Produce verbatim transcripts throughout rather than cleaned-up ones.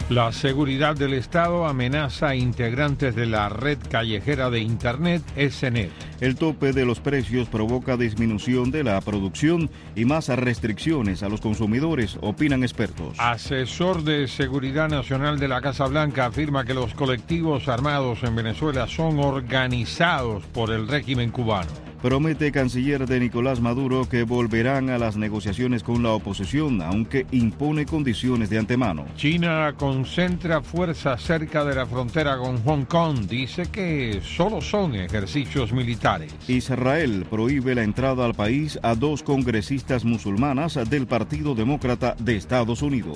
La seguridad del Estado amenaza a integrantes de la red callejera de Internet ESNet. El tope de los precios provoca disminución de la producción y más restricciones a los consumidores, opinan expertos. Asesor de Seguridad Nacional de la Casa Blanca afirma que los colectivos armados en Venezuela son organizados por el régimen cubano. Promete canciller de Nicolás Maduro que volverán a las negociaciones con la oposición, aunque impone condiciones de antemano. China concentra fuerzas cerca de la frontera con Hong Kong. Dice que solo son ejercicios militares. Israel prohíbe la entrada al país a dos congresistas musulmanas del Partido Demócrata de Estados Unidos.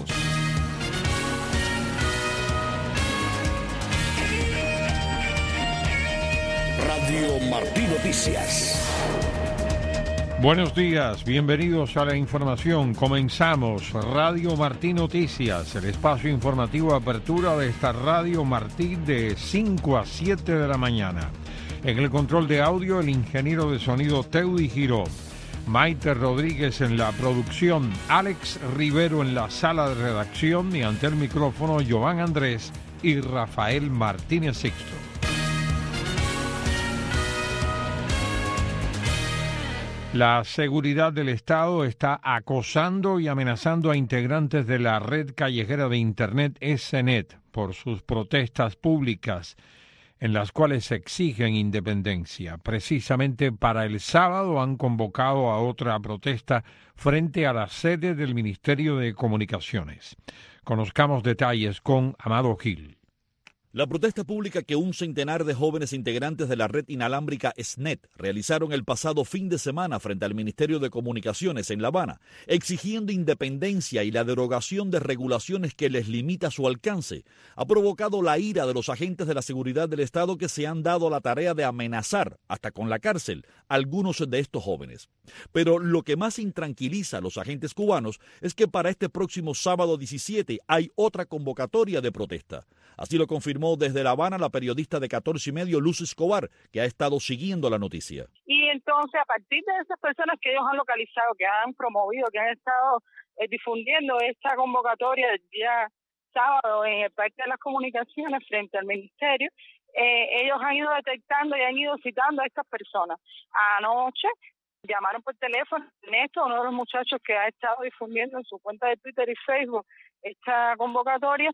Radio Martí Noticias. Buenos días, bienvenidos a la información. Comenzamos Radio Martí Noticias, el espacio informativo de apertura de esta Radio Martí de cinco a siete de la mañana. En el control de audio, el ingeniero de sonido Teudy Giró. Maite Rodríguez en la producción, Alex Rivero en la sala de redacción y ante el micrófono Joan Andrés y Rafael Martínez Sixto. La seguridad del Estado está acosando y amenazando a integrantes de la red callejera de Internet ESNet por sus protestas públicas en las cuales exigen independencia. Precisamente para el sábado han convocado a otra protesta frente a la sede del Ministerio de Comunicaciones. Conozcamos detalles con Amado Gil. La protesta pública que un centenar de jóvenes integrantes de la red inalámbrica ESNet realizaron el pasado fin de semana frente al Ministerio de Comunicaciones en La Habana, exigiendo independencia y la derogación de regulaciones que les limita su alcance, ha provocado la ira de los agentes de la seguridad del Estado que se han dado la tarea de amenazar, hasta con la cárcel, a algunos de estos jóvenes. Pero lo que más intranquiliza a los agentes cubanos es que para este próximo sábado diecisiete hay otra convocatoria de protesta. Así lo confirmó desde La Habana la periodista de catorce y medio, Luz Escobar, que ha estado siguiendo la noticia. Y entonces, a partir de esas personas que ellos han localizado, que han promovido, que han estado eh, difundiendo esta convocatoria del día sábado en el Parque de las Comunicaciones frente al Ministerio, eh, ellos han ido detectando y han ido citando a estas personas. Anoche llamaron por teléfono Ernesto, uno de los muchachos que ha estado difundiendo en su cuenta de Twitter y Facebook esta convocatoria,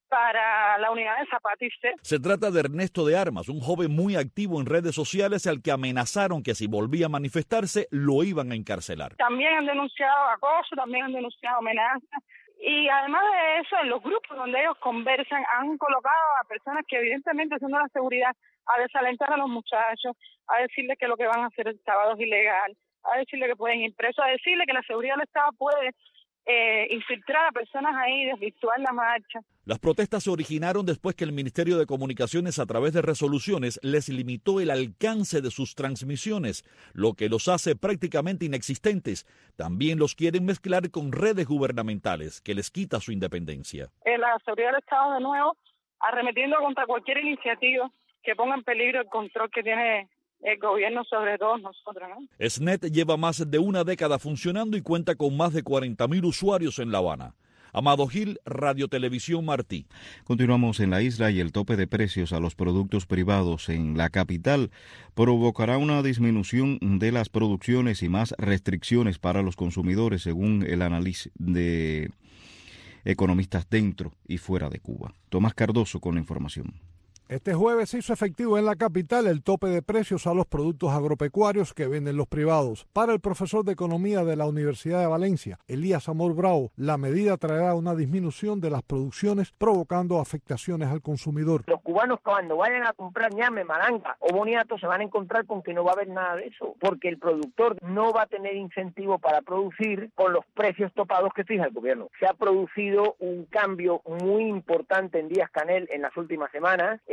para la unidad de Zapata y C. Se trata de Ernesto de Armas, un joven muy activo en redes sociales al que amenazaron que si volvía a manifestarse lo iban a encarcelar. También han denunciado acoso, también han denunciado amenazas y además de eso en los grupos donde ellos conversan han colocado a personas que evidentemente son de la seguridad a desalentar a los muchachos, a decirles que lo que van a hacer el sábado es ilegal, a decirles que pueden ir presos, a decirles que la seguridad del Estado puede Eh, infiltrar a personas ahí, desvirtuar la marcha. Las protestas se originaron después que el Ministerio de Comunicaciones, a través de resoluciones, les limitó el alcance de sus transmisiones, lo que los hace prácticamente inexistentes. También los quieren mezclar con redes gubernamentales, que les quita su independencia. Eh, la seguridad del Estado, de nuevo, arremetiendo contra cualquier iniciativa que ponga en peligro el control que tiene el gobierno sobre todos nosotros, ¿no? ESNet lleva más de una década funcionando y cuenta con más de cuarenta mil usuarios en La Habana. Amado Gil, Radio Televisión Martí. Continuamos en la isla y el tope de precios a los productos privados en la capital provocará una disminución de las producciones y más restricciones para los consumidores, según el análisis de economistas dentro y fuera de Cuba. Tomás Cardoso con la información. Este jueves se hizo efectivo en la capital el tope de precios a los productos agropecuarios que venden los privados. Para el profesor de Economía de la Universidad de Valencia, Elías Amor Bravo, la medida traerá una disminución de las producciones, provocando afectaciones al consumidor. Los cubanos cuando vayan a comprar ñame, malanga o boniato se van a encontrar con que no va a haber nada de eso, porque el productor no va a tener incentivo para producir con los precios topados que fija el gobierno. Se ha producido un cambio muy importante en Díaz Canel en las últimas semanas.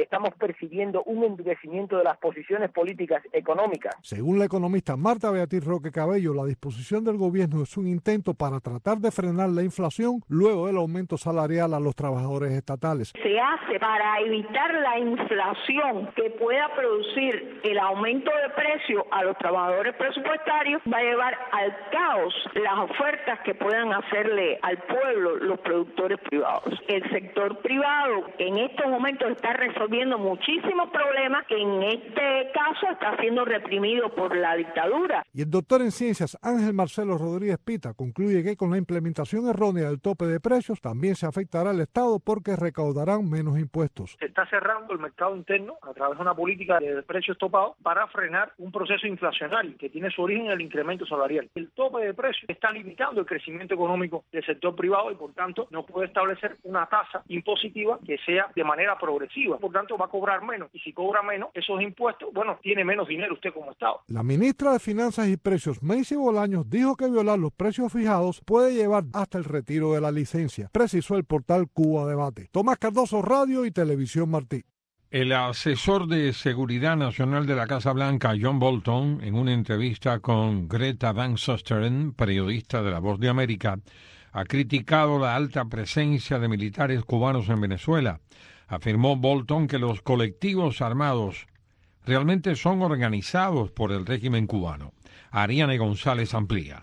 estamos percibiendo un endurecimiento de las posiciones políticas económicas. Según la economista Marta Beatriz Roque Cabello, la disposición del gobierno es un intento para tratar de frenar la inflación luego del aumento salarial a los trabajadores estatales. Se hace para evitar la inflación que pueda producir el aumento de precio a los trabajadores presupuestarios, va a llevar al caos las ofertas que puedan hacerle al pueblo los productores privados. El sector privado en estos momentos está resolviendo muchísimos problemas que en este caso está siendo reprimido por la dictadura. Y el doctor en ciencias Ángel Marcelo Rodríguez Pita concluye que con la implementación errónea del tope de precios también se afectará al Estado porque recaudarán menos impuestos. Se está cerrando el mercado interno a través de una política de precios topados para frenar un proceso inflacionario que tiene su origen en el incremento salarial. El tope de precios está limitando el crecimiento económico del sector privado y por tanto no puede establecer una tasa impositiva que sea de manera progresiva. Por tanto va a cobrar menos y si cobra menos esos impuestos, bueno, tiene menos dinero usted como Estado. La ministra de Finanzas y Precios, Macy Bolaños, dijo que violar los precios fijados puede llevar hasta el retiro de la licencia, precisó el portal Cuba Debate. Tomás Cardoso, Radio y Televisión Martí. El asesor de Seguridad Nacional de la Casa Blanca, John Bolton, en una entrevista con Greta Van Susteren, periodista de La Voz de América, ha criticado la alta presencia de militares cubanos en Venezuela. Afirmó Bolton que los colectivos armados realmente son organizados por el régimen cubano. Ariane González amplía.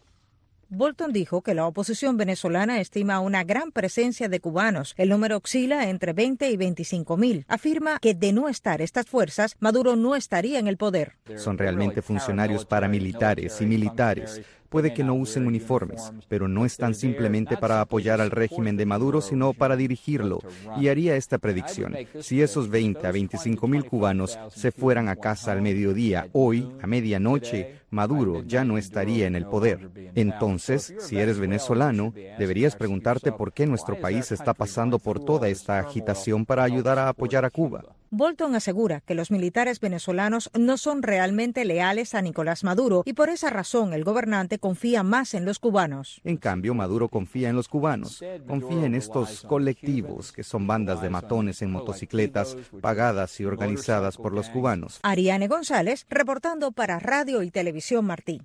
Bolton dijo que la oposición venezolana estima una gran presencia de cubanos. El número oscila entre veinte y veinticinco mil. Afirma que de no estar estas fuerzas, Maduro no estaría en el poder. Son realmente funcionarios paramilitares y militares. Puede que no usen uniformes, pero no están simplemente para apoyar al régimen de Maduro, sino para dirigirlo. Y haría esta predicción. Si esos veinte a veinticinco mil cubanos se fueran a casa al mediodía, hoy, a medianoche, Maduro ya no estaría en el poder. Entonces, si eres venezolano, deberías preguntarte por qué nuestro país está pasando por toda esta agitación para ayudar a apoyar a Cuba. Bolton asegura que los militares venezolanos no son realmente leales a Nicolás Maduro y por esa razón el gobernante confía más en los cubanos. En cambio, Maduro confía en los cubanos, confía en estos colectivos que son bandas de matones en motocicletas pagadas y organizadas por los cubanos. Ariane González, reportando para Radio y Televisión Martí.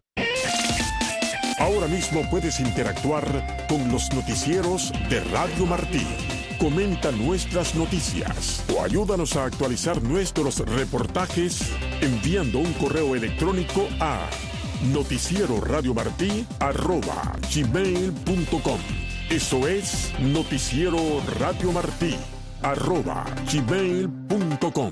Ahora mismo puedes interactuar con los noticieros de Radio Martí. Comenta nuestras noticias o ayúdanos a actualizar nuestros reportajes enviando un correo electrónico a noticiero radio martí arroba gmail punto com. Eso es noticiero radio martí arroba gmail punto com.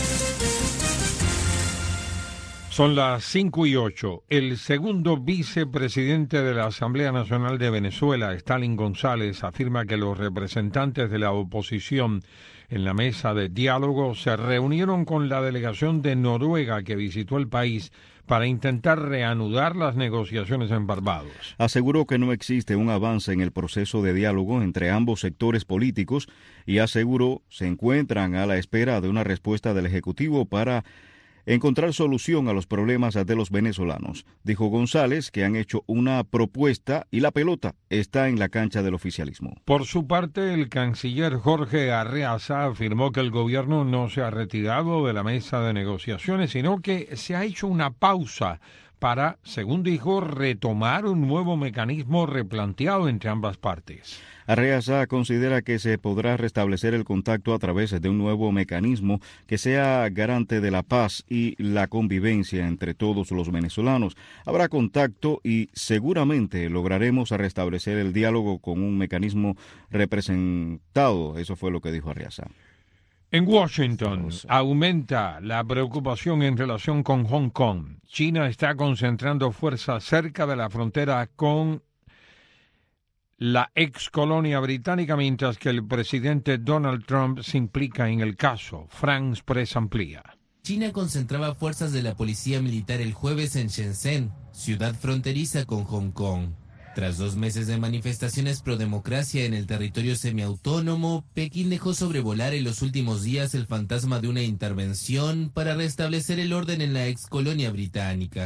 Son las cinco y ocho. El segundo vicepresidente de la Asamblea Nacional de Venezuela, Stalin González, afirma que los representantes de la oposición en la mesa de diálogo se reunieron con la delegación de Noruega que visitó el país para intentar reanudar las negociaciones en Barbados. Aseguró que no existe un avance en el proceso de diálogo entre ambos sectores políticos y aseguró se encuentran a la espera de una respuesta del Ejecutivo para encontrar solución a los problemas de los venezolanos. Dijo González que han hecho una propuesta y la pelota está en la cancha del oficialismo. Por su parte, el canciller Jorge Arreaza afirmó que el gobierno no se ha retirado de la mesa de negociaciones, sino que se ha hecho una pausa para, según dijo, retomar un nuevo mecanismo replanteado entre ambas partes. Arreaza considera que se podrá restablecer el contacto a través de un nuevo mecanismo que sea garante de la paz y la convivencia entre todos los venezolanos. Habrá contacto y seguramente lograremos restablecer el diálogo con un mecanismo representado. Eso fue lo que dijo Arreaza. En Washington aumenta la preocupación en relación con Hong Kong. China está concentrando fuerzas cerca de la frontera con la ex colonia británica, mientras que el presidente Donald Trump se implica en el caso. France Press amplía. China concentraba fuerzas de la policía militar el jueves en Shenzhen, ciudad fronteriza con Hong Kong. Tras dos meses de manifestaciones pro democracia en el territorio semiautónomo, Pekín dejó sobrevolar en los últimos días el fantasma de una intervención para restablecer el orden en la ex colonia británica.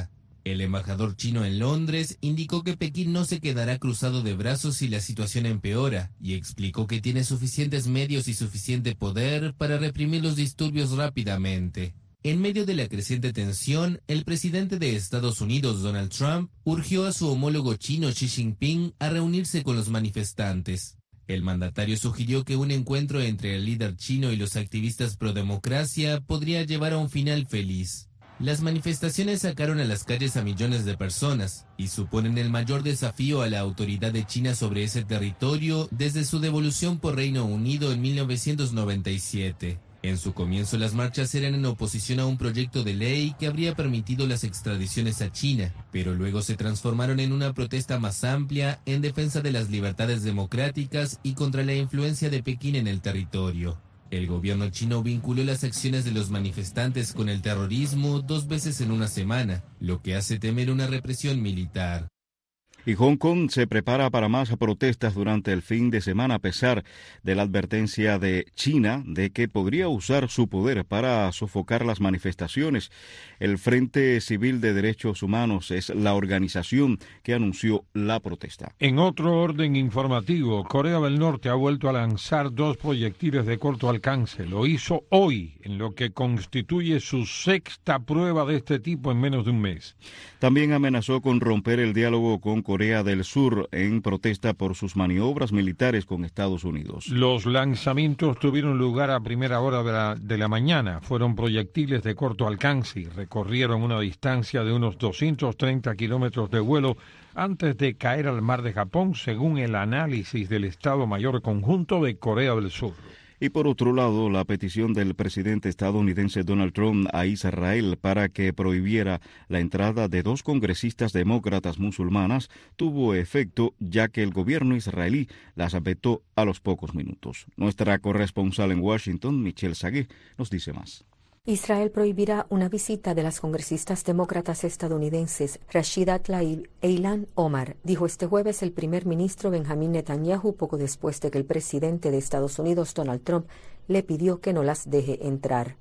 El embajador chino en Londres indicó que Pekín no se quedará cruzado de brazos si la situación empeora y explicó que tiene suficientes medios y suficiente poder para reprimir los disturbios rápidamente. En medio de la creciente tensión, el presidente de Estados Unidos, Donald Trump, urgió a su homólogo chino Xi Jinping a reunirse con los manifestantes. El mandatario sugirió que un encuentro entre el líder chino y los activistas pro democracia podría llevar a un final feliz. Las manifestaciones sacaron a las calles a millones de personas y suponen el mayor desafío a la autoridad de China sobre ese territorio desde su devolución por Reino Unido en mil novecientos noventa y siete. En su comienzo, las marchas eran en oposición a un proyecto de ley que habría permitido las extradiciones a China, pero luego se transformaron en una protesta más amplia en defensa de las libertades democráticas y contra la influencia de Pekín en el territorio. El gobierno chino vinculó las acciones de los manifestantes con el terrorismo dos veces en una semana, lo que hace temer una represión militar. Y Hong Kong se prepara para más protestas durante el fin de semana a pesar de la advertencia de China de que podría usar su poder para sofocar las manifestaciones. El Frente Civil de Derechos Humanos es la organización que anunció la protesta. En otro orden informativo, Corea del Norte ha vuelto a lanzar dos proyectiles de corto alcance. Lo hizo hoy, en lo que constituye su sexta prueba de este tipo en menos de un mes. También amenazó con romper el diálogo con Corea del Sur en protesta por sus maniobras militares con Estados Unidos. Los lanzamientos tuvieron lugar a primera hora de la, de la mañana. Fueron proyectiles de corto alcance y recorrieron una distancia de unos doscientos treinta kilómetros de vuelo antes de caer al mar de Japón, según el análisis del Estado Mayor Conjunto de Corea del Sur. Y por otro lado, la petición del presidente estadounidense Donald Trump a Israel para que prohibiera la entrada de dos congresistas demócratas musulmanas tuvo efecto, ya que el gobierno israelí las vetó a los pocos minutos. Nuestra corresponsal en Washington, Michelle Sagué, nos dice más. Israel prohibirá una visita de las congresistas demócratas estadounidenses Rashida Tlaib e Ilhan Omar, dijo este jueves el primer ministro Benjamín Netanyahu poco después de que el presidente de Estados Unidos Donald Trump le pidió que no las deje entrar.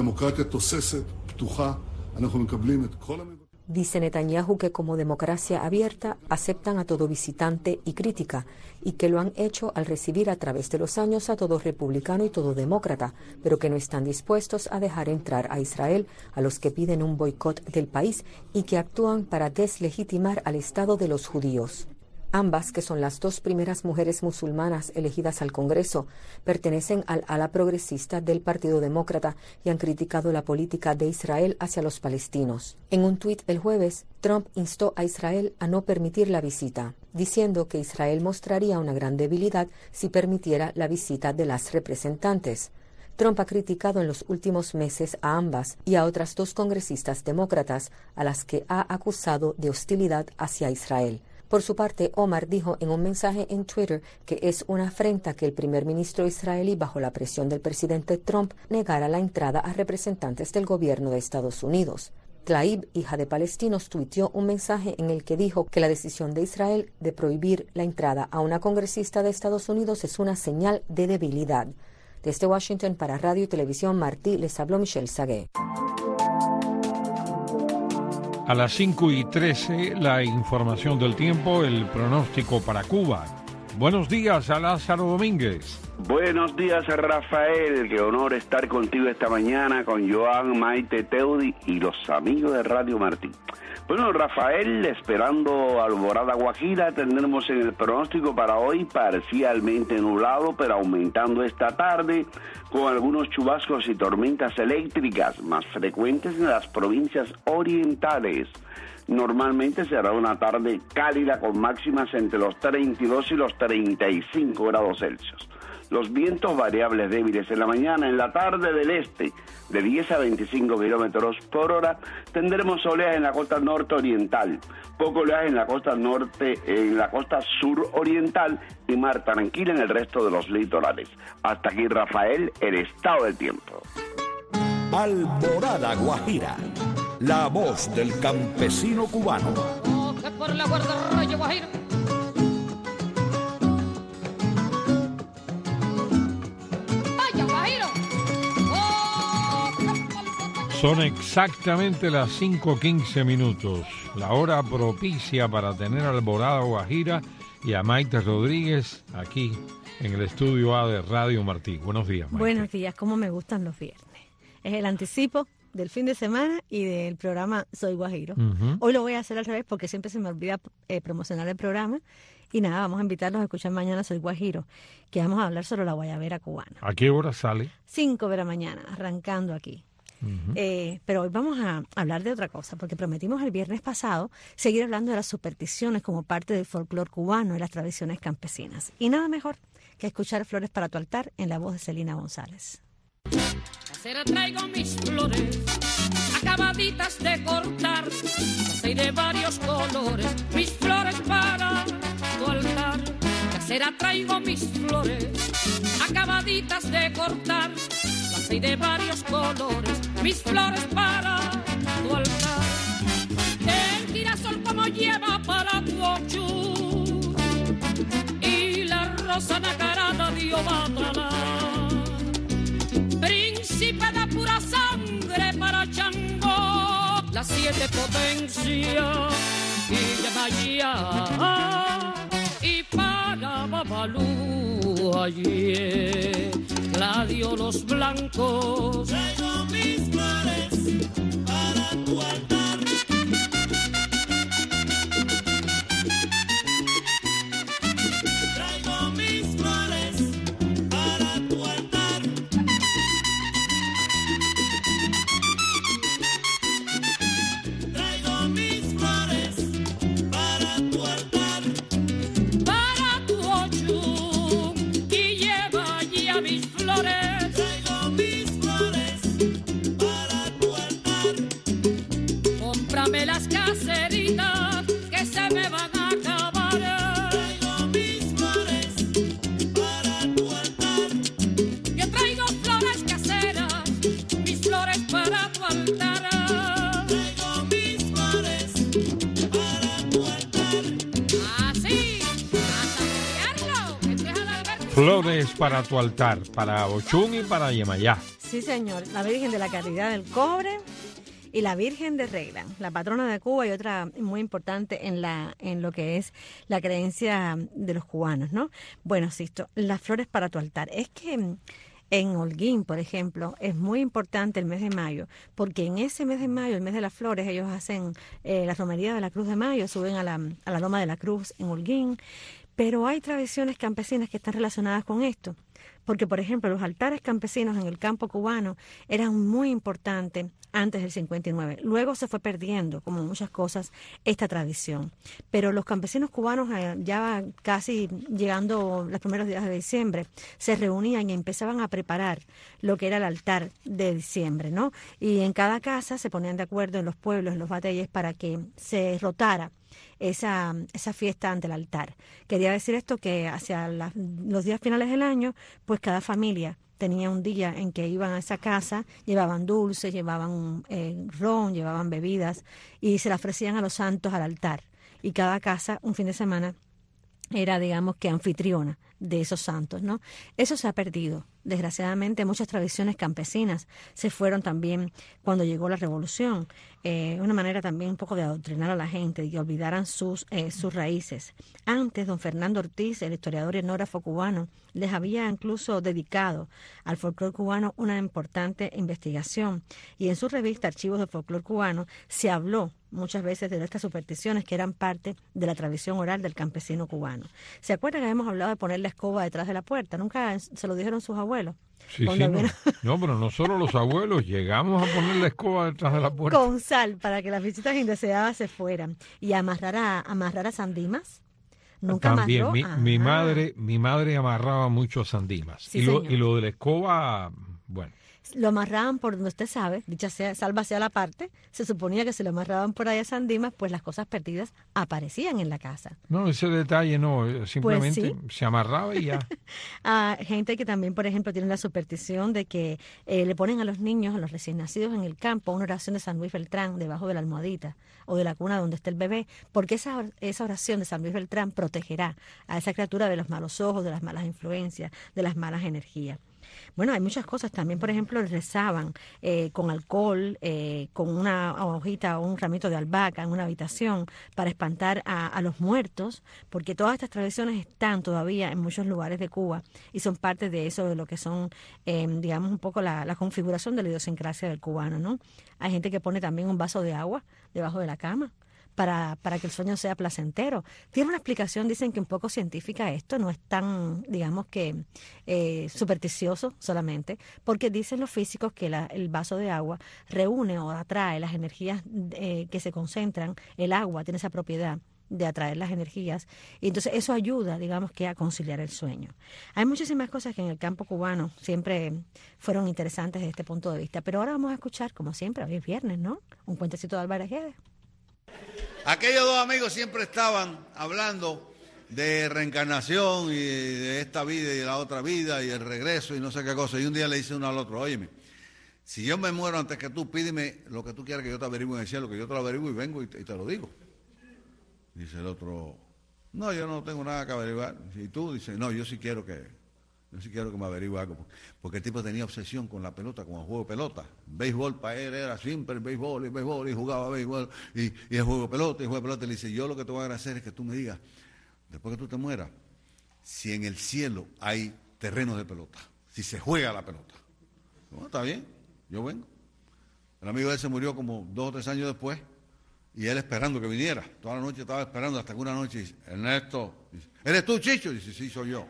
Dice Netanyahu que como democracia abierta aceptan a todo visitante y crítica, y que lo han hecho al recibir a través de los años a todo republicano y todo demócrata, pero que no están dispuestos a dejar entrar a Israel a los que piden un boicot del país y que actúan para deslegitimar al Estado de los judíos. Ambas, que son las dos primeras mujeres musulmanas elegidas al Congreso, pertenecen al ala progresista del Partido Demócrata y han criticado la política de Israel hacia los palestinos. En un tuit el jueves, Trump instó a Israel a no permitir la visita, diciendo que Israel mostraría una gran debilidad si permitiera la visita de las representantes. Trump ha criticado en los últimos meses a ambas y a otras dos congresistas demócratas, a las que ha acusado de hostilidad hacia Israel. Por su parte, Omar dijo en un mensaje en Twitter que es una afrenta que el primer ministro israelí, bajo la presión del presidente Trump, negara la entrada a representantes del gobierno de Estados Unidos. Tlaib, hija de palestinos, tuiteó un mensaje en el que dijo que la decisión de Israel de prohibir la entrada a una congresista de Estados Unidos es una señal de debilidad. Desde Washington para Radio y Televisión Martí, les habló Michelle Sagué. A las cinco y trece, la información del tiempo, el pronóstico para Cuba. Buenos días a Lázaro Domínguez. Buenos días, Rafael. Qué honor estar contigo esta mañana con Joan, Maite, Teudi y los amigos de Radio Martí. Bueno, Rafael, esperando alborada guajira, tendremos en el pronóstico para hoy parcialmente nublado, pero aumentando esta tarde con algunos chubascos y tormentas eléctricas más frecuentes en las provincias orientales. Normalmente será una tarde cálida con máximas entre los treinta y dos y los treinta y cinco grados Celsius. Los vientos variables débiles en la mañana, en la tarde del este, de diez a veinticinco kilómetros por hora, tendremos oleaje en la costa norte oriental, poco oleaje en la costa norte, en la costa sur oriental y mar tranquila en el resto de los litorales. Hasta aquí, Rafael, el estado del tiempo. Alborada Guajira, la voz del campesino cubano. Por la Guarda Rayo Guajira. Son exactamente las cinco quince minutos, la hora propicia para tener a Alborada Guajira y a Maite Rodríguez aquí en el estudio A de Radio Martí. Buenos días, Maite. Buenos días, cómo me gustan los viernes. Es el anticipo del fin de semana y del programa Soy Guajiro. Uh-huh. Hoy lo voy a hacer al revés porque siempre se me olvida eh, promocionar el programa. Y nada, vamos a invitarlos a escuchar mañana Soy Guajiro, que vamos a hablar sobre la guayabera cubana. ¿A qué hora sale? Cinco de la mañana, arrancando aquí. Uh-huh. Eh, pero hoy vamos a hablar de otra cosa, porque prometimos el viernes pasado seguir hablando de las supersticiones como parte del folclore cubano y las tradiciones campesinas. Y nada mejor que escuchar Flores para tu altar en la voz de Celina González. Casera, traigo mis flores acabaditas de cortar, hay de varios colores, mis flores para tu altar. Casera, traigo mis flores acabaditas de cortar, las hay de varios colores, mis flores para tu altar. El girasol como lleva para tu ochu y la rosa nacarada dio batalá. Príncipe de pura sangre para Changó, las siete potencias y Yemayá, y para Babalú ayer la dio los blancos. Traigo mis flores para tu altar. Traigo mis flores para tu altar. Traigo mis flores para tu altar. Para tu ocho y lleva allí a mis flores. Traigo mis flores para tu altar. Cómprame las caseritas que se me van a acabar. Traigo mis flores para tu altar. Yo traigo flores caseras, mis flores para tu altar. Traigo mis flores para tu altar. Así, hasta cambiarlo, que deja de haber. Flores para tu altar, para Ochún y para Yemayá. Sí, señor. La Virgen de la Caridad del Cobre y la Virgen de Regla, la patrona de Cuba y otra muy importante en la en lo que es la creencia de los cubanos, ¿no? Bueno, Sisto, las flores para tu altar. Es que en Holguín, por ejemplo, es muy importante el mes de mayo, porque en ese mes de mayo, el mes de las flores, ellos hacen eh, la romería de la Cruz de Mayo, suben a la, a la Loma de la Cruz en Holguín, pero hay tradiciones campesinas que están relacionadas con esto. Porque, por ejemplo, los altares campesinos en el campo cubano eran muy importantes antes del cincuenta y nueve. Luego se fue perdiendo, como muchas cosas, esta tradición. Pero los campesinos cubanos, ya casi llegando los primeros días de diciembre, se reunían y empezaban a preparar lo que era el altar de diciembre, ¿no? Y en cada casa se ponían de acuerdo en los pueblos, en los batalles, para que se rotara esa, esa fiesta ante el altar. Quería decir esto, que hacia la, los días finales del año, pues cada familia tenía un día en que iban a esa casa, llevaban dulces, llevaban eh, ron, llevaban bebidas y se la ofrecían a los santos al altar. Y cada casa, un fin de semana, era, digamos, que anfitriona de esos santos, ¿no? Eso se ha perdido. Desgraciadamente, muchas tradiciones campesinas se fueron también cuando llegó la revolución. Eh, una manera también un poco de adoctrinar a la gente, de que olvidaran sus, eh, sus raíces. Antes, don Fernando Ortiz, el historiador y etnógrafo cubano, les había incluso dedicado al folclore cubano una importante investigación. Y en su revista Archivos del Folclore Cubano se habló muchas veces de estas supersticiones que eran parte de la tradición oral del campesino cubano. ¿Se acuerdan que hemos hablado de poner la escoba detrás de la puerta? ¿Nunca se lo dijeron sus abuelos? Sí, sí, no, no, pero no solo los abuelos, llegamos a poner la escoba detrás de la puerta. Con sal, para que las visitas indeseadas se fueran. Y amarrar a, amarrar a sandimas. Nunca También, amarró. mi, mi madre mi madre amarraba mucho sandimas. Sí, y, lo, señor. y lo de la escoba, bueno. Lo amarraban por donde usted sabe, dicha sea, salva sea la parte, se suponía que si lo amarraban por ahí a sandimas, pues las cosas perdidas aparecían en la casa. No, ese detalle no, simplemente Pues sí. se amarraba y ya. A gente que también, por ejemplo, tiene la superstición de que eh, le ponen a los niños, a los recién nacidos en el campo, una oración de San Luis Beltrán debajo de la almohadita o de la cuna donde está el bebé, porque esa, esa oración de San Luis Beltrán protegerá a esa criatura de los malos ojos, de las malas influencias, de las malas energías. Bueno, hay muchas cosas también, por ejemplo, rezaban eh, con alcohol, eh, con una hojita o un ramito de albahaca en una habitación para espantar a, a los muertos, porque todas estas tradiciones están todavía en muchos lugares de Cuba y son parte de eso, de lo que son, eh, digamos, un poco la, la configuración de la idiosincrasia del cubano, ¿no? Hay gente que pone también un vaso de agua debajo de la cama para, para que el sueño sea placentero. Tiene una explicación, dicen que un poco científica esto, no es tan, digamos que, eh, supersticioso solamente, porque dicen los físicos que la, el vaso de agua reúne o atrae las energías eh, que se concentran, el agua tiene esa propiedad de atraer las energías, y entonces eso ayuda, digamos que a conciliar el sueño. Hay muchísimas cosas que en el campo cubano siempre fueron interesantes desde este punto de vista, pero ahora vamos a escuchar, como siempre, hoy es viernes, ¿no? Un cuentecito de Álvarez Guedes. Aquellos dos amigos siempre estaban hablando de reencarnación y de esta vida y de la otra vida y el regreso y no sé qué cosa. Y un día le dice uno al otro, óyeme, si yo me muero antes que tú, pídeme lo que tú quieras que yo te averigüe en el cielo, que yo te lo averiguo y vengo y te, y te lo digo. Dice el otro, no, yo no tengo nada que averiguar. Y tú dices, no, yo sí quiero que... Yo sí quiero que me averigüe algo, porque el tipo tenía obsesión con la pelota, con el juego de pelota. Béisbol para él era siempre el béisbol, y béisbol, y jugaba béisbol, y, y el juego de pelota, y el juego de pelota. Y le dice, yo lo que te voy a hacer es que tú me digas, después que tú te mueras, si en el cielo hay terrenos de pelota, si se juega la pelota. Bueno, está bien, yo vengo. El amigo de él se murió como dos o tres años después, y él esperando que viniera. Toda la noche estaba esperando, hasta que una noche dice, Ernesto, dice, ¿eres tú, Chicho? Dice, sí, soy yo.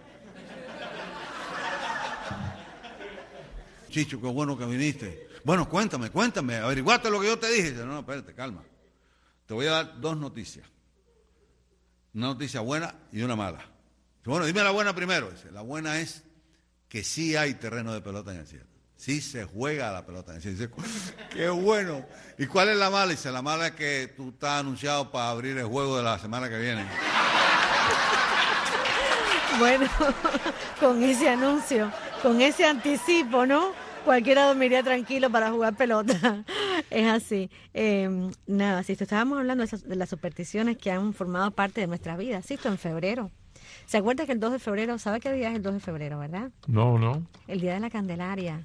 Chicho, qué bueno que viniste. Bueno, cuéntame, cuéntame, averiguaste lo que yo te dije. Dice, no, no, espérate, calma. Te voy a dar dos noticias. Una noticia buena y una mala. Dice, bueno, dime la buena primero. Dice, la buena es que sí hay terreno de pelota en el cielo. Sí se juega la pelota en el cielo. Dice, qué bueno. ¿Y cuál es la mala? Dice, la mala es que tú estás anunciado para abrir el juego de la semana que viene. Bueno, con ese anuncio, con ese anticipo, ¿no? Cualquiera dormiría tranquilo para jugar pelota. Es así. Eh, nada, si estábamos hablando de, esas, de las supersticiones que han formado parte de nuestra vida, sí, esto en febrero. ¿Se acuerda que el dos de febrero, sabe qué día es el dos de febrero, verdad? No, no. El Día de la Candelaria.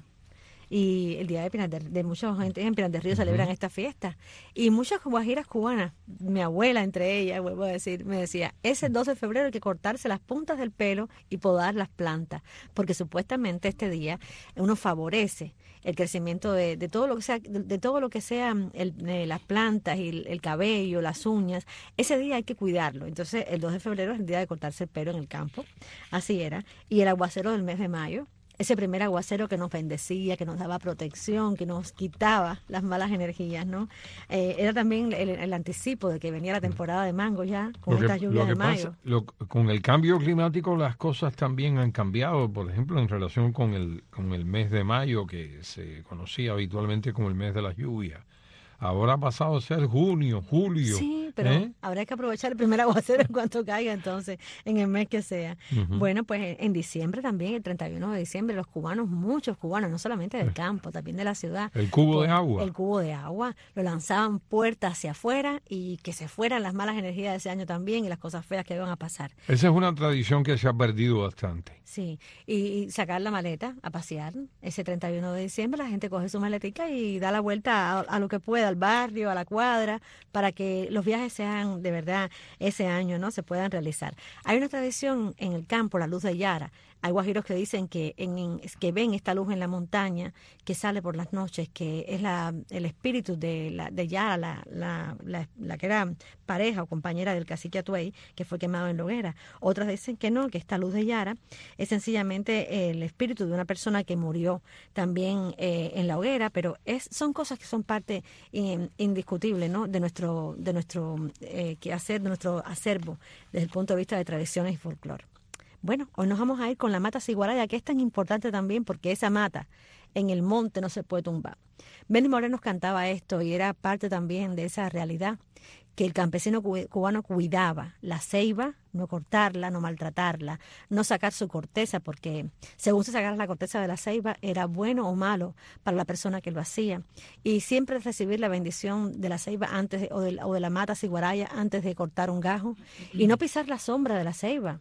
Y el día de Pinar de, de mucha gente en Pinar del Río celebran esta fiesta. Y muchas guajiras cubanas, mi abuela entre ellas, vuelvo a decir, me decía, ese doce de febrero hay que cortarse las puntas del pelo y podar las plantas, porque supuestamente este día uno favorece el crecimiento de, de todo lo que sea, de, de todo lo que sea el, eh, las plantas y el, el cabello, las uñas. Ese día hay que cuidarlo. Entonces el dos de febrero es el día de cortarse el pelo en el campo, así era. Y el aguacero del mes de mayo, ese primer aguacero que nos bendecía, que nos daba protección, que nos quitaba las malas energías, ¿no? Eh, era también el, el anticipo de que venía la temporada de mango ya, con estas lluvias de mayo. Pasa, lo, con el cambio climático las cosas también han cambiado, por ejemplo, en relación con el, con el mes de mayo, que se conocía habitualmente como el mes de las lluvias. Ahora ha pasado a ser junio, julio. Sí, pero ¿eh? Habrá que aprovechar el primer aguacero en cuanto caiga entonces, en el mes que sea. Uh-huh. Bueno, pues en diciembre también, el treinta y uno de diciembre, los cubanos, muchos cubanos, no solamente del campo, también de la ciudad. El cubo pues, de agua. El cubo de agua, lo lanzaban puertas hacia afuera y que se fueran las malas energías de ese año también y las cosas feas que iban a pasar. Esa es una tradición que se ha perdido bastante. Sí, y, y sacar la maleta a pasear. Ese treinta y uno de diciembre la gente coge su maletica y da la vuelta a, a lo que pueda, al barrio, a la cuadra, para que los viajes sean de verdad ese año, ¿no? Se puedan realizar. Hay una tradición en el campo, la luz de Yara. Hay guajiros que dicen que en, en, que ven esta luz en la montaña que sale por las noches, que es la el espíritu de, la, de Yara, la, la, la, la que era pareja o compañera del cacique Atuey, que fue quemado en la hoguera. Otras dicen que no, que esta luz de Yara es sencillamente el espíritu de una persona que murió también eh, en la hoguera, pero es son cosas que son parte eh, indiscutible, ¿no? de nuestro de nuestro eh, quehacer, de nuestro acervo desde el punto de vista de tradiciones y folclore. Bueno, hoy nos vamos a ir con la mata ciguaraya, que es tan importante también porque esa mata en el monte no se puede tumbar. Benny Moreno cantaba esto y era parte también de esa realidad, que el campesino cubano cuidaba la ceiba, no cortarla, no maltratarla, no sacar su corteza, porque según se sacara la corteza de la ceiba era bueno o malo para la persona que lo hacía, y siempre recibir la bendición de la ceiba antes de, o, de, o de la mata ciguaraya antes de cortar un gajo, y no pisar la sombra de la ceiba.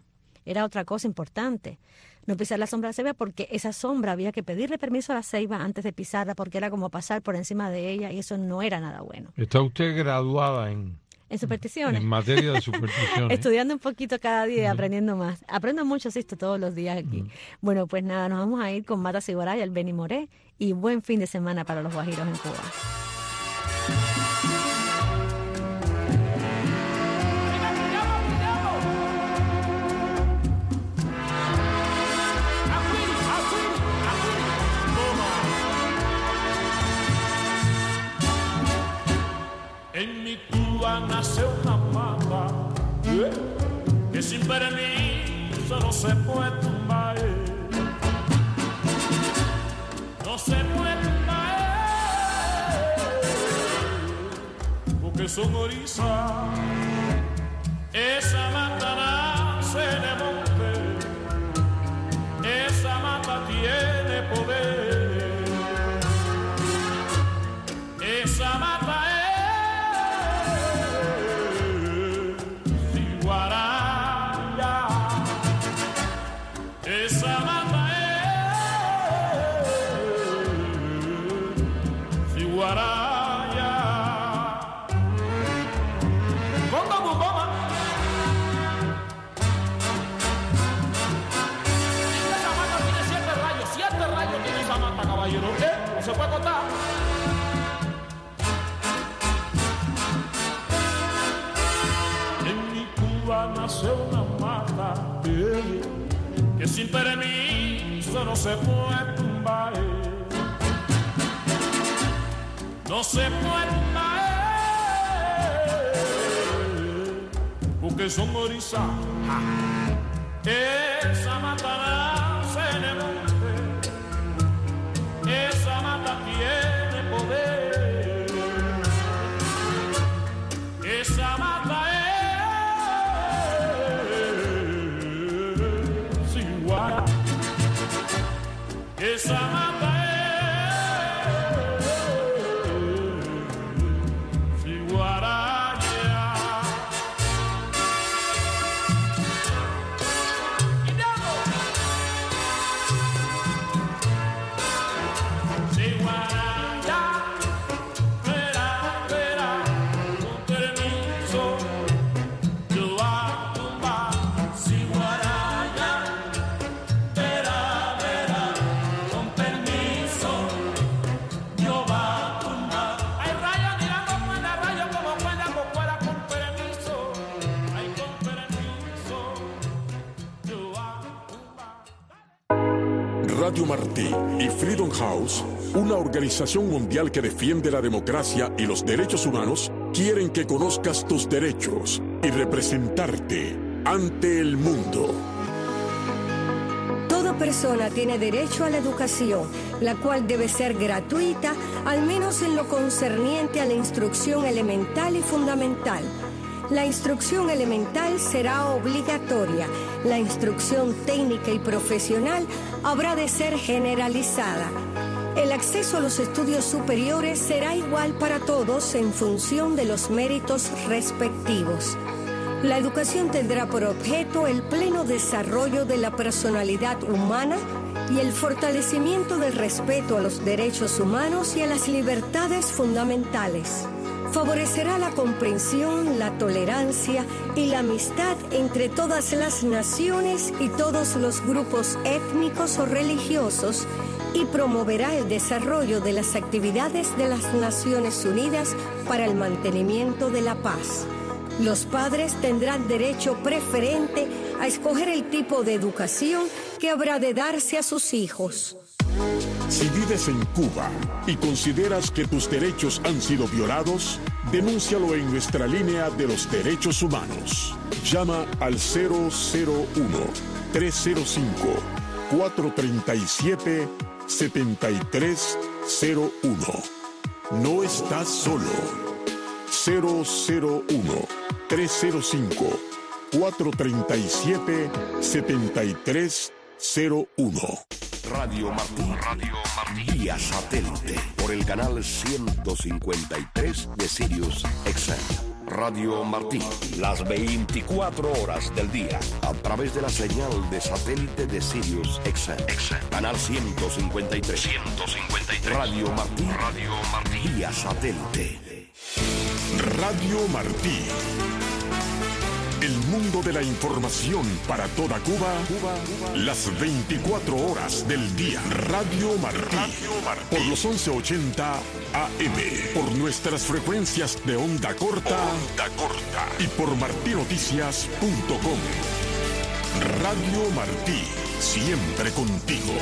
era otra cosa importante. No pisar la sombra de la ceiba porque esa sombra había que pedirle permiso a la ceiba antes de pisarla porque era como pasar por encima de ella y eso no era nada bueno. ¿Está usted graduada en, en supersticiones? En materia de supersticiones. Estudiando un poquito cada día y uh-huh. aprendiendo más. Aprendo mucho, Sisto, todos los días aquí. Uh-huh. Bueno, pues nada, nos vamos a ir con Mata Ciboraya, el Beni Moré y buen fin de semana para los guajiros en Cuba. En mi Cuba nace una mata ¿eh? que sin permiso no se puede tumbar, no se puede tumbar, porque son orizas. Esa mata nace en el monte, esa mata tiene poder, esa mata es esa mata es Ciguaraya. Conga Buboma. Esa mata tiene siete rayos, siete rayos tiene esa mata, caballero. ¿Eh? No se puede contar. En mi Cuba nace una mata eh, que sin permiso no se puede tumbar, no se puede tumbar, porque son orizas. Esa mata nace en el monte, esa mata tiene poder, esa mata es esa mata es Ciguaraya. Ciguaraya, verá, verá, con permiso, yo voy a tumbar. Ciguaraya, verá, verá. Radio Martí y Freedom House, una organización mundial que defiende la democracia y los derechos humanos, quieren que conozcas tus derechos y representarte ante el mundo. Toda persona tiene derecho a la educación, la cual debe ser gratuita, al menos en lo concerniente a la instrucción elemental y fundamental. La instrucción elemental será obligatoria. La instrucción técnica y profesional habrá de ser generalizada. El acceso a los estudios superiores será igual para todos en función de los méritos respectivos. La educación tendrá por objeto el pleno desarrollo de la personalidad humana y el fortalecimiento del respeto a los derechos humanos y a las libertades fundamentales. Favorecerá la comprensión, la tolerancia y la amistad entre todas las naciones y todos los grupos étnicos o religiosos y promoverá el desarrollo de las actividades de las Naciones Unidas para el mantenimiento de la paz. Los padres tendrán derecho preferente a escoger el tipo de educación que habrá de darse a sus hijos. Si vives en Cuba y consideras que tus derechos han sido violados, denúncialo en nuestra línea de los derechos humanos. Llama al cero cero uno, tres cero cinco, cuatro tres siete, siete tres cero uno. No estás solo. cero cero uno, tres cero cinco, cuatro tres siete, siete tres cero uno. Radio Martí, Radio Martí, vía satélite, por el canal ciento cincuenta y tres de Sirius X M. Radio Martí. Las veinticuatro horas del día. A través de la señal de satélite de Sirius X M. Canal ciento cincuenta y tres. ciento cincuenta y tres. Radio Martí. Radio Martí. Vía satélite. Radio Martí. El mundo de la información para toda Cuba, Cuba, Cuba. Las veinticuatro horas del día. Radio Martí. Radio Martí. Por los once ochenta A M. Por nuestras frecuencias de onda corta. Onda corta. Y por martí noticias punto com. Radio Martí. Siempre contigo.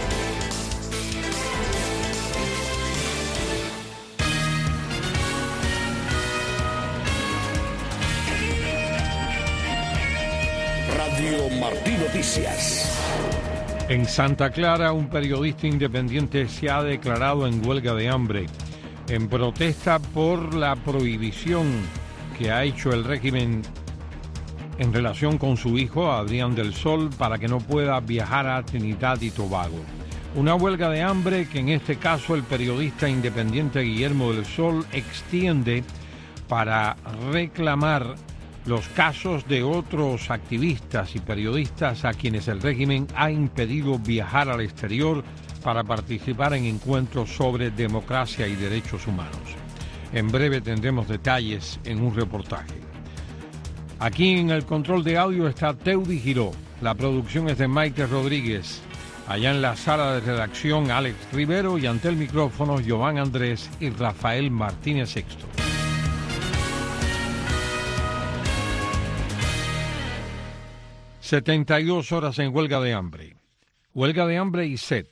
Radio Martí Noticias. En Santa Clara, un periodista independiente se ha declarado en huelga de hambre en protesta por la prohibición que ha hecho el régimen en relación con su hijo, Adrián del Sol, para que no pueda viajar a Trinidad y Tobago. Una huelga de hambre que en este caso el periodista independiente Guillermo del Sol extiende para reclamar los casos de otros activistas y periodistas a quienes el régimen ha impedido viajar al exterior para participar en encuentros sobre democracia y derechos humanos. En breve tendremos detalles en un reportaje. Aquí en el control de audio está Teudi Giró. La producción es de Maite Rodríguez. Allá en la sala de redacción, Alex Rivero, y ante el micrófono, Giovanni Andrés y Rafael Martínez Sexto. setenta y dos horas en huelga de hambre. Huelga de hambre y sed.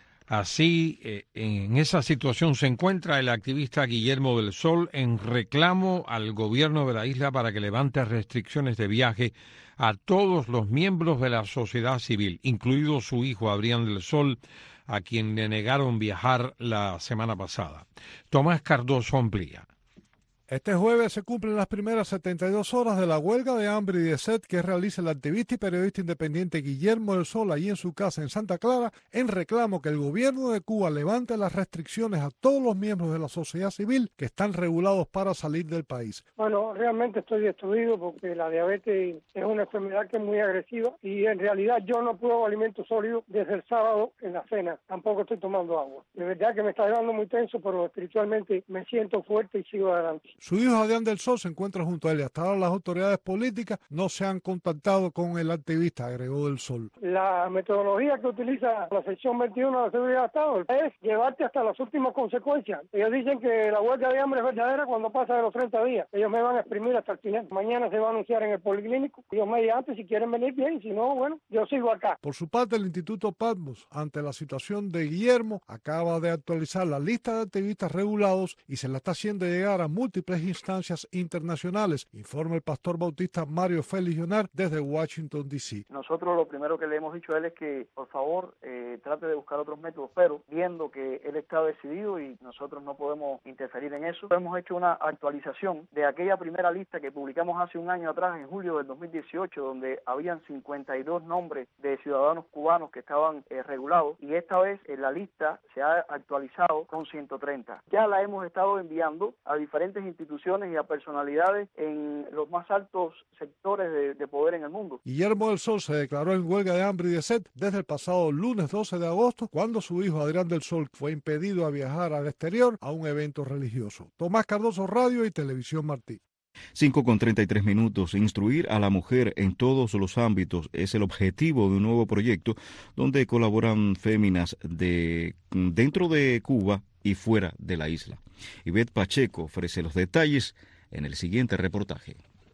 Así, eh, en esa situación se encuentra el activista Guillermo del Sol en reclamo al gobierno de la isla para que levante restricciones de viaje a todos los miembros de la sociedad civil, incluido su hijo Adrián del Sol, a quien le negaron viajar la semana pasada. Tomás Cardoso amplía. Este jueves se cumplen las primeras setenta y dos horas de la huelga de hambre y de sed que realiza el activista y periodista independiente Guillermo del Sol allí en su casa en Santa Clara, en reclamo que el gobierno de Cuba levante las restricciones a todos los miembros de la sociedad civil que están regulados para salir del país. Bueno, realmente estoy destruido porque la diabetes es una enfermedad que es muy agresiva y en realidad yo no pruebo alimentos sólidos desde el sábado en la cena, tampoco estoy tomando agua. De verdad que me está llevando muy tenso, pero espiritualmente me siento fuerte y sigo adelante. Su hijo Adrián del Sol se encuentra junto a él y hasta ahora las autoridades políticas no se han contactado con el activista, agregó del Sol. La metodología que utiliza la sección veintiuno de la Seguridad de Estado es llevarte hasta las últimas consecuencias. Ellos dicen que la huelga de hambre es verdadera cuando pasa de los treinta días. Ellos me van a exprimir hasta el final. Mañana se va a anunciar en el policlínico. Ellos me dirán antes si quieren venir bien, si no, bueno, yo sigo acá. Por su parte, el Instituto Patmos, ante la situación de Guillermo, acaba de actualizar la lista de activistas regulados y se la está haciendo llegar a múltiples instancias internacionales, informa el pastor bautista Mario Félix Leonard desde Washington, D C Nosotros lo primero que le hemos dicho a él es que, por favor, eh, trate de buscar otros métodos, pero viendo que él está decidido y nosotros no podemos interferir en eso, hemos hecho una actualización de aquella primera lista que publicamos hace un año atrás, en julio del dos mil dieciocho, donde habían cincuenta y dos nombres de ciudadanos cubanos que estaban eh, regulados, y esta vez en la lista se ha actualizado con ciento treinta. Ya la hemos estado enviando a diferentes instituciones y a personalidades en los más altos sectores de, de poder en el mundo. Guillermo del Sol se declaró en huelga de hambre y de sed desde el pasado lunes doce de agosto, cuando su hijo Adrián del Sol fue impedido a viajar al exterior a un evento religioso. Tomás Cardoso, Radio y Televisión Martí. cinco con treinta y tres minutos. Instruir a la mujer en todos los ámbitos es el objetivo de un nuevo proyecto donde colaboran féminas de dentro de Cuba y fuera de la isla. Ivette Pacheco ofrece los detalles en el siguiente reportaje.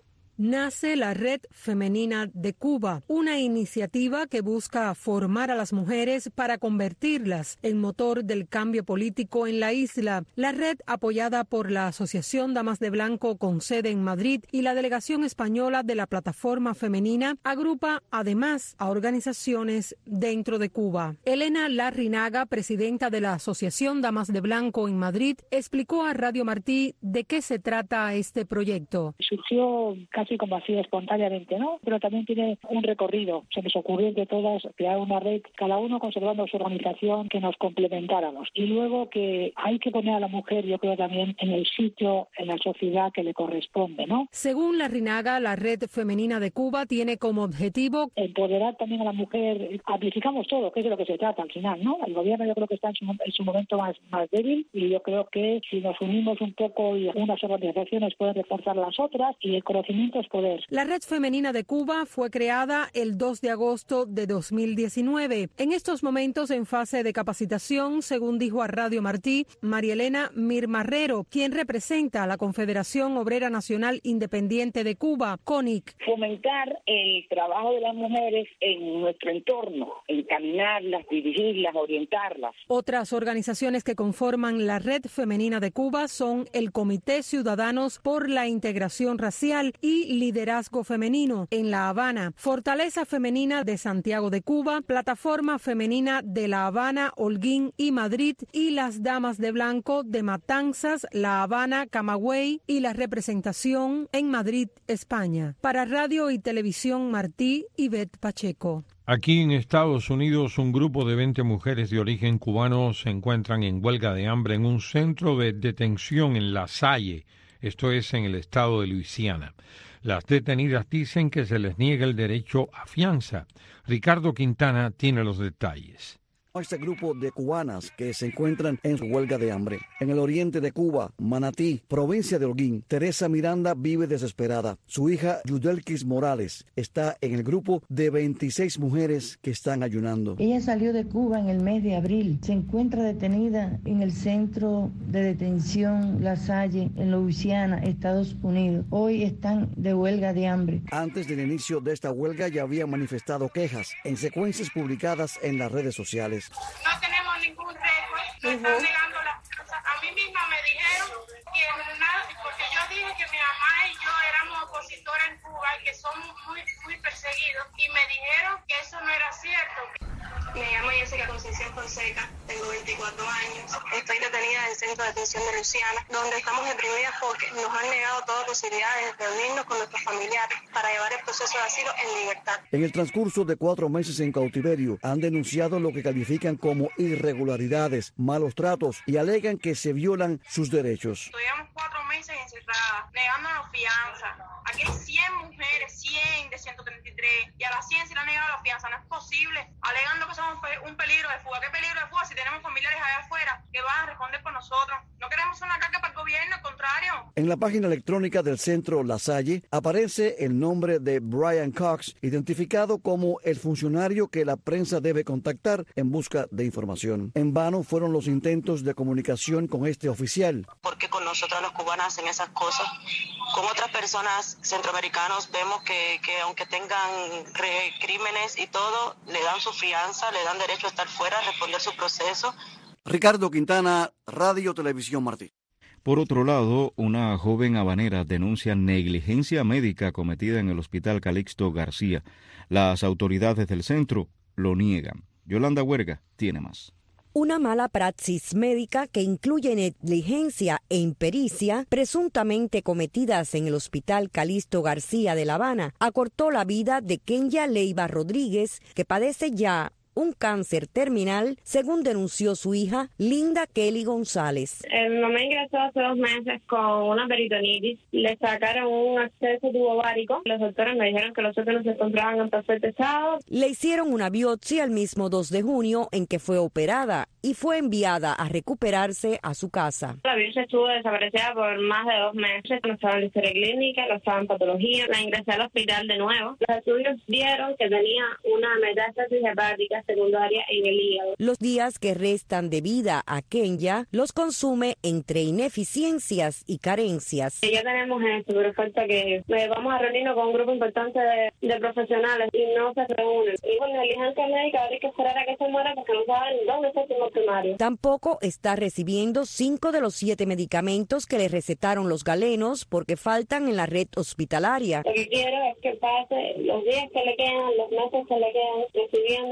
Nace la Red Femenina de Cuba, una iniciativa que busca formar a las mujeres para convertirlas en motor del cambio político en la isla. La red, apoyada por la Asociación Damas de Blanco con sede en Madrid y la delegación española de la Plataforma Femenina, agrupa además a organizaciones dentro de Cuba. Elena Larrinaga, presidenta de la Asociación Damas de Blanco en Madrid, explicó a Radio Martí de qué se trata este proyecto. Surgió así como así espontáneamente, ¿no? Pero también tiene un recorrido. Se nos ocurrió que todas crear una red, cada uno conservando su organización, que nos complementáramos. Y luego que hay que poner a la mujer, yo creo, también en el sitio, en la sociedad que le corresponde, ¿no? Según Larrinaga, la Red Femenina de Cuba tiene como objetivo empoderar también a la mujer. Amplificamos todo, que es de lo que se trata al final, ¿no? El gobierno yo creo que está en su, en su momento más, más débil, y yo creo que si nos unimos un poco y unas organizaciones pueden reforzar las otras, y el conocimiento es poder. La Red Femenina de Cuba fue creada el dos de agosto de dos mil diecinueve. En estos momentos en fase de capacitación, según dijo a Radio Martí María Elena Mirmarrero, quien representa a la Confederación Obrera Nacional Independiente de Cuba, CONIC. Fomentar el trabajo de las mujeres en nuestro entorno, encaminarlas, dirigirlas, orientarlas. Otras organizaciones que conforman la Red Femenina de Cuba son el Comité Ciudadanos por la Integración Racial y Liderazgo Femenino en La Habana, Fortaleza Femenina de Santiago de Cuba, Plataforma Femenina de La Habana, Holguín y Madrid, y las Damas de Blanco de Matanzas, La Habana, Camagüey y la representación en Madrid, España. Para Radio y Televisión Martí, Ivette Pacheco. Aquí en Estados Unidos, un grupo de veinte mujeres de origen cubano se encuentran en huelga de hambre en un centro de detención en La Salle, esto es en el estado de Luisiana. Las detenidas dicen que se les niega el derecho a fianza. Ricardo Quintana tiene los detalles. Este grupo de cubanas que se encuentran en huelga de hambre. En el oriente de Cuba, Manatí, provincia de Holguín, Teresa Miranda vive desesperada. Su hija, Yudelkis Morales, está en el grupo de veintiséis mujeres que están ayunando. Ella salió de Cuba en el mes de abril. Se encuentra detenida en el centro de detención La Salle, en Louisiana, Estados Unidos. Hoy están de huelga de hambre. Antes del inicio de esta huelga ya habían manifestado quejas en secuencias publicadas en las redes sociales. No tenemos ningún récord, me están negando las cosas. A mí misma me dijeron que nada, porque yo dije que mi mamá y yo éramos opositores en Cuba y que somos muy, muy perseguidos, y me dijeron que eso no era cierto. Me llamo Jessica Concepción Fonseca, tengo veinticuatro años, estoy detenida en el centro de detención de Luisiana, donde estamos deprimidas porque nos han negado toda posibilidad de reunirnos con nuestros familiares para llevar el proceso de asilo en libertad. En el transcurso de cuatro meses en cautiverio, han denunciado lo que califican como irregularidades, malos tratos, y alegan que se violan sus derechos. Estuvimos cuatro meses encerradas, negándonos fianza. Aquí hay cien mujeres, cien de ciento treinta y tres, y a las cien se le han negado la fianza. No es posible, alegando que somos un peligro de fuga. ¿Qué peligro de fuga si tenemos familiares allá afuera que van a responder por nosotros? No queremos una carga para el gobierno, al contrario. En la página electrónica del centro La Salle aparece el nombre de Brian Cox, identificado como el funcionario que la prensa debe contactar en busca de información. En vano fueron los intentos de comunicación con este oficial. ¿Por qué con nosotras los cubanos hacen esas cosas? Con otras personas centroamericanos vemos que, que aunque tengan crímenes y todo, le dan su fianza, le dan derecho a estar fuera, a responder su proceso. Ricardo Quintana, Radio Televisión Martí. Por otro lado, una joven habanera denuncia negligencia médica cometida en el Hospital Calixto García. Las autoridades del centro lo niegan. Yolanda Huerga tiene más. Una mala praxis médica que incluye negligencia e impericia presuntamente cometidas en el Hospital Calixto García de La Habana acortó la vida de Kenya Leiva Rodríguez, que padece ya un cáncer terminal, según denunció su hija Linda Kelly González. Mi mamá ingresó hace dos meses con una peritonitis, le sacaron un absceso tubovárico, los doctores me dijeron que los órganos se encontraban en perfecto estado. Le hicieron una biopsia el mismo dos de junio en que fue operada y fue enviada a recuperarse a su casa. La biopsia estuvo desaparecida por más de dos meses, no estaba en la historia clínica, no estaba en patología, la ingresé al hospital de nuevo. Los estudios dieron que tenía una metástasis hepática secundaria en el hígado. Los días que restan de vida a Kenya los consume entre ineficiencias y carencias. Ya tenemos esto, pero falta que eh, vamos a reunirnos con un grupo importante de, de profesionales y no se reúnen. Y con negligencia médica habría que esperar a que se muera porque no saben dónde está el tumor primario. Tampoco está recibiendo cinco de los siete medicamentos que le recetaron los galenos porque faltan en la red hospitalaria. Lo que quiero es que pase los días que le quedan, los meses que le quedan, recibiendo el medicamento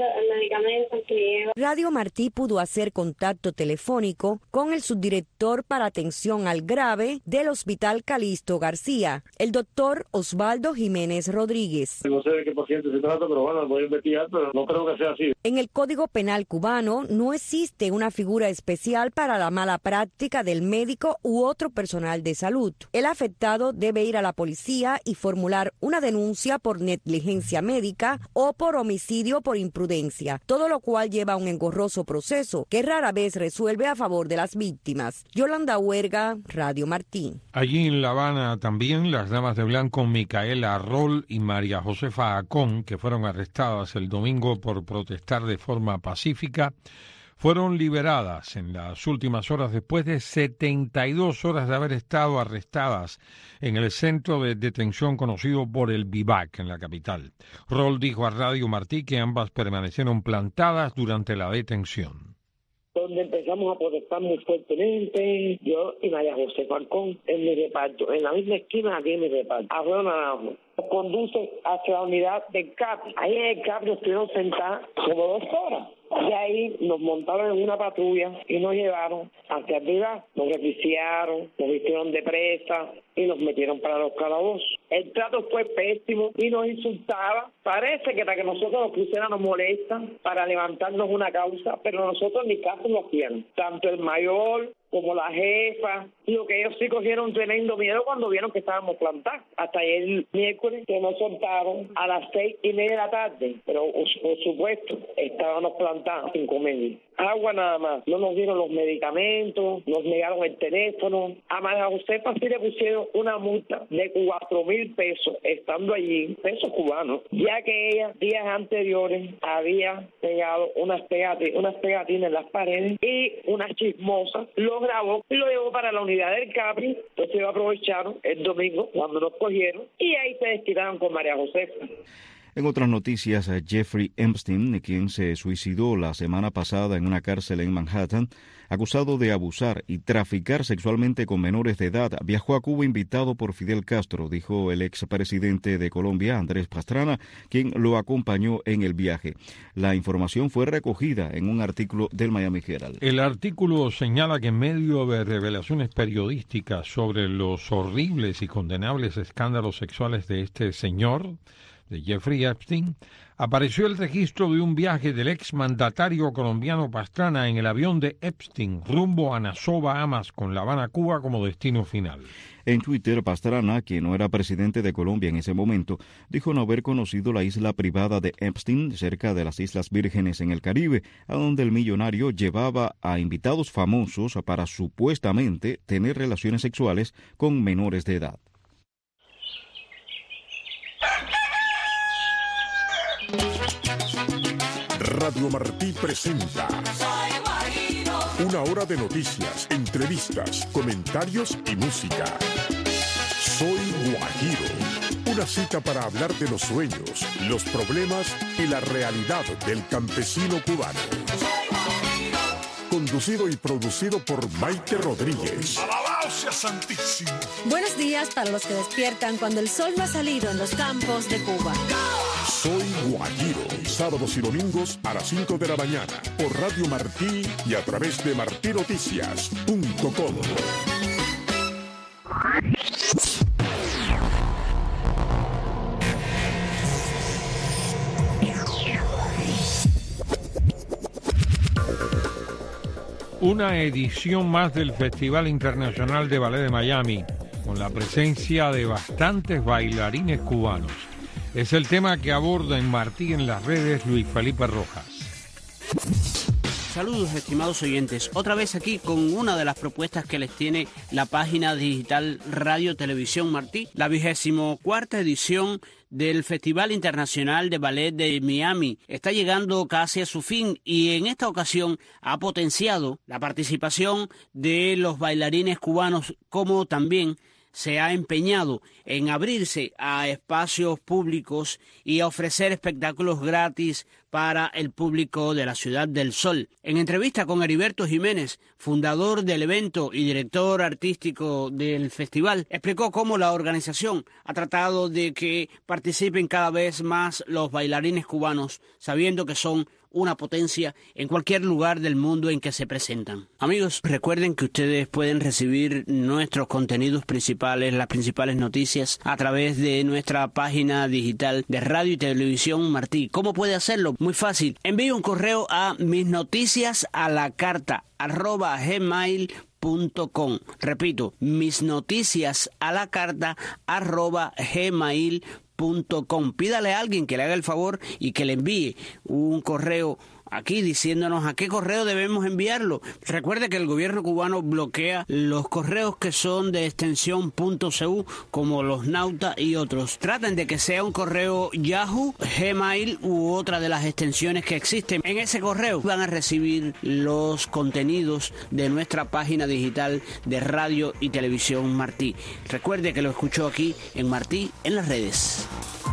medicamentos que lleva. Radio Martí pudo hacer contacto telefónico con el subdirector para atención al grave del Hospital Calixto García, el doctor Osvaldo Jiménez Rodríguez. No sé de qué paciente se trata, pero bueno, voy a investigar, pero no creo que sea así. En el Código Penal cubano no existe una figura especial para la mala práctica del médico u otro personal de salud. El afectado debe ir a la policía y formular una denuncia por negligencia médica o por homicidio por imprudencia, todo lo cual lleva a un engorroso proceso que rara vez resuelve a favor de las víctimas. Yolanda Huerga, Radio Martín. Allí en La Habana también las damas de blanco Micaela Arrol y María Josefa Acón, que fueron arrestadas el domingo por protestar de forma pacífica, fueron liberadas en las últimas horas después de setenta y dos horas de haber estado arrestadas en el centro de detención conocido por el Vivac en la capital. Rol dijo a Radio Martí que ambas permanecieron plantadas durante la detención. Donde empezamos a protestar muy fuertemente, yo y María José Falcón, en mi reparto, en la misma esquina aquí en mi reparto, Arroyo Naranjo. Nos conduce hacia la unidad del C A P. Ahí en el C A P nos estuvieron sentados como dos horas. Y ahí nos montaron en una patrulla y nos llevaron hacia arriba, nos requisieron, nos vistieron de presa y nos metieron para los calabozos. El trato fue pésimo y nos insultaba. Parece que para que nosotros nos pusieran nos molestan para levantarnos una causa, pero nosotros ni caso lo hacían. Tanto el mayor como la jefa, digo que ellos sí cogieron tremendo miedo cuando vieron que estábamos plantados. Hasta el miércoles que nos soltaron a las seis y media de la tarde, pero por supuesto estábamos plantados sin comer. Agua nada más, no nos dieron los medicamentos, nos negaron el teléfono. A María Josefa sí le pusieron una multa de cuatro mil pesos estando allí, pesos cubanos, ya que ella días anteriores había pegado unas, pegati- unas pegatinas en las paredes y una chismosa lo grabó y lo llevó para la unidad del Capri. Entonces ellos aprovecharon el domingo cuando nos cogieron y ahí se desquitaron con María Josefa. En otras noticias, Jeffrey Epstein, quien se suicidó la semana pasada en una cárcel en Manhattan, acusado de abusar y traficar sexualmente con menores de edad, viajó a Cuba invitado por Fidel Castro, dijo el expresidente de Colombia, Andrés Pastrana, quien lo acompañó en el viaje. La información fue recogida en un artículo del Miami Herald. El artículo señala que en medio de revelaciones periodísticas sobre los horribles y condenables escándalos sexuales de este señor, de Jeffrey Epstein, apareció el registro de un viaje del exmandatario colombiano Pastrana en el avión de Epstein rumbo a Nassau, Bahamas, con La Habana, Cuba como destino final. En Twitter, Pastrana, quien no era presidente de Colombia en ese momento, dijo no haber conocido la isla privada de Epstein, cerca de las Islas Vírgenes en el Caribe, a donde el millonario llevaba a invitados famosos para supuestamente tener relaciones sexuales con menores de edad. Radio Martí presenta una hora de noticias, entrevistas, comentarios y música. Soy Guajiro, una cita para hablar de los sueños, los problemas y la realidad del campesino cubano. Conducido y producido por Maite Rodríguez. ¡Alabado sea Santísimo! Buenos días para los que despiertan cuando el sol no ha salido en los campos de Cuba. Soy Guajiro, sábados y domingos a las cinco de la mañana por Radio Martí y a través de martí noticias punto com. Una edición más del Festival Internacional de Ballet de Miami, con la presencia de bastantes bailarines cubanos. Es el tema que aborda en Martí en las redes Luis Felipe Rojas. Saludos, estimados oyentes. Otra vez aquí con una de las propuestas que les tiene la página digital Radio Televisión Martí, la vigésimo cuarta edición del Festival Internacional de Ballet de Miami. Está llegando casi a su fin y en esta ocasión ha potenciado la participación de los bailarines cubanos, como también se ha empeñado en abrirse a espacios públicos y a ofrecer espectáculos gratis para el público de la Ciudad del Sol. En entrevista con Heriberto Jiménez, fundador del evento y director artístico del festival, explicó cómo la organización ha tratado de que participen cada vez más los bailarines cubanos, sabiendo que son una potencia en cualquier lugar del mundo en que se presentan. Amigos, recuerden que ustedes pueden recibir nuestros contenidos principales, las principales noticias, a través de nuestra página digital de Radio y Televisión Martí. ¿Cómo puede hacerlo? Muy fácil. Envíe un correo a mis noticias a la carta arroba gmail punto com. Repito, mis noticias a la carta arroba gmail punto com. Pídale a alguien que le haga el favor y que le envíe un correo aquí diciéndonos a qué correo debemos enviarlo. Recuerde que el gobierno cubano bloquea los correos que son de extensión .cu, como los Nauta y otros. Traten de que sea un correo Yahoo, Gmail u otra de las extensiones que existen. En ese correo van a recibir los contenidos de nuestra página digital de Radio y Televisión Martí. Recuerde que lo escuchó aquí en Martí en las redes.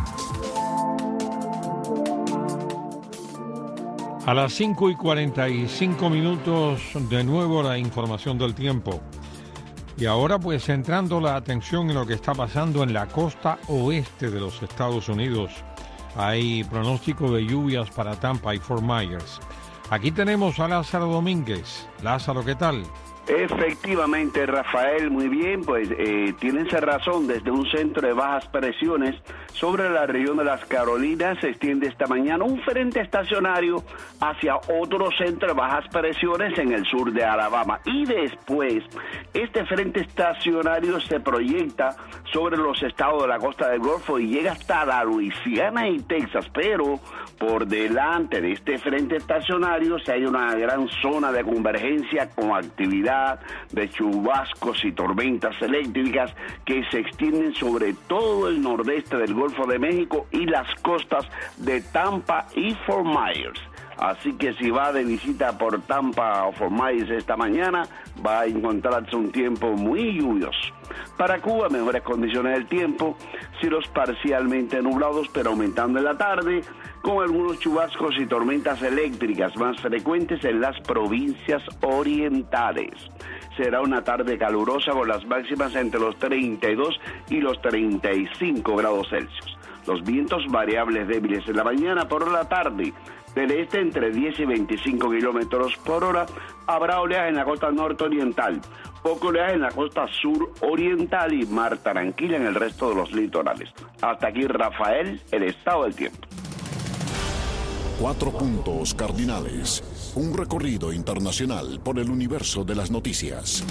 A las cinco y cuarenta y cinco minutos, de nuevo la información del tiempo. Y ahora pues centrando la atención en lo que está pasando en la costa oeste de los Estados Unidos. Hay pronóstico de lluvias para Tampa y Fort Myers. Aquí tenemos a Lázaro Domínguez. Lázaro, ¿qué tal? Efectivamente, Rafael, muy bien, pues eh, tienen razón. Desde un centro de bajas presiones sobre la región de las Carolinas se extiende esta mañana un frente estacionario hacia otro centro de bajas presiones en el sur de Alabama. Y después, este frente estacionario se proyecta sobre los estados de la costa del Golfo y llega hasta la Luisiana y Texas, pero por delante de este frente estacionario se hay una gran zona de convergencia con actividad de chubascos y tormentas eléctricas que se extienden sobre todo el nordeste del Golfo de México y las costas de Tampa y Fort Myers. Así que si va de visita por Tampa o Fort Myers esta mañana, va a encontrarse un tiempo muy lluvioso. Para Cuba, mejores condiciones del tiempo, cielos parcialmente nublados pero aumentando en la tarde, con algunos chubascos y tormentas eléctricas más frecuentes en las provincias orientales. Será una tarde calurosa con las máximas entre los treinta y dos y los treinta y cinco grados Celsius. Los vientos variables débiles en la mañana, por la tarde del este entre diez y veinticinco kilómetros por hora. Habrá oleaje en la costa nororiental, poco oleaje en la costa sur oriental y mar tranquila en el resto de los litorales. Hasta aquí, Rafael, el estado del tiempo. Cuatro puntos cardinales. Un recorrido internacional por el universo de las noticias.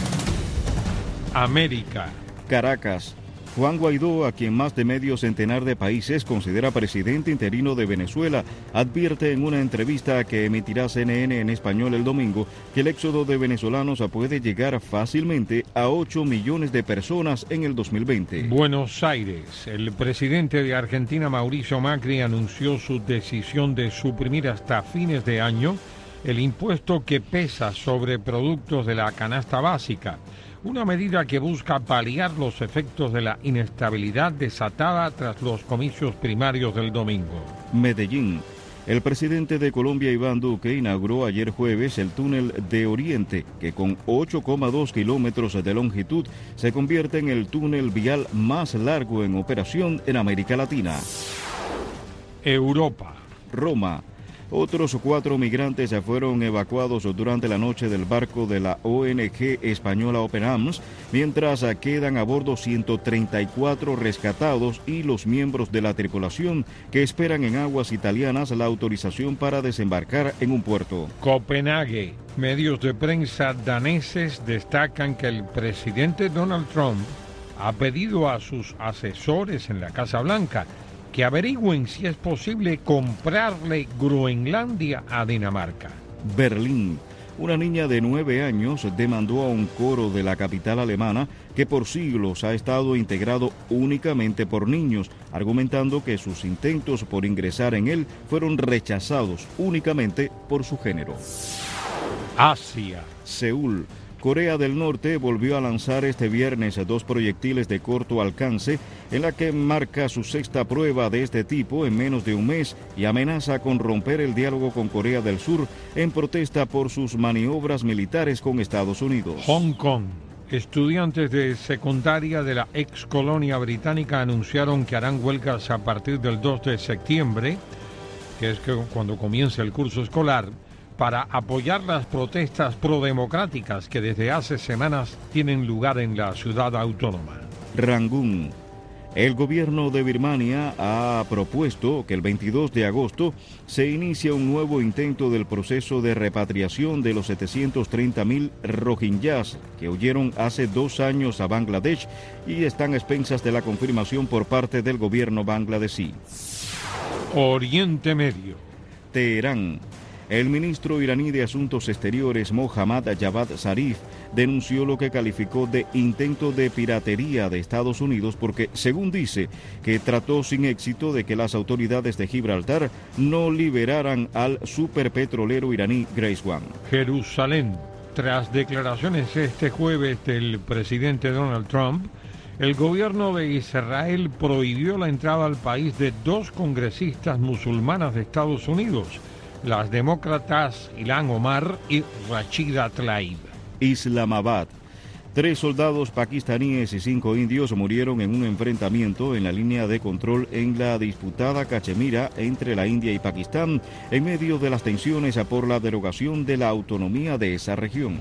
América. Caracas. Juan Guaidó, a quien más de medio centenar de países considera presidente interino de Venezuela, advierte en una entrevista que emitirá C N N en español el domingo que el éxodo de venezolanos puede llegar fácilmente a ocho millones de personas en el dos mil veinte. Buenos Aires. El presidente de Argentina, Mauricio Macri, anunció su decisión de suprimir hasta fines de año el impuesto que pesa sobre productos de la canasta básica. Una medida que busca paliar los efectos de la inestabilidad desatada tras los comicios primarios del domingo. Medellín. El presidente de Colombia, Iván Duque, inauguró ayer jueves el túnel de Oriente, que con ocho coma dos kilómetros de longitud se convierte en el túnel vial más largo en operación en América Latina. Europa. Roma. Otros cuatro migrantes fueron evacuados durante la noche del barco de la O N G española Open Arms, mientras quedan a bordo ciento treinta y cuatro rescatados y los miembros de la tripulación que esperan en aguas italianas la autorización para desembarcar en un puerto. Copenhague. Medios de prensa daneses destacan que el presidente Donald Trump ha pedido a sus asesores en la Casa Blanca que averigüen si es posible comprarle Groenlandia a Dinamarca. Berlín. Una niña de nueve años demandó a un coro de la capital alemana que por siglos ha estado integrado únicamente por niños, argumentando que sus intentos por ingresar en él fueron rechazados únicamente por su género. Asia. Seúl. Corea del Norte volvió a lanzar este viernes dos proyectiles de corto alcance, en la que marca su sexta prueba de este tipo en menos de un mes y amenaza con romper el diálogo con Corea del Sur en protesta por sus maniobras militares con Estados Unidos. Hong Kong. Estudiantes de secundaria de la ex colonia británica anunciaron que harán huelgas a partir del dos de septiembre que es que cuando comience el curso escolar, para apoyar las protestas prodemocráticas que desde hace semanas tienen lugar en la ciudad autónoma. Rangún. El gobierno de Birmania ha propuesto que el veintidós de agosto se inicie un nuevo intento del proceso de repatriación de los setecientos treinta mil rohingyas que huyeron hace dos años a Bangladesh y están a expensas de la confirmación por parte del gobierno bangladesí. Oriente Medio. Teherán. El ministro iraní de Asuntos Exteriores, Mohammad Javad Zarif, denunció lo que calificó de intento de piratería de Estados Unidos porque, según dice, que trató sin éxito de que las autoridades de Gibraltar no liberaran al superpetrolero iraní Grace One. Jerusalén. Tras declaraciones este jueves del presidente Donald Trump, el gobierno de Israel prohibió la entrada al país de dos congresistas musulmanas de Estados Unidos, las demócratas Ilhan Omar y Rashida Tlaib. Islamabad. Tres soldados pakistaníes y cinco indios murieron en un enfrentamiento en la línea de control en la disputada Cachemira entre la India y Pakistán, en medio de las tensiones por la derogación de la autonomía de esa región.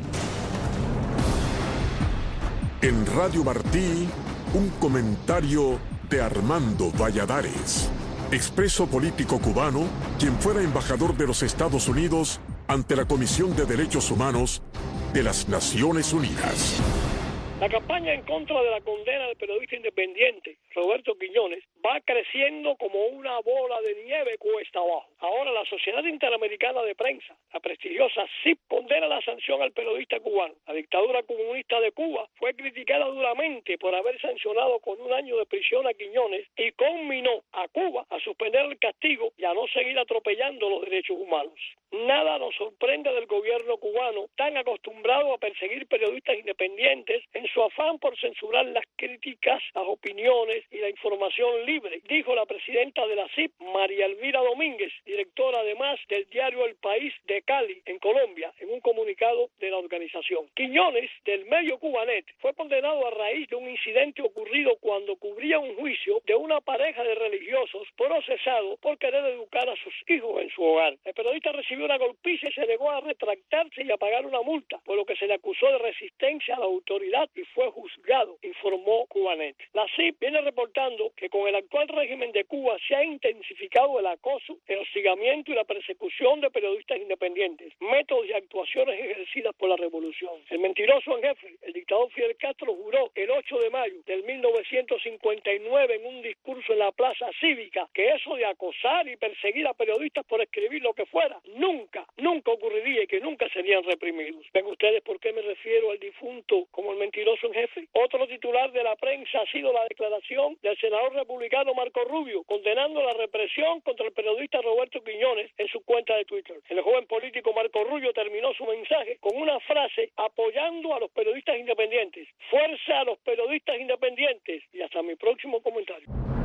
En Radio Martí, un comentario de Armando Valladares, expreso político cubano, quien fuera embajador de los Estados Unidos ante la Comisión de Derechos Humanos de las Naciones Unidas. La campaña en contra de la condena del periodista independiente Roberto Quiñones va creciendo como una bola de nieve cuesta abajo. Ahora la Sociedad Interamericana de Prensa, la prestigiosa C I P, condena la sanción al periodista cubano. La dictadura comunista de Cuba fue criticada duramente por haber sancionado con un año de prisión a Quiñones y conminó a Cuba a suspender el castigo y a no seguir atropellando los derechos humanos. Nada nos sorprende del gobierno cubano, tan acostumbrado a perseguir periodistas independientes en su afán por censurar las críticas, las opiniones y la información libre, dijo la presidenta de la C I P, María Elvira Domínguez, directora además del diario El País de Cali, en Colombia, en un comunicado de la organización. Quiñones, del medio Cubanet, fue condenado a raíz de un incidente ocurrido cuando cubría un juicio de una pareja de religiosos procesado por querer educar a sus hijos en su hogar. El periodista recibió una golpiza y se negó a retractarse y a pagar una multa, por lo que se le acusó de resistencia a la autoridad y fue juzgado, informó Cubanet. La C I P viene reportando que con el actual régimen de Cuba se ha intensificado el acoso, el hostigamiento y la persecución de periodistas independientes, métodos y actuaciones ejercidas por la revolución. El mentiroso en jefe, el dictador Fidel Castro, juró el ocho de mayo del mil novecientos cincuenta y nueve en un discurso en la Plaza Cívica que eso de acosar y perseguir a periodistas por escribir lo que fuera, nunca, nunca ocurriría y que nunca serían reprimidos. ¿Ven ustedes por qué me refiero al difunto como el mentiroso en jefe? Otro titular de la prensa ha sido la declaración del senador republicano Marco Rubio, condenando la represión contra el periodista Roberto Quiñones en su cuenta de Twitter. El joven político Marco Rubio terminó su mensaje con una frase apoyando a los periodistas independientes. ¡Fuerza a los periodistas independientes! Y hasta mi próximo comentario.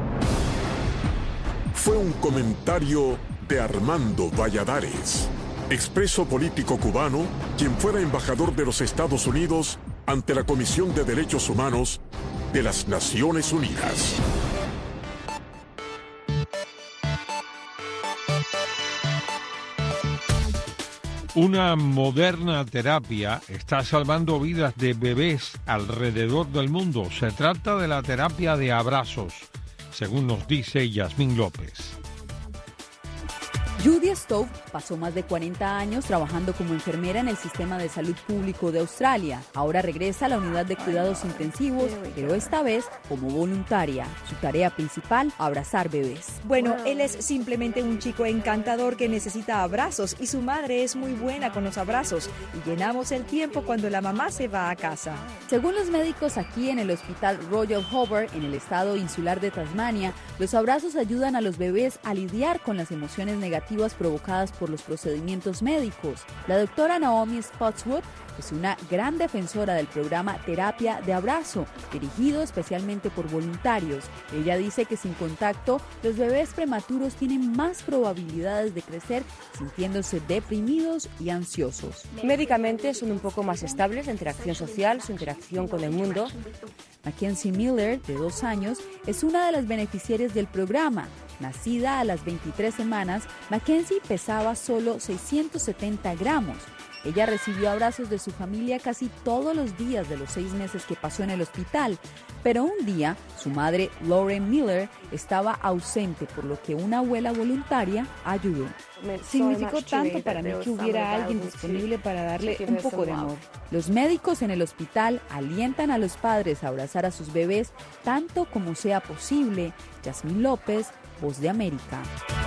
Fue un comentario de Armando Valladares, expreso político cubano, quien fuera embajador de los Estados Unidos ante la Comisión de Derechos Humanos de las Naciones Unidas. Una moderna terapia está salvando vidas de bebés alrededor del mundo. Se trata de la terapia de abrazos, según nos dice Yasmín López. Judy Stowe pasó más de cuarenta años trabajando como enfermera en el sistema de salud público de Australia. Ahora regresa a la unidad de cuidados intensivos, pero esta vez como voluntaria. Su tarea principal, abrazar bebés. Bueno, él es simplemente un chico encantador que necesita abrazos y su madre es muy buena con los abrazos y llenamos el tiempo cuando la mamá se va a casa. Según los médicos aquí en el Hospital Royal Hobart, en el estado insular de Tasmania, los abrazos ayudan a los bebés a lidiar con las emociones negativas provocadas por los procedimientos médicos. La doctora Naomi Spotswood es una gran defensora del programa Terapia de Abrazo, dirigido especialmente por voluntarios. Ella dice que sin contacto, los bebés prematuros tienen más probabilidades de crecer sintiéndose deprimidos y ansiosos. Médicamente son un poco más estables, la interacción social, su interacción con el mundo. Mackenzie Miller, de dos años, es una de las beneficiarias del programa. Nacida a las veintitrés semanas, Mackenzie pesaba solo seiscientos setenta gramos. Ella recibió abrazos de su familia casi todos los días de los seis meses que pasó en el hospital, pero un día su madre, Lauren Miller, estaba ausente, por lo que una abuela voluntaria ayudó. Significó tanto para mí que hubiera alguien disponible para darle un poco de amor. Los médicos en el hospital alientan a los padres a abrazar a sus bebés tanto como sea posible. Yasmín López, Voz de América.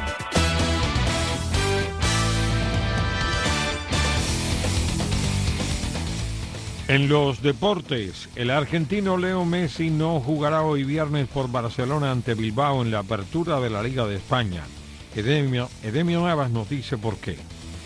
En los deportes, el argentino Leo Messi no jugará hoy viernes por Barcelona ante Bilbao en la apertura de la Liga de España. Edemio, Edemio Navas nos dice por qué.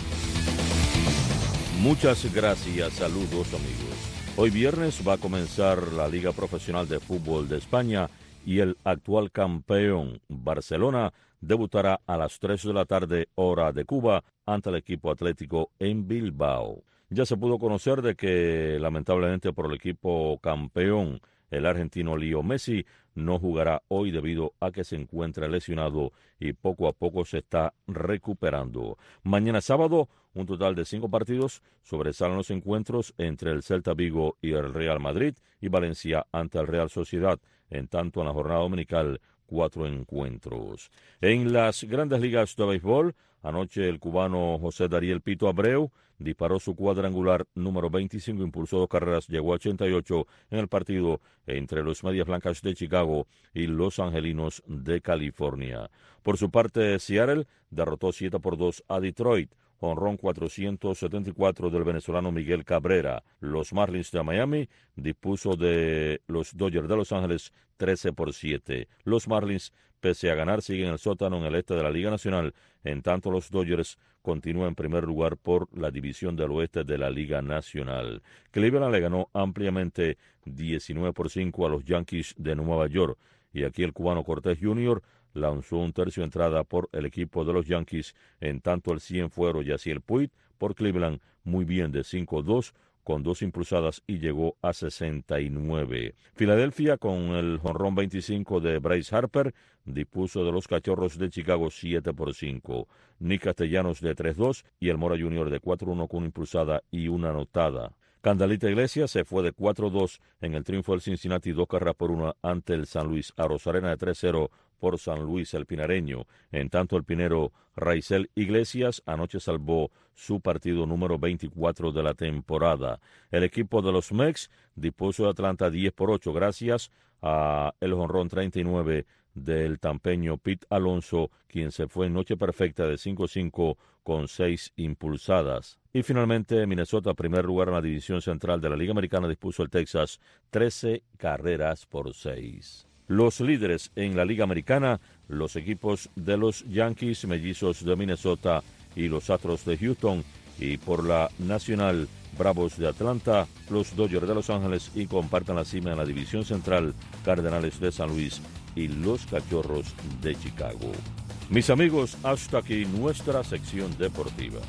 Muchas gracias, saludos amigos. Hoy viernes va a comenzar la Liga Profesional de Fútbol de España y el actual campeón, Barcelona, debutará a las tres de la tarde, hora de Cuba, ante el equipo atlético en Bilbao. Ya se pudo conocer de que, lamentablemente por el equipo campeón, el argentino Leo Messi no jugará hoy debido a que se encuentra lesionado y poco a poco se está recuperando. Mañana sábado, un total de cinco partidos sobresalen los encuentros entre el Celta Vigo y el Real Madrid y Valencia ante el Real Sociedad. En tanto, en la jornada dominical, cuatro encuentros. En las grandes ligas de béisbol, anoche el cubano José Dariel Pito Abreu disparó su cuadrangular número veinticinco, impulsó dos carreras, llegó a ochenta y ocho en el partido entre los Medias Blancas de Chicago y los Angelinos de California. Por su parte, Seattle derrotó siete por dos a Detroit. Jonrón cuatrocientos setenta y cuatro del venezolano Miguel Cabrera. Los Marlins de Miami dispuso de los Dodgers de Los Ángeles trece por siete. Los Marlins, pese a ganar, siguen en el sótano en el este de la Liga Nacional. En tanto, los Dodgers continúan en primer lugar por la división del oeste de la Liga Nacional. Cleveland le ganó ampliamente diecinueve por cinco a los Yankees de Nueva York. Y aquí el cubano Cortés junior lanzó un tercio de entrada por el equipo de los Yankees, en tanto el Cienfuegos Yasiel Puig por Cleveland muy bien de cinco dos con dos impulsadas y llegó a sesenta y nueve. Filadelfia con el jonrón veinticinco de Bryce Harper dispuso de los Cachorros de Chicago siete por cinco. Nick Castellanos de tres dos y el Mora junior de cuatro uno con una impulsada y una anotada. Candalita Iglesias se fue de cuatro dos en el triunfo del Cincinnati, dos carreras por una ante el San Luis. A Rosarena de tres cero por San Luis el Pinareño. En tanto, el pinero Raizel Iglesias anoche salvó su partido número veinticuatro de la temporada. El equipo de los Mex dispuso de Atlanta diez por ocho gracias a el jonrón treinta y nueve del tampeño Pete Alonso, quien se fue en noche perfecta de cinco cinco con seis impulsadas. Y finalmente, Minnesota, primer lugar en la división central de la Liga Americana, dispuso el Texas trece carreras por seis. Los líderes en la Liga Americana, los equipos de los Yankees, Mellizos de Minnesota y los Astros de Houston, y por la Nacional, Bravos de Atlanta, los Dodgers de Los Ángeles, y compartan la cima en la división central, Cardenales de San Luis y los Cachorros de Chicago. Mis amigos, hasta aquí nuestra sección deportiva.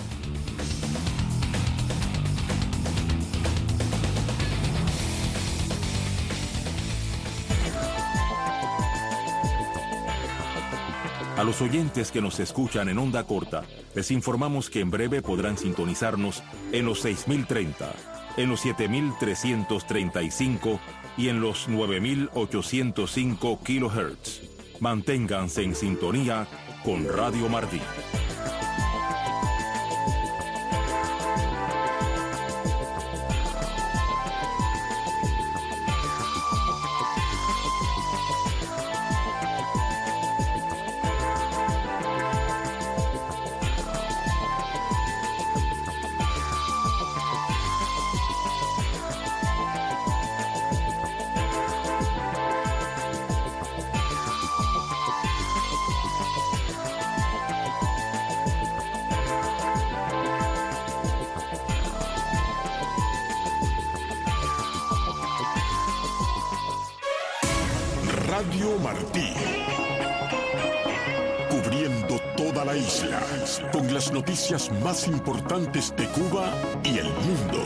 A los oyentes que nos escuchan en onda corta, les informamos que en breve podrán sintonizarnos en los seis mil treinta, en los siete mil trescientos treinta y cinco y en los nueve mil ochocientos cinco kilohertz. Manténganse en sintonía con Radio Martí. Radio Martí, cubriendo toda la isla, con las noticias más importantes de Cuba y el mundo.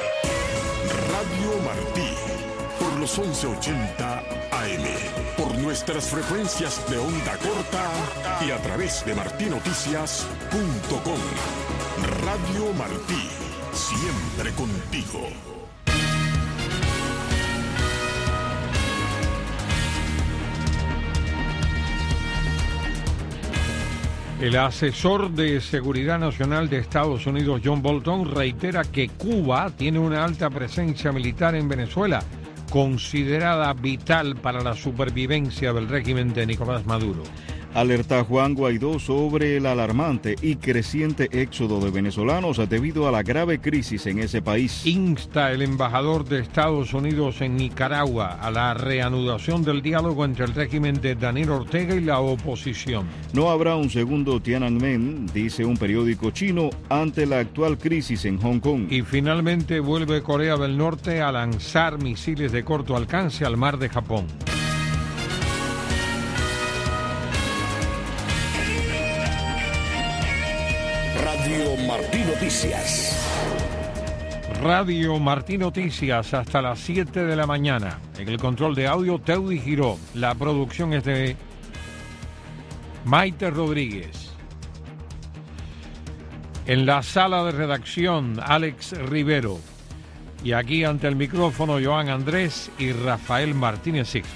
Radio Martí, por los once ochenta A M, por nuestra nuestras frecuencias de onda corta y a través de martí noticias punto com. Radio Martí, siempre contigo. El asesor de Seguridad Nacional de Estados Unidos, John Bolton, reitera que Cuba tiene una alta presencia militar en Venezuela, considerada vital para la supervivencia del régimen de Nicolás Maduro. Alerta Juan Guaidó sobre el alarmante y creciente éxodo de venezolanos debido a la grave crisis en ese país. Insta el embajador de Estados Unidos en Nicaragua a la reanudación del diálogo entre el régimen de Daniel Ortega y la oposición. No habrá un segundo Tiananmen, dice un periódico chino, ante la actual crisis en Hong Kong. Y finalmente vuelve Corea del Norte a lanzar misiles de corto alcance al mar de Japón. Radio Martí Noticias. Radio Martí Noticias hasta las siete de la mañana. En el control de audio, Teudy Giró. La producción es de Maite Rodríguez. En la sala de redacción, Alex Rivero. Y aquí ante el micrófono, Joan Andrés y Rafael Martínez Sixto.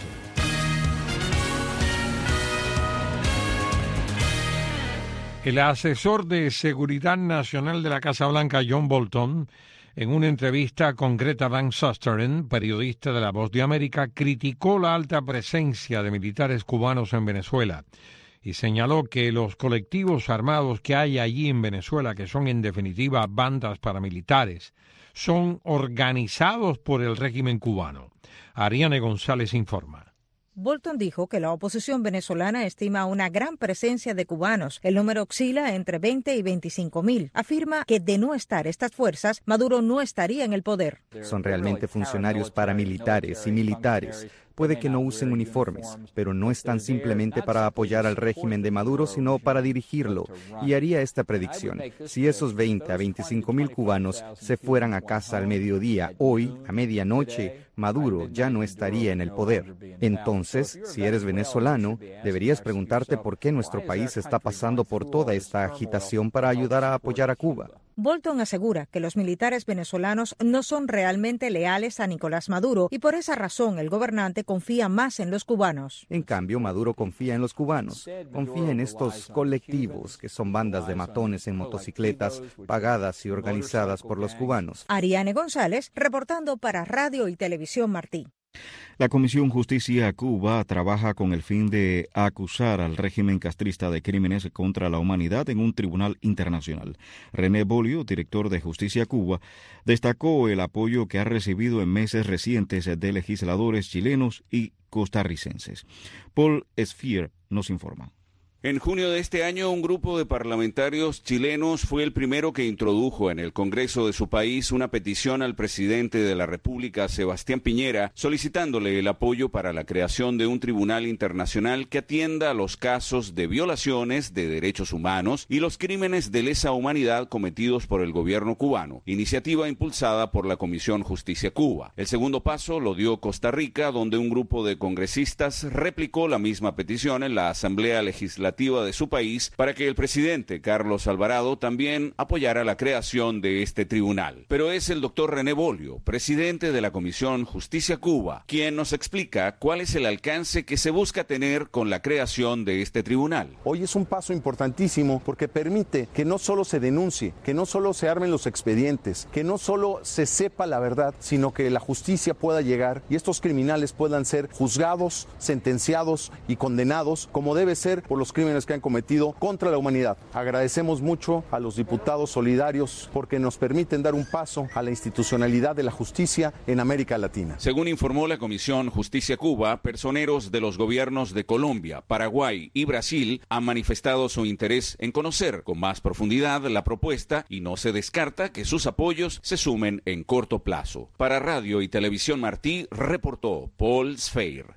El asesor de Seguridad Nacional de la Casa Blanca, John Bolton, en una entrevista con Greta Van Susteren, periodista de La Voz de América, criticó la alta presencia de militares cubanos en Venezuela y señaló que los colectivos armados que hay allí en Venezuela, que son en definitiva bandas paramilitares, son organizados por el régimen cubano. Ariane González informa. Bolton dijo que la oposición venezolana estima una gran presencia de cubanos. El número oscila entre veinte y veinticinco mil. Afirma que de no estar estas fuerzas, Maduro no estaría en el poder. Son realmente funcionarios paramilitares y militares. Puede que no usen uniformes, pero no están simplemente para apoyar al régimen de Maduro, sino para dirigirlo. Y haría esta predicción. Si esos veinte a veinticinco mil cubanos se fueran a casa al mediodía, hoy, a medianoche, Maduro ya no estaría en el poder. Entonces, si eres venezolano, deberías preguntarte por qué nuestro país está pasando por toda esta agitación para ayudar a apoyar a Cuba. Bolton asegura que los militares venezolanos no son realmente leales a Nicolás Maduro y por esa razón el gobernante confía más en los cubanos. En cambio, Maduro confía en los cubanos, confía en estos colectivos que son bandas de matones en motocicletas pagadas y organizadas por los cubanos. Ariane González, reportando para Radio y Televisión Martí. La Comisión Justicia Cuba trabaja con el fin de acusar al régimen castrista de crímenes contra la humanidad en un tribunal internacional. René Bolio, director de Justicia Cuba, destacó el apoyo que ha recibido en meses recientes de legisladores chilenos y costarricenses. Paul Esfier nos informa. En junio de este año, un grupo de parlamentarios chilenos fue el primero que introdujo en el Congreso de su país una petición al presidente de la República, Sebastián Piñera, solicitándole el apoyo para la creación de un tribunal internacional que atienda a los casos de violaciones de derechos humanos y los crímenes de lesa humanidad cometidos por el gobierno cubano, iniciativa impulsada por la Comisión Justicia Cuba. El segundo paso lo dio Costa Rica, donde un grupo de congresistas replicó la misma petición en la Asamblea Legislativa de su país para que el presidente Carlos Alvarado también apoyara la creación de este tribunal. Pero es el doctor René Bolio, presidente de la Comisión Justicia Cuba, quien nos explica cuál es el alcance que se busca tener con la creación de este tribunal. Hoy es un paso importantísimo porque permite que no solo se denuncie, que no solo se armen los expedientes, que no solo se sepa la verdad, sino que la justicia pueda llegar y estos criminales puedan ser juzgados, sentenciados y condenados como debe ser por los crímenes que han cometido contra la humanidad. Agradecemos mucho a los diputados solidarios porque nos permiten dar un paso a la institucionalidad de la justicia en América Latina. Según informó la Comisión Justicia Cuba, personeros de los gobiernos de Colombia, Paraguay y Brasil han manifestado su interés en conocer con más profundidad la propuesta y no se descarta que sus apoyos se sumen en corto plazo. Para Radio y Televisión Martí, reportó Paul Sfeir.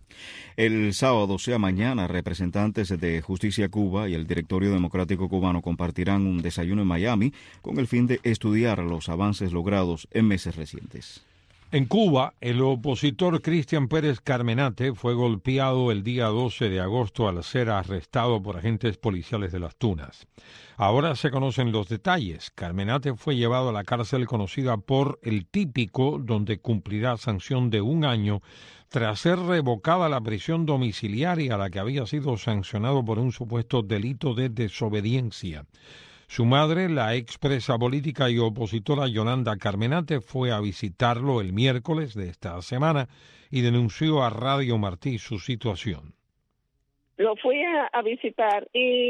El sábado, o sea mañana, representantes de Justicia Cuba y el Directorio Democrático Cubano compartirán un desayuno en Miami con el fin de estudiar los avances logrados en meses recientes. En Cuba, el opositor Cristian Pérez Carmenate fue golpeado el día doce de agosto al ser arrestado por agentes policiales de Las Tunas. Ahora se conocen los detalles. Carmenate fue llevado a la cárcel conocida por El Típico, donde cumplirá sanción de un año tras ser revocada la prisión domiciliaria a la que había sido sancionado por un supuesto delito de desobediencia. Su madre, la expresa política y opositora Yolanda Carmenate, fue a visitarlo el miércoles de esta semana y denunció a Radio Martí su situación. Lo fui a, a visitar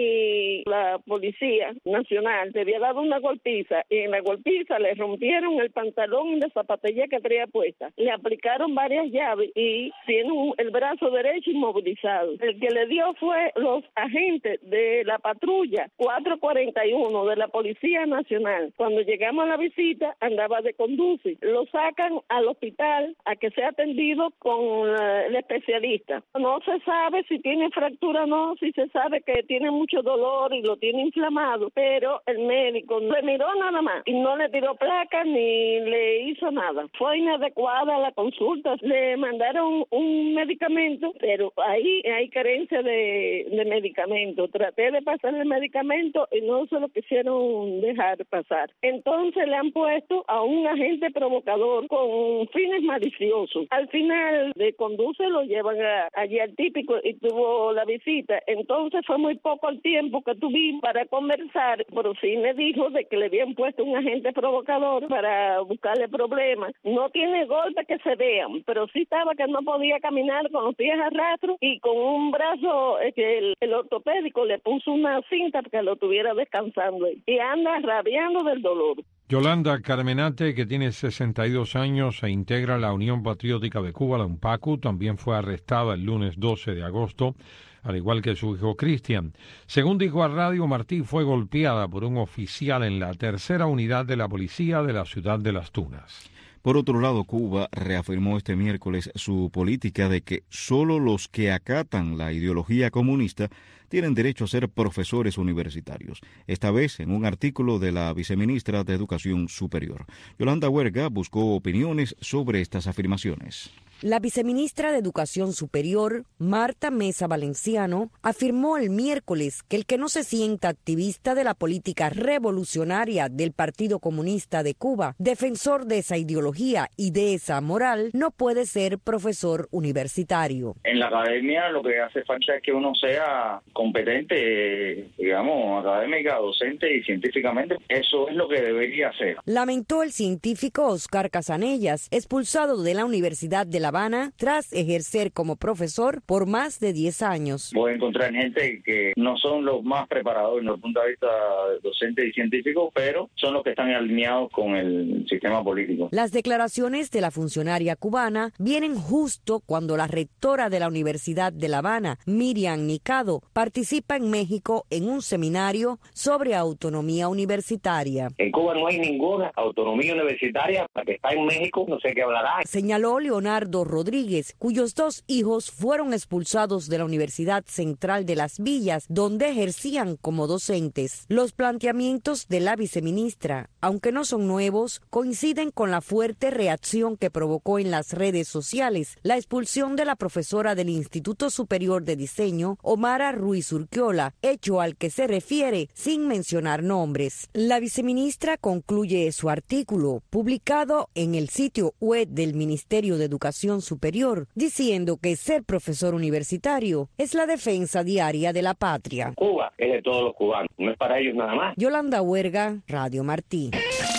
y la Policía Nacional le había dado una golpiza y en la golpiza le rompieron el pantalón de zapatilla que traía puesta. Le aplicaron varias llaves y tiene un, el brazo derecho inmovilizado. El que le dio fue los agentes de la patrulla cuatro cuarenta y uno de la Policía Nacional. Cuando llegamos a la visita andaba de conducir. Lo sacan al hospital a que sea atendido con la, el especialista. No se sabe si tiene fractura no, si se sabe que tiene mucho dolor y lo tiene inflamado, pero el médico le miró nada más y no le tiró placa ni le hizo nada. Fue inadecuada la consulta, le mandaron un medicamento, pero ahí hay carencia de, de medicamento. Traté de pasarle el medicamento y no se lo quisieron dejar pasar. Entonces le han puesto a un agente provocador con fines maliciosos. Al final de conduce lo llevan a, allí al Típico y tuvo la visita, entonces fue muy poco el tiempo que tuvimos para conversar, pero sí me dijo de que le habían puesto un agente provocador para buscarle problemas. No tiene golpes que se vean, pero sí estaba que no podía caminar con los pies a rastro y con un brazo eh, que el, el ortopédico le puso una cinta para que lo tuviera descansando y anda rabiando del dolor. Yolanda Carmenate, que tiene sesenta y dos años e integra la Unión Patriótica de Cuba, la UNPACU, también fue arrestada el lunes doce de agosto, al igual que su hijo Cristian. Según dijo a Radio Martí, fue golpeada por un oficial en la tercera unidad de la policía de la ciudad de Las Tunas. Por otro lado, Cuba reafirmó este miércoles su política de que solo los que acatan la ideología comunista tienen derecho a ser profesores universitarios, esta vez en un artículo de la viceministra de Educación Superior. Yolanda Huerga buscó opiniones sobre estas afirmaciones. La viceministra de Educación Superior, Marta Mesa Valenciano, afirmó el miércoles que el que no se sienta activista de la política revolucionaria del Partido Comunista de Cuba, defensor de esa ideología y de esa moral, no puede ser profesor universitario. En la academia lo que hace falta es que uno sea competente, digamos, académica, docente y científicamente. Eso es lo que debería hacer. Lamentó el científico Oscar Casanellas, expulsado de la Universidad de La Habana tras ejercer como profesor por más de diez años. Voy a encontrar gente que no son los más preparados desde el punto de vista docente y científico, pero son los que están alineados con el sistema político. Las declaraciones de la funcionaria cubana vienen justo cuando la rectora de la Universidad de La Habana, Miriam Nicado, participa en México en un seminario sobre autonomía universitaria. En Cuba no hay ninguna autonomía universitaria, la que está en México no sé qué hablará. Señaló Leonardo Rodríguez, cuyos dos hijos fueron expulsados de la Universidad Central de Las Villas, donde ejercían como docentes. Los planteamientos de la viceministra, aunque no son nuevos, coinciden con la fuerte reacción que provocó en las redes sociales la expulsión de la profesora del Instituto Superior de Diseño, Omara Ruiz Urquiola, hecho al que se refiere sin mencionar nombres. La viceministra concluye su artículo, publicado en el sitio web del Ministerio de Educación Superior, diciendo que ser profesor universitario es la defensa diaria de la patria. Cuba es de todos los cubanos, no es para ellos nada más. Yolanda Huerga, Radio Martí.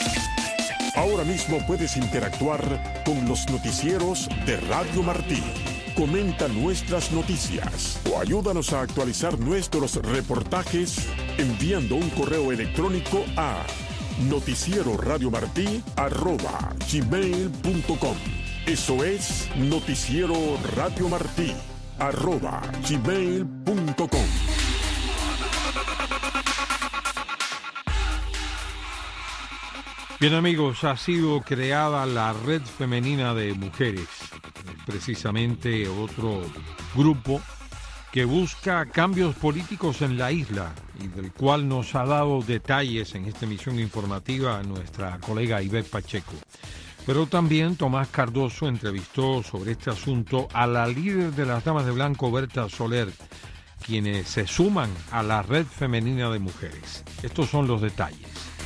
Ahora mismo puedes interactuar con los noticieros de Radio Martí. Comenta nuestras noticias o ayúdanos a actualizar nuestros reportajes enviando un correo electrónico a noticieroradiomartí arroba gmail punto com. Eso es Noticiero Radio Martí arroba gmail punto com. Bien amigos, ha sido creada la Red Femenina de Mujeres, precisamente otro grupo que busca cambios políticos en la isla y del cual nos ha dado detalles en esta emisión informativa nuestra colega Ivette Pacheco. Pero también Tomás Cardoso entrevistó sobre este asunto a la líder de las Damas de Blanco, Berta Soler, quienes se suman a la Red Femenina de Mujeres. Estos son los detalles.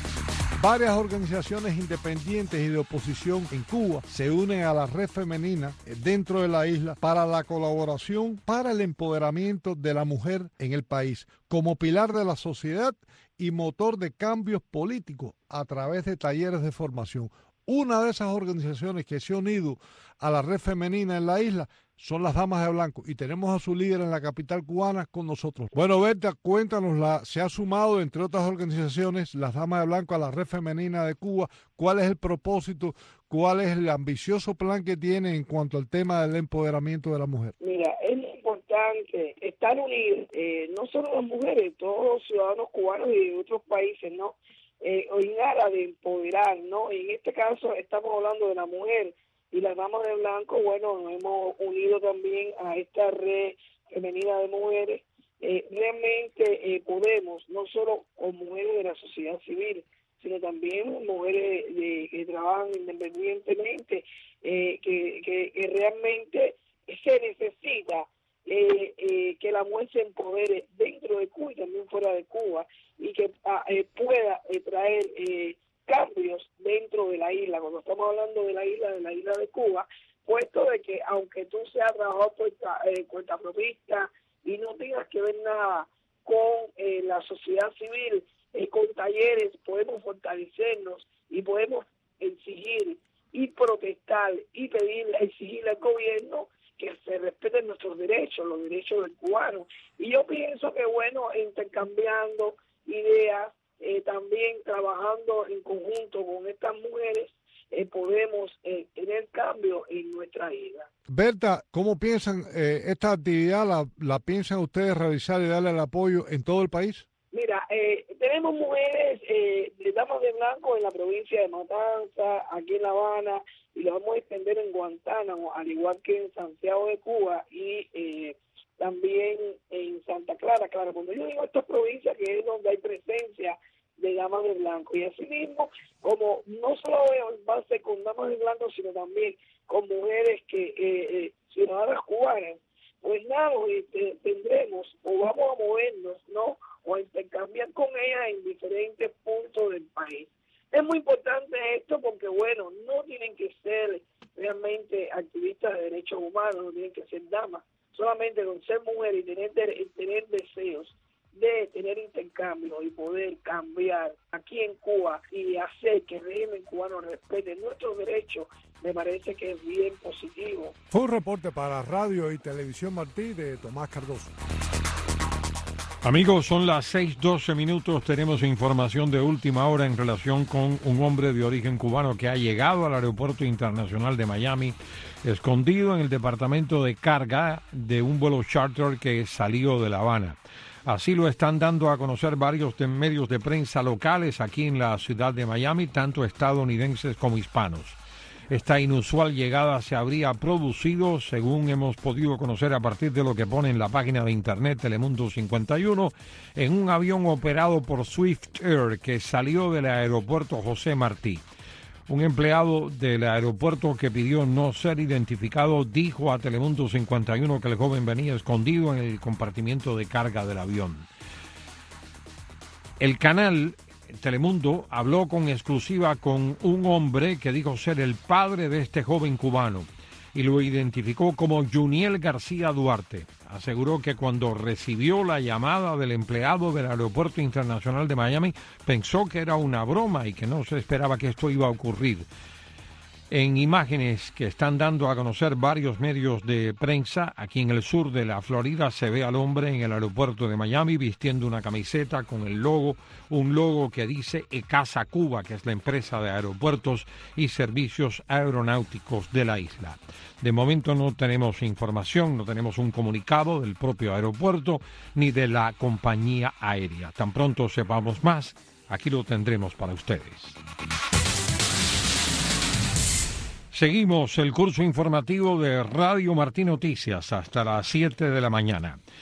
Varias organizaciones independientes y de oposición en Cuba se unen a la Red Femenina dentro de la isla para la colaboración para el empoderamiento de la mujer en el país, como pilar de la sociedad y motor de cambios políticos a través de talleres de formación. Una de esas organizaciones que se ha unido a la Red Femenina en la isla son las Damas de Blanco, y tenemos a su líder en la capital cubana con nosotros. Bueno, Berta, cuéntanos, la, se ha sumado, entre otras organizaciones, las Damas de Blanco a la Red Femenina de Cuba. ¿Cuál es el propósito? ¿Cuál es el ambicioso plan que tiene en cuanto al tema del empoderamiento de la mujer? Mira, es importante estar unidos, eh, no solo las mujeres, todos los ciudadanos cubanos y de otros países, ¿no? Eh, en aras de empoderar, ¿no? En este caso estamos hablando de la mujer y las Damas de Blanco. Bueno, nos hemos unido también a esta red femenina de mujeres. Eh, realmente eh, podemos, no solo con mujeres de la sociedad civil, sino también mujeres de, que trabajan independientemente, eh, que, que, que realmente se necesita Eh, eh, que la mujer se empodere dentro de Cuba y también fuera de Cuba, y que ah, eh, pueda eh, traer eh, cambios dentro de la isla. Cuando estamos hablando de la isla, de la isla de Cuba, puesto de que aunque tú seas trabajador cuenta, eh, cuentapropista y no tengas que ver nada con eh, la sociedad civil, eh, con talleres podemos fortalecernos y podemos exigir y protestar y pedir, exigirle al gobierno que se respeten nuestros derechos, los derechos del cubano. Y yo pienso que, bueno, intercambiando ideas, eh, también trabajando en conjunto con estas mujeres, eh, podemos eh, tener cambio en nuestra isla. Berta, ¿cómo piensan eh, esta actividad? La, ¿La piensan ustedes realizar y darle el apoyo en todo el país? Mira, eh, tenemos mujeres eh, de Damas de Blanco en la provincia de Matanzas, aquí en La Habana, y lo vamos a extender en Guantánamo, al igual que en Santiago de Cuba y eh, también en Santa Clara. Claro, cuando yo digo estas provincias, que es donde hay presencia de Damas de Blanco, y así mismo, como no solo va a ser con Damas de Blanco, sino también con mujeres que eh, eh, ciudadanas cubanas, pues nada, este, tendremos o vamos a movernos, ¿no?, o a intercambiar con ellas en diferentes puntos del país. Es muy importante esto porque, bueno, no tienen que ser realmente activistas de derechos humanos, no tienen que ser damas, solamente con ser mujer y tener, tener deseos de tener intercambio y poder cambiar aquí en Cuba y hacer que el régimen cubano respete nuestros derechos, me parece que es bien positivo. Fue un reporte para Radio y Televisión Martí de Tomás Cardoso. Amigos, son las seis doce minutos, tenemos información de última hora en relación con un hombre de origen cubano que ha llegado al Aeropuerto Internacional de Miami, escondido en el departamento de carga de un vuelo charter que salió de La Habana. Así lo están dando a conocer varios de medios de prensa locales aquí en la ciudad de Miami, tanto estadounidenses como hispanos. Esta inusual llegada se habría producido, según hemos podido conocer a partir de lo que pone en la página de internet Telemundo cincuenta y uno, en un avión operado por Swift Air que salió del aeropuerto José Martí. Un empleado del aeropuerto que pidió no ser identificado dijo a Telemundo cincuenta y uno que el joven venía escondido en el compartimiento de carga del avión. El canal Telemundo habló con exclusiva con un hombre que dijo ser el padre de este joven cubano y lo identificó como Juniel García Duarte. Aseguró que cuando recibió la llamada del empleado del Aeropuerto Internacional de Miami pensó que era una broma y que no se esperaba que esto iba a ocurrir. En imágenes que están dando a conocer varios medios de prensa, aquí en el sur de la Florida se ve al hombre en el aeropuerto de Miami vistiendo una camiseta con el logo, un logo que dice ECASA Cuba, que es la empresa de aeropuertos y servicios aeronáuticos de la isla. De momento no tenemos información, no tenemos un comunicado del propio aeropuerto ni de la compañía aérea. Tan pronto sepamos más, aquí lo tendremos para ustedes. Seguimos el curso informativo de Radio Martí Noticias hasta las siete de la mañana.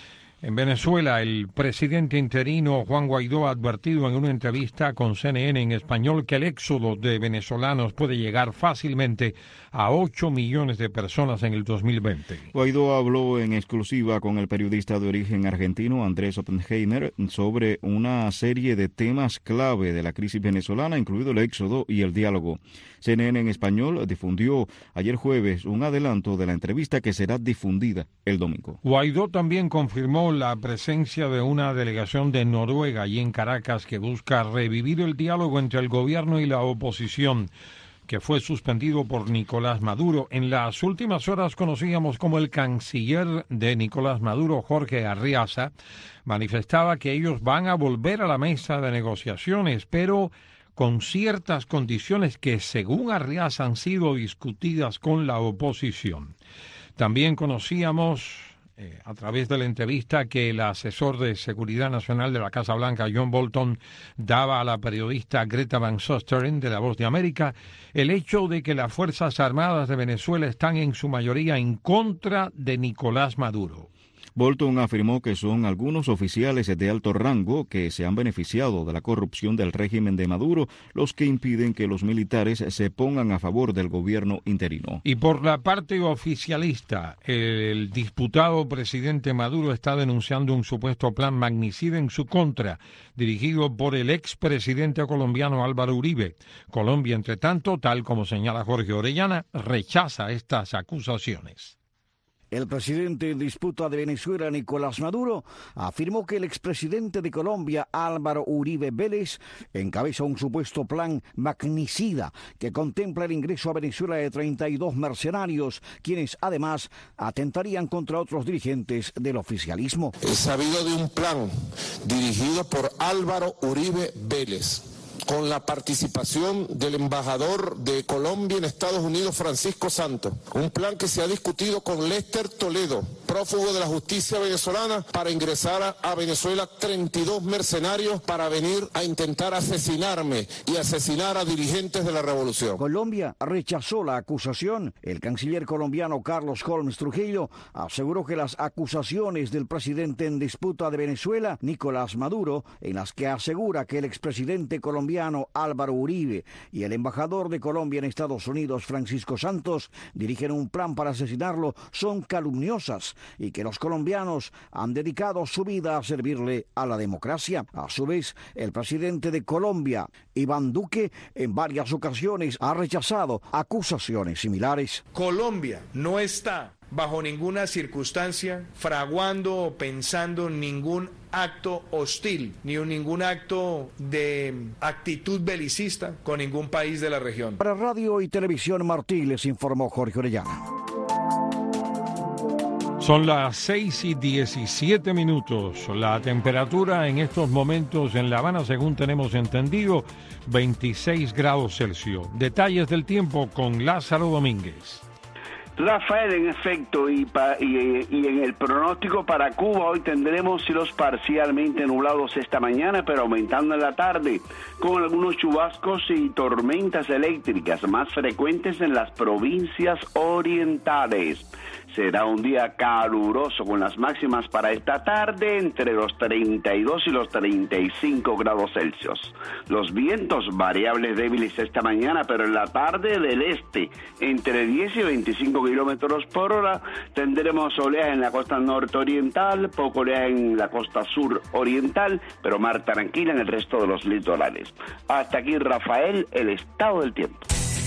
En Venezuela, el presidente interino Juan Guaidó ha advertido en una entrevista con C N N en español que el éxodo de venezolanos puede llegar fácilmente a ocho millones de personas en el dos mil veinte. Guaidó habló en exclusiva con el periodista de origen argentino Andrés Oppenheimer sobre una serie de temas clave de la crisis venezolana, incluido el éxodo y el diálogo. C N N en español difundió ayer jueves un adelanto de la entrevista que será difundida el domingo. Guaidó también confirmó la presencia de una delegación de Noruega allí en Caracas que busca revivir el diálogo entre el gobierno y la oposición, que fue suspendido por Nicolás Maduro. En las últimas horas conocíamos como el canciller de Nicolás Maduro, Jorge Arriaza, manifestaba que ellos van a volver a la mesa de negociaciones, pero con ciertas condiciones que, según Arriaza, han sido discutidas con la oposición. También conocíamos Eh, a través de la entrevista que el asesor de Seguridad Nacional de la Casa Blanca, John Bolton, daba a la periodista Greta Van Susteren de La Voz de América, el hecho de que las Fuerzas Armadas de Venezuela están en su mayoría en contra de Nicolás Maduro. Bolton afirmó que son algunos oficiales de alto rango que se han beneficiado de la corrupción del régimen de Maduro los que impiden que los militares se pongan a favor del gobierno interino. Y por la parte oficialista, el diputado presidente Maduro está denunciando un supuesto plan magnicida en su contra, dirigido por el expresidente colombiano Álvaro Uribe. Colombia, entre tanto, tal como señala Jorge Orellana, rechaza estas acusaciones. El presidente en disputa de Venezuela, Nicolás Maduro, afirmó que el expresidente de Colombia, Álvaro Uribe Vélez, encabeza un supuesto plan magnicida que contempla el ingreso a Venezuela de treinta y dos mercenarios, quienes además atentarían contra otros dirigentes del oficialismo. He sabido de un plan dirigido por Álvaro Uribe Vélez, con la participación del embajador de Colombia en Estados Unidos, Francisco Santos. Un plan que se ha discutido con Lester Toledo, prófugo de la justicia venezolana, para ingresar a, a Venezuela treinta y dos mercenarios para venir a intentar asesinarme y asesinar a dirigentes de la revolución. Colombia rechazó la acusación. El canciller colombiano Carlos Holmes Trujillo aseguró que las acusaciones del presidente en disputa de Venezuela, Nicolás Maduro, en las que asegura que el expresidente colombiano Álvaro Uribe y el embajador de Colombia en Estados Unidos, Francisco Santos, dirigen un plan para asesinarlo, son calumniosas y que los colombianos han dedicado su vida a servirle a la democracia. A su vez, el presidente de Colombia, Iván Duque, en varias ocasiones ha rechazado acusaciones similares. Colombia no está bajo ninguna circunstancia fraguando o pensando ningún acto hostil, ni ningún acto de actitud belicista con ningún país de la región. Para Radio y Televisión Martí les informó Jorge Orellana. Son las seis y diecisiete minutos. La temperatura en estos momentos en La Habana, según tenemos entendido, veintiséis grados Celsius. Detalles del tiempo con Lázaro Domínguez. Rafael, en efecto, y, pa, y, y en el pronóstico para Cuba hoy tendremos cielos parcialmente nublados esta mañana, pero aumentando en la tarde, con algunos chubascos y tormentas eléctricas más frecuentes en las provincias orientales. Será un día caluroso con las máximas para esta tarde entre los treinta y dos y los treinta y cinco grados Celsius. Los vientos variables débiles esta mañana, pero en la tarde del este entre diez y veinticinco kilómetros por hora. Tendremos oleaje en la costa norte-oriental, poco oleaje en la costa sur-oriental, pero mar tranquila en el resto de los litorales. Hasta aquí, Rafael, el estado del tiempo.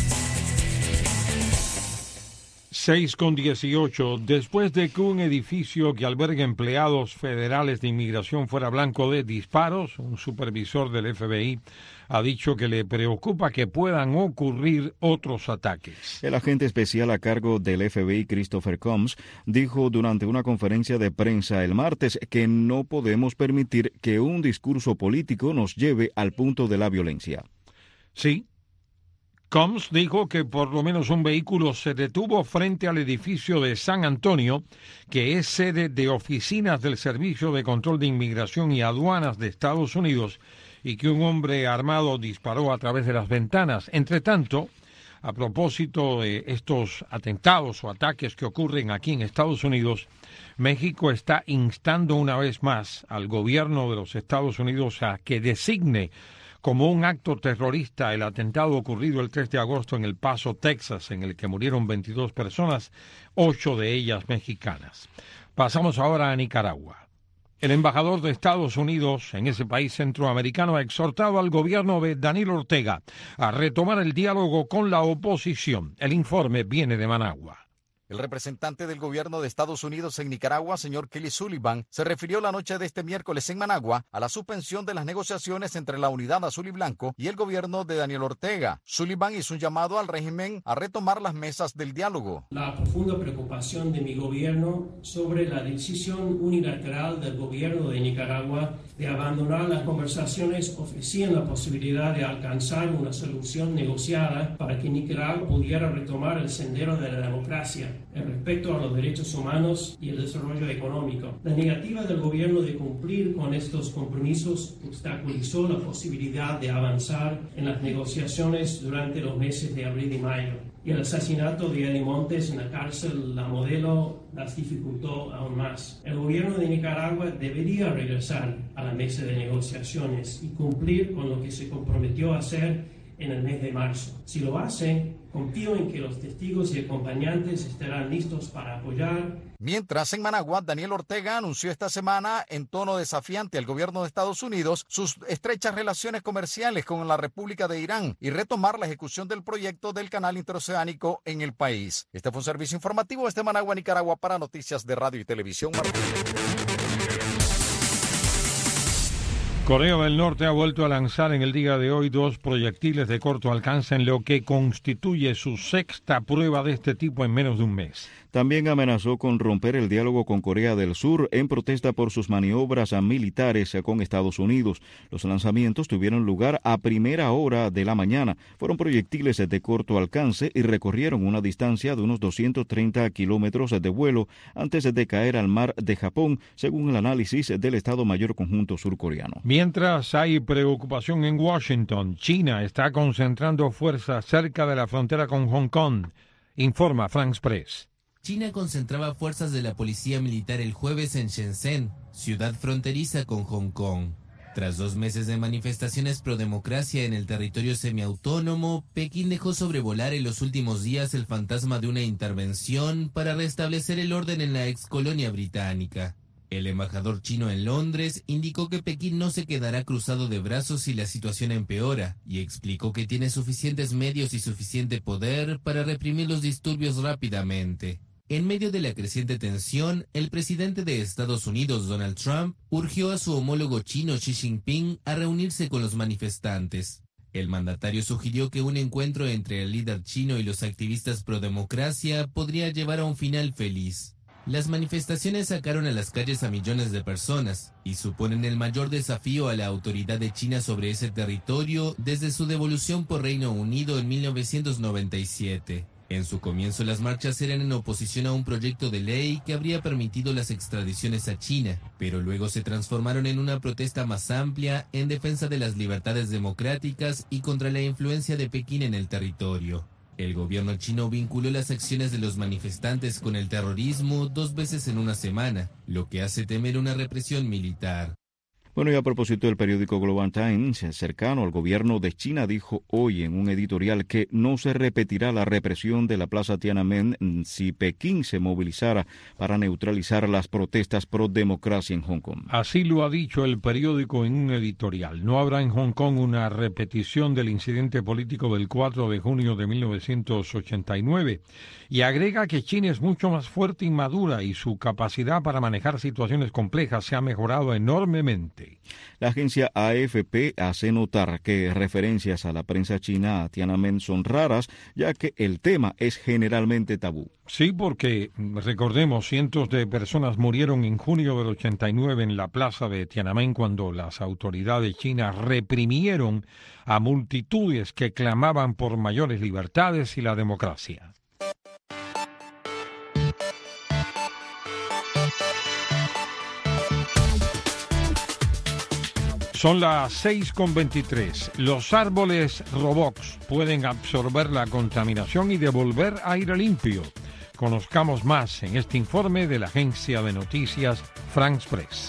seis con dieciocho. Después de que un edificio que alberga empleados federales de inmigración fuera blanco de disparos, un supervisor del F B I ha dicho que le preocupa que puedan ocurrir otros ataques. El agente especial a cargo del F B I, Christopher Combs, dijo durante una conferencia de prensa el martes que no podemos permitir que un discurso político nos lleve al punto de la violencia. Sí. Combs dijo que por lo menos un vehículo se detuvo frente al edificio de San Antonio, que es sede de oficinas del Servicio de Control de Inmigración y Aduanas de Estados Unidos, y que un hombre armado disparó a través de las ventanas. Entre tanto, A propósito de estos atentados o ataques que ocurren aquí en Estados Unidos, México está instando una vez más al gobierno de los Estados Unidos a que designe como un acto terrorista el atentado ocurrido el tres de agosto en El Paso, Texas, en el que murieron veintidós personas, ocho de ellas mexicanas. Pasamos ahora a Nicaragua. El embajador de Estados Unidos en ese país centroamericano ha exhortado al gobierno de Daniel Ortega a retomar el diálogo con la oposición. El informe viene de Managua. El representante del gobierno de Estados Unidos en Nicaragua, señor Kelly Sullivan, se refirió la noche de este miércoles en Managua a la suspensión de las negociaciones entre la Unidad Azul y Blanco y el gobierno de Daniel Ortega. Sullivan hizo un llamado al régimen a retomar las mesas del diálogo. La profunda preocupación de mi gobierno sobre la decisión unilateral del gobierno de Nicaragua de abandonar las conversaciones ofrecían la posibilidad de alcanzar una solución negociada para que Nicaragua pudiera retomar el sendero de la democracia, el respeto a los derechos humanos y el desarrollo económico. La negativa del gobierno de cumplir con estos compromisos obstaculizó la posibilidad de avanzar en las negociaciones durante los meses de abril y mayo. Y el asesinato de Eddie Montes en la cárcel La Modelo las dificultó aún más. El gobierno de Nicaragua debería regresar a la mesa de negociaciones y cumplir con lo que se comprometió a hacer en el mes de marzo. Si lo hace, confío en que los testigos y acompañantes estarán listos para apoyar. Mientras, en Managua, Daniel Ortega anunció esta semana, en tono desafiante al gobierno de Estados Unidos, sus estrechas relaciones comerciales con la República de Irán y retomar la ejecución del proyecto del canal interoceánico en el país. Este fue un servicio informativo desde Managua, Nicaragua, para Noticias de Radio y Televisión Martín. Corea del Norte ha vuelto a lanzar en el día de hoy dos proyectiles de corto alcance en lo que constituye su sexta prueba de este tipo en menos de un mes. También amenazó con romper el diálogo con Corea del Sur en protesta por sus maniobras militares con Estados Unidos. Los lanzamientos tuvieron lugar a primera hora de la mañana. Fueron proyectiles de corto alcance y recorrieron una distancia de unos doscientos treinta kilómetros de vuelo antes de caer al mar de Japón, según el análisis del Estado Mayor Conjunto surcoreano. Mientras hay preocupación en Washington, China está concentrando fuerzas cerca de la frontera con Hong Kong, informa France Press. China concentraba fuerzas de la policía militar el jueves en Shenzhen, ciudad fronteriza con Hong Kong. Tras dos meses de manifestaciones pro democracia en el territorio semiautónomo, Pekín dejó sobrevolar en los últimos días el fantasma de una intervención para restablecer el orden en la excolonia británica. El embajador chino en Londres indicó que Pekín no se quedará cruzado de brazos si la situación empeora y explicó que tiene suficientes medios y suficiente poder para reprimir los disturbios rápidamente. En medio de la creciente tensión, el presidente de Estados Unidos, Donald Trump, urgió a su homólogo chino Xi Jinping a reunirse con los manifestantes. El mandatario sugirió que un encuentro entre el líder chino y los activistas pro democracia podría llevar a un final feliz. Las manifestaciones sacaron a las calles a millones de personas y suponen el mayor desafío a la autoridad de China sobre ese territorio desde su devolución por Reino Unido en mil novecientos noventa y siete. En su comienzo, las marchas eran en oposición a un proyecto de ley que habría permitido las extradiciones a China, pero luego se transformaron en una protesta más amplia en defensa de las libertades democráticas y contra la influencia de Pekín en el territorio. El gobierno chino vinculó las acciones de los manifestantes con el terrorismo dos veces en una semana, lo que hace temer una represión militar. Bueno, y a propósito, el periódico Global Times, cercano al gobierno de China, dijo hoy en un editorial que no se repetirá la represión de la Plaza Tiananmen si Pekín se movilizara para neutralizar las protestas pro democracia en Hong Kong. Así lo ha dicho el periódico en un editorial. No habrá en Hong Kong una repetición del incidente político del cuatro de junio de mil novecientos ochenta y nueve. Y agrega que China es mucho más fuerte y madura y su capacidad para manejar situaciones complejas se ha mejorado enormemente. La agencia A F P hace notar que referencias a la prensa china a Tiananmen son raras, ya que el tema es generalmente tabú. Sí, porque, recordemos, cientos de personas murieron en junio del ochenta y nueve en la plaza de Tiananmen cuando las autoridades chinas reprimieron a multitudes que clamaban por mayores libertades y la democracia. Son las seis con veintitrés. Los árboles Robox pueden absorber la contaminación y devolver aire limpio. Conozcamos más en este informe de la agencia de noticias France Press.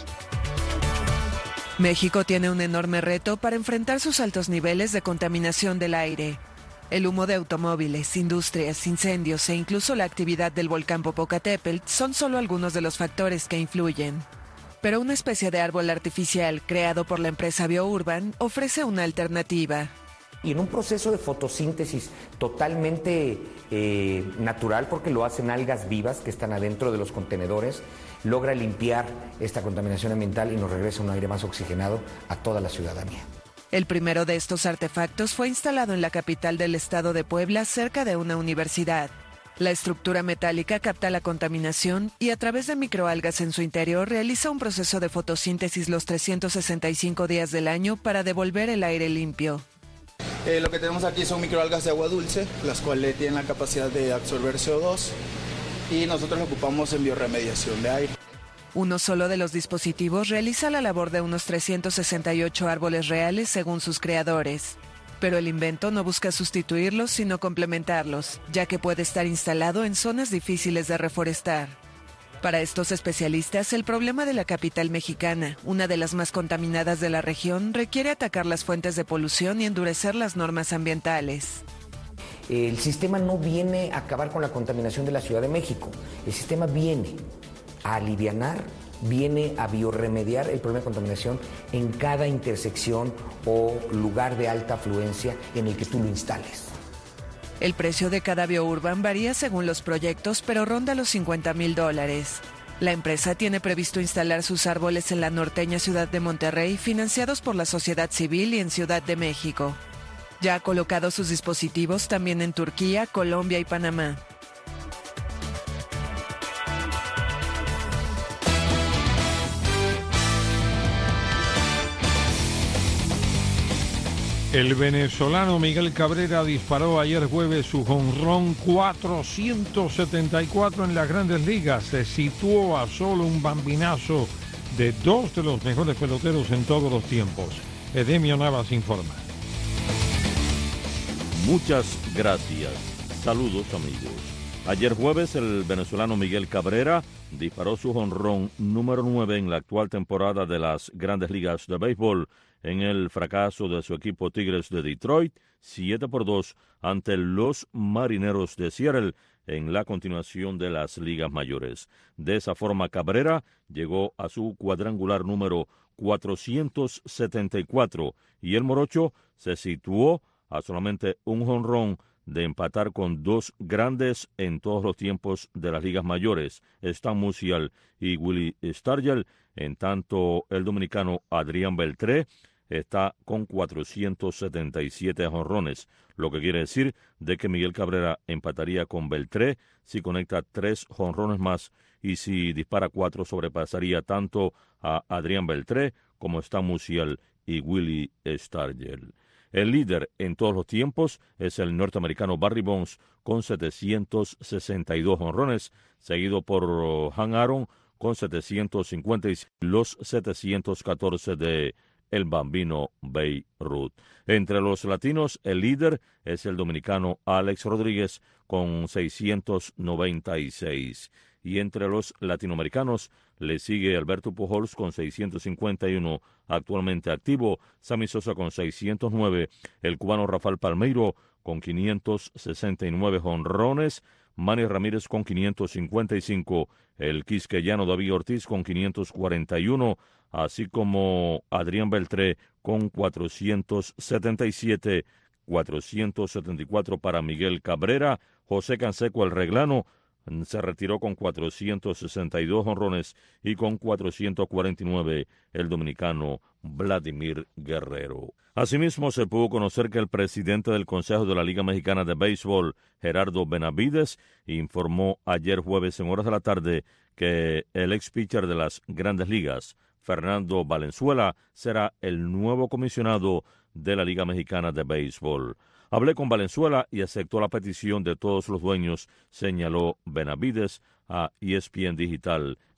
México tiene un enorme reto para enfrentar sus altos niveles de contaminación del aire. El humo de automóviles, industrias, incendios e incluso la actividad del volcán Popocatépetl son solo algunos de los factores que influyen. Pero una especie de árbol artificial creado por la empresa BioUrban ofrece una alternativa. Y en un proceso de fotosíntesis totalmente eh, natural, porque lo hacen algas vivas que están adentro de los contenedores, logra limpiar esta contaminación ambiental y nos regresa un aire más oxigenado a toda la ciudadanía. El primero de estos artefactos fue instalado en la capital del estado de Puebla, cerca de una universidad. La estructura metálica capta la contaminación y a través de microalgas en su interior realiza un proceso de fotosíntesis los trescientos sesenta y cinco días del año para devolver el aire limpio. Eh, lo que tenemos aquí son microalgas de agua dulce, las cuales tienen la capacidad de absorber C O dos y nosotros lo ocupamos en biorremediación de aire. Uno solo de los dispositivos realiza la labor de unos trescientos sesenta y ocho árboles reales según sus creadores. Pero el invento no busca sustituirlos, sino complementarlos, ya que puede estar instalado en zonas difíciles de reforestar. Para estos especialistas, el problema de la capital mexicana, una de las más contaminadas de la región, requiere atacar las fuentes de polución y endurecer las normas ambientales. El sistema no viene a acabar con la contaminación de la Ciudad de México. El sistema viene a alivianar, viene a biorremediar el problema de contaminación en cada intersección o lugar de alta afluencia en el que tú lo instales. El precio de cada BioUrban varía según los proyectos, pero ronda los cincuenta mil dólares. La empresa tiene previsto instalar sus árboles en la norteña ciudad de Monterrey, financiados por la sociedad civil, y en Ciudad de México. Ya ha colocado sus dispositivos también en Turquía, Colombia y Panamá. El venezolano Miguel Cabrera disparó ayer jueves su jonrón cuatrocientos setenta y cuatro en las Grandes Ligas. Se situó a solo un bambinazo de dos de los mejores peloteros en todos los tiempos. Edemio Navas informa. Muchas gracias. Saludos, amigos. Ayer jueves el venezolano Miguel Cabrera disparó su jonrón número nueve en la actual temporada de las Grandes Ligas de Béisbol en el fracaso de su equipo Tigres de Detroit, siete por dos, ante los Marineros de Seattle en la continuación de las ligas mayores. De esa forma, Cabrera llegó a su cuadrangular número cuatrocientos setenta y cuatro y el morocho se situó a solamente un jonrón de empatar con dos grandes en todos los tiempos de las ligas mayores, Stan Musial y Willie Stargell. En tanto, el dominicano Adrián Beltré está con cuatrocientos setenta y siete jonrones, lo que quiere decir de que Miguel Cabrera empataría con Beltré si conecta tres jonrones más, y si dispara cuatro sobrepasaría tanto a Adrián Beltré como Stan Musial y Willie Stargell. El líder en todos los tiempos es el norteamericano Barry Bonds con setecientos sesenta y dos jonrones, seguido por Han Aaron con setecientos cincuenta y los setecientos catorce de el bambino Babe Ruth. Entre los latinos, el líder es el dominicano Alex Rodríguez con seiscientos noventa y seis. Y entre los latinoamericanos le sigue Alberto Pujols con seiscientos cincuenta y uno, actualmente activo, Sammy Sosa con seiscientos nueve, el cubano Rafael Palmeiro con quinientos sesenta y nueve jonrones, Manny Ramírez con quinientos cincuenta y cinco, el quisqueyano David Ortiz con quinientos cuarenta y uno, así como Adrián Beltré con cuatrocientos setenta y siete, cuatrocientos setenta y cuatro para Miguel Cabrera. José Canseco el Reglano se retiró con cuatrocientos sesenta y dos jonrones y con cuatrocientos cuarenta y nueve el dominicano Vladimir Guerrero. Asimismo, se pudo conocer que el presidente del Consejo de la Liga Mexicana de Béisbol, Gerardo Benavides, informó ayer jueves en horas de la tarde que el ex pitcher de las Grandes Ligas, Fernando Valenzuela, será el nuevo comisionado de la Liga Mexicana de Béisbol. Hablé con Valenzuela y aceptó la petición de todos los dueños, señaló Benavides a E S P N Digital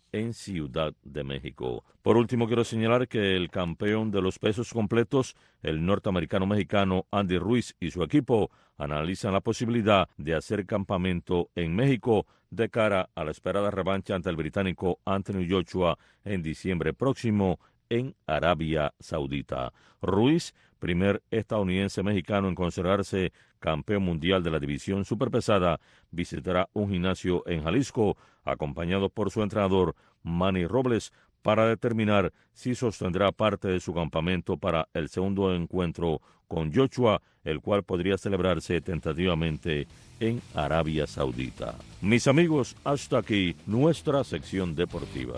en Ciudad de México. Por último, quiero señalar que el campeón de los pesos completos, el norteamericano-mexicano Andy Ruiz y su equipo analizan la posibilidad de hacer campamento en México de cara a la esperada revancha ante el británico Anthony Joshua en diciembre próximo en Arabia Saudita. Ruiz, primer estadounidense mexicano en considerarse campeón mundial de la división superpesada, visitará un gimnasio en Jalisco, acompañado por su entrenador Manny Robles, para determinar si sostendrá parte de su campamento para el segundo encuentro con Joshua, el cual podría celebrarse tentativamente en Arabia Saudita. Mis amigos, hasta aquí nuestra sección deportiva.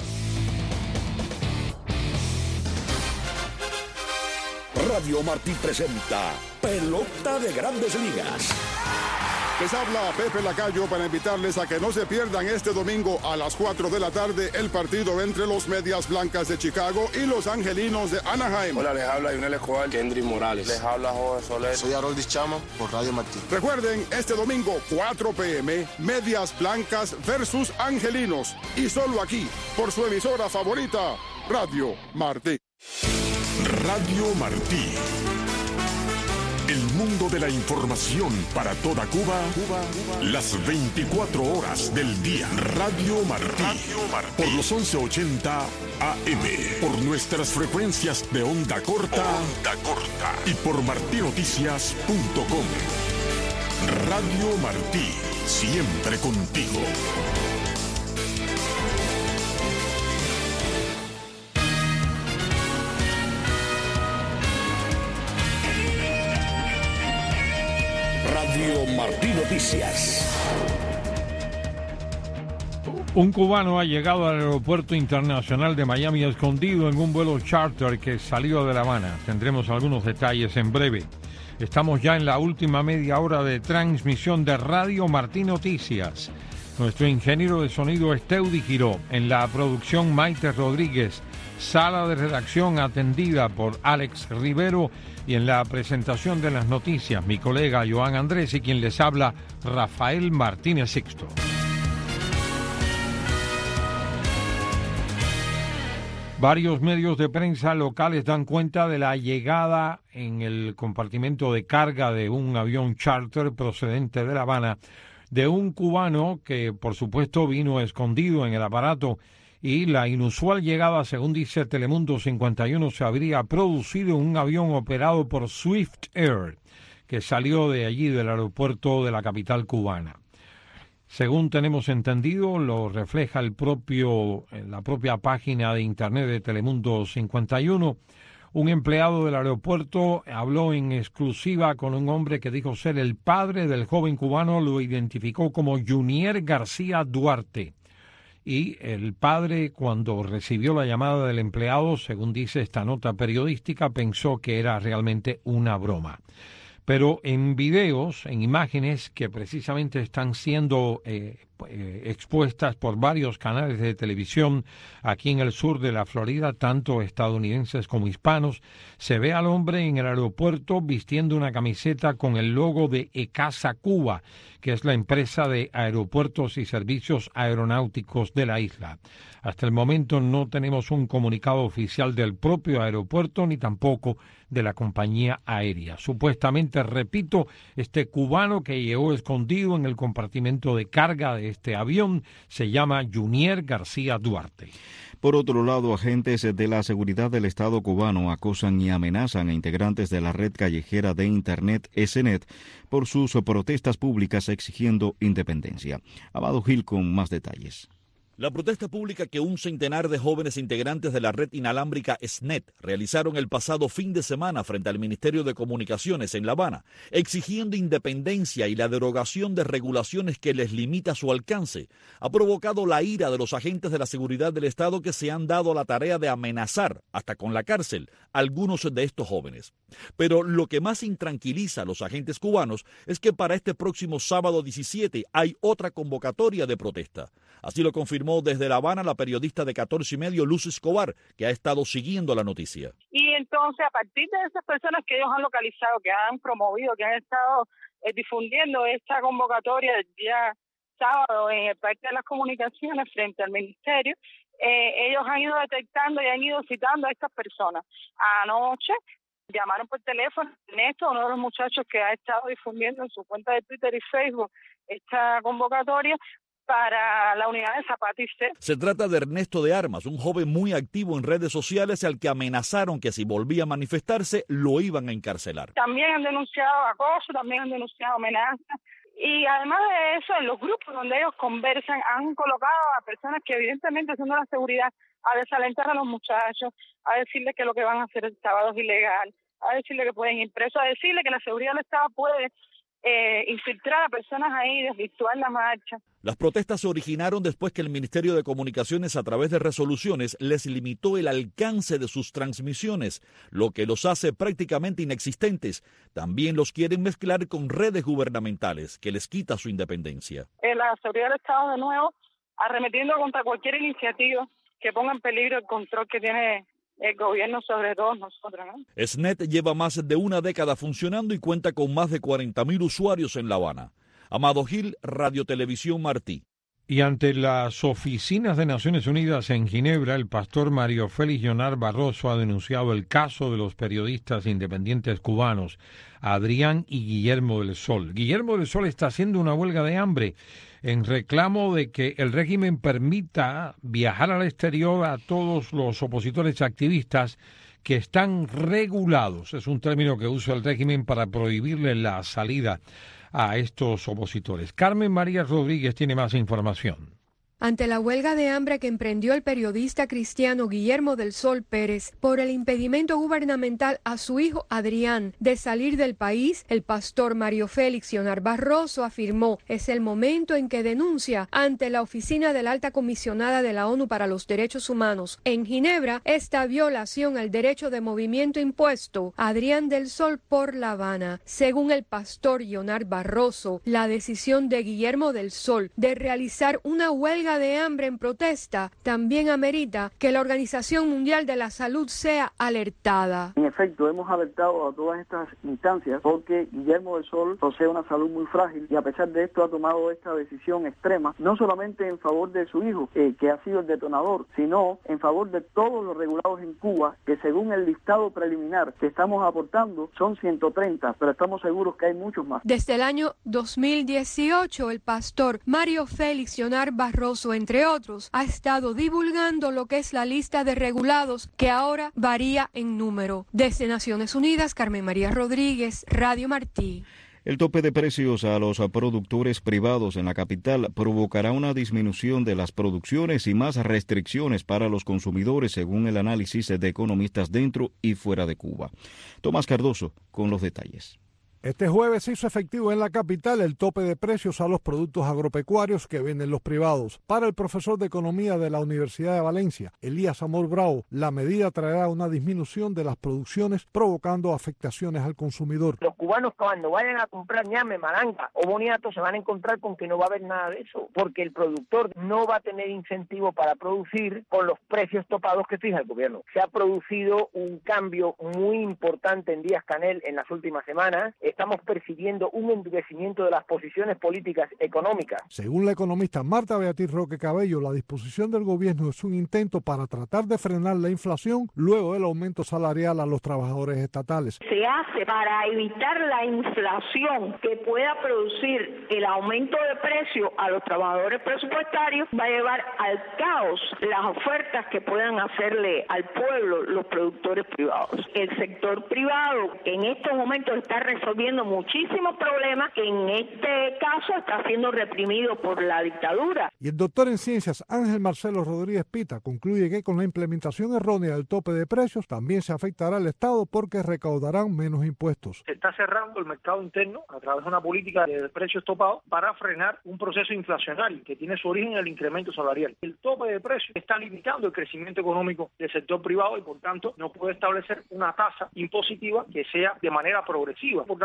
Radio Martí presenta Pelota de Grandes Ligas. Les habla Pepe Lacayo para invitarles a que no se pierdan este domingo a las cuatro de la tarde el partido entre los Medias Blancas de Chicago y los Angelinos de Anaheim. Hola, les habla Yunel Escobar, Kendry Morales. Les habla Jorge Soler. Soy Haroldis Chama por Radio Martí. Recuerden, este domingo cuatro p m Medias Blancas versus Angelinos. Y solo aquí, por su emisora favorita, Radio Martí. Radio Martí. El mundo de la información para toda Cuba, Cuba, Cuba. Las veinticuatro horas del día. Radio Martí. Radio Martí. Por los once ochenta A M. Por nuestras frecuencias de onda corta. Onda corta. Y por martinoticias punto com. Radio Martí. Siempre contigo. Radio Martí Noticias. Un cubano ha llegado al aeropuerto internacional de Miami escondido en un vuelo charter que salió de La Habana. Tendremos algunos detalles en breve. Estamos ya en la última media hora de transmisión de Radio Martí Noticias. Nuestro ingeniero de sonido es Teudi Giró. En la producción Maite Rodríguez. Sala de redacción atendida por Alex Rivero. Y en la presentación de las noticias, mi colega Joan Andrés y quien les habla, Rafael Martínez Sixto. Varios medios de prensa locales dan cuenta de la llegada en el compartimento de carga de un avión charter procedente de La Habana de un cubano que, por supuesto, vino escondido en el aparato. Y la inusual llegada, según dice Telemundo cincuenta y uno, se habría producido en un avión operado por Swift Air, que salió de allí, del aeropuerto de la capital cubana. Según tenemos entendido, lo refleja el propio, la propia página de internet de Telemundo cincuenta y uno. Un empleado del aeropuerto habló en exclusiva con un hombre que dijo ser el padre del joven cubano, lo identificó como Junier García Duarte. Y el padre, cuando recibió la llamada del empleado, según dice esta nota periodística, pensó que era realmente una broma. Pero en videos, en imágenes que precisamente están siendo eh, eh, expuestas por varios canales de televisión aquí en el sur de la Florida, tanto estadounidenses como hispanos, se ve al hombre en el aeropuerto vistiendo una camiseta con el logo de ECASA Cuba, que es la empresa de aeropuertos y servicios aeronáuticos de la isla. Hasta el momento no tenemos un comunicado oficial del propio aeropuerto ni tampoco de la compañía aérea. Supuestamente, repito, este cubano que llegó escondido en el compartimento de carga de este avión se llama Junier García Duarte. Por otro lado, agentes de la seguridad del Estado cubano acosan y amenazan a integrantes de la red callejera de Internet ESENET por sus protestas públicas exigiendo independencia. Amado Gil con más detalles. La protesta pública que un centenar de jóvenes integrantes de la red inalámbrica ESNET realizaron el pasado fin de semana frente al Ministerio de Comunicaciones en La Habana, exigiendo independencia y la derogación de regulaciones que les limita su alcance, ha provocado la ira de los agentes de la seguridad del Estado que se han dado a la tarea de amenazar, hasta con la cárcel, a algunos de estos jóvenes. Pero lo que más intranquiliza a los agentes cubanos es que para este próximo sábado diecisiete hay otra convocatoria de protesta. Así lo confirmó desde La Habana la periodista de catorce y medio, Luz Escobar, que ha estado siguiendo la noticia. Y entonces, a partir de esas personas que ellos han localizado, que han promovido, que han estado eh, difundiendo esta convocatoria del día sábado en el Parque de las Comunicaciones frente al Ministerio, eh, ellos han ido detectando y han ido citando a estas personas. Anoche llamaron por teléfono Ernesto, uno de los muchachos que ha estado difundiendo en su cuenta de Twitter y Facebook esta convocatoria para la unidad de Zapata y C. Se trata de Ernesto de Armas, un joven muy activo en redes sociales al que amenazaron que si volvía a manifestarse lo iban a encarcelar. También han denunciado acoso, también han denunciado amenazas. Y además de eso, en los grupos donde ellos conversan, han colocado a personas que evidentemente son de la seguridad a desalentar a los muchachos, a decirles que lo que van a hacer el sábado es ilegal, a decirle que pueden ir presos, a decirle que la seguridad del Estado puede eh, infiltrar a personas ahí, desvirtuar la marcha. Las protestas se originaron después que el Ministerio de Comunicaciones, a través de resoluciones, les limitó el alcance de sus transmisiones, lo que los hace prácticamente inexistentes. También los quieren mezclar con redes gubernamentales, que les quita su independencia. Eh, la seguridad del Estado, de nuevo, arremetiendo contra cualquier iniciativa que ponga en peligro el control que tiene el gobierno sobre todos nosotros, ¿no? S N E T lleva más de una década funcionando y cuenta con más de cuarenta mil usuarios en La Habana. Amado Gil, Radio Televisión Martí. Y ante las oficinas de Naciones Unidas en Ginebra, el pastor Mario Félix Leonard Barroso ha denunciado el caso de los periodistas independientes cubanos Adrián y Guillermo del Sol. Guillermo del Sol está haciendo una huelga de hambre en reclamo de que el régimen permita viajar al exterior a todos los opositores activistas que están regulados. Es un término que usa el régimen para prohibirle la salida a estos opositores. Carmen María Rodríguez tiene más información. Ante la huelga de hambre que emprendió el periodista cristiano Guillermo del Sol Pérez por el impedimento gubernamental a su hijo Adrián de salir del país, el pastor Mario Félix Leonard Barroso afirmó: es el momento en que denuncia ante la oficina de la alta comisionada de la ONU para los Derechos Humanos en Ginebra esta violación al derecho de movimiento impuesto a Adrián del Sol por La Habana. Según el pastor Leonard Barroso, la decisión de Guillermo del Sol de realizar una huelga de hambre en protesta también amerita que la Organización Mundial de la Salud sea alertada. En efecto, hemos alertado a todas estas instancias porque Guillermo del Sol posee una salud muy frágil y a pesar de esto ha tomado esta decisión extrema, no solamente en favor de su hijo, eh, que ha sido el detonador, sino en favor de todos los regulados en Cuba, que según el listado preliminar que estamos aportando son ciento treinta, pero estamos seguros que hay muchos más. Desde el año dos mil dieciocho, el pastor Mario Félix Leonard Barroso, entre otros, ha estado divulgando lo que es la lista de regulados, que ahora varía en número. Desde Naciones Unidas, Carmen María Rodríguez, Radio Martí. El tope de precios a los productores privados en la capital provocará una disminución de las producciones y más restricciones para los consumidores, según el análisis de economistas dentro y fuera de Cuba. Tomás Cardoso con los detalles. Este jueves se hizo efectivo en la capital el tope de precios a los productos agropecuarios que venden los privados. Para el profesor de Economía de la Universidad de Valencia, Elías Amor Bravo, la medida traerá una disminución de las producciones, provocando afectaciones al consumidor. Los cubanos, cuando vayan a comprar ñame, malanga o boniato, se van a encontrar con que no va a haber nada de eso, porque el productor no va a tener incentivo para producir con los precios topados que fija el gobierno. Se ha producido un cambio muy importante en Díaz Canel en las últimas semanas. Estamos percibiendo un endurecimiento de las posiciones políticas económicas. Según la economista Marta Beatriz Roque Cabello, la disposición del gobierno es un intento para tratar de frenar la inflación luego del aumento salarial a los trabajadores estatales. Se hace para evitar la inflación que pueda producir el aumento de precio a los trabajadores presupuestarios, va a llevar al caos las ofertas que puedan hacerle al pueblo los productores privados. El sector privado en estos momentos está resolviendo muchísimos problemas que en este caso está siendo reprimido por la dictadura. Y el doctor en ciencias Ángel Marcelo Rodríguez Pita concluye que con la implementación errónea del tope de precios también se afectará al Estado porque recaudarán menos impuestos. Se está cerrando el mercado interno a través de una política de precios topados para frenar un proceso inflacionario que tiene su origen en el incremento salarial. El tope de precios está limitando el crecimiento económico del sector privado y por tanto no puede establecer una tasa impositiva que sea de manera progresiva. Por tanto,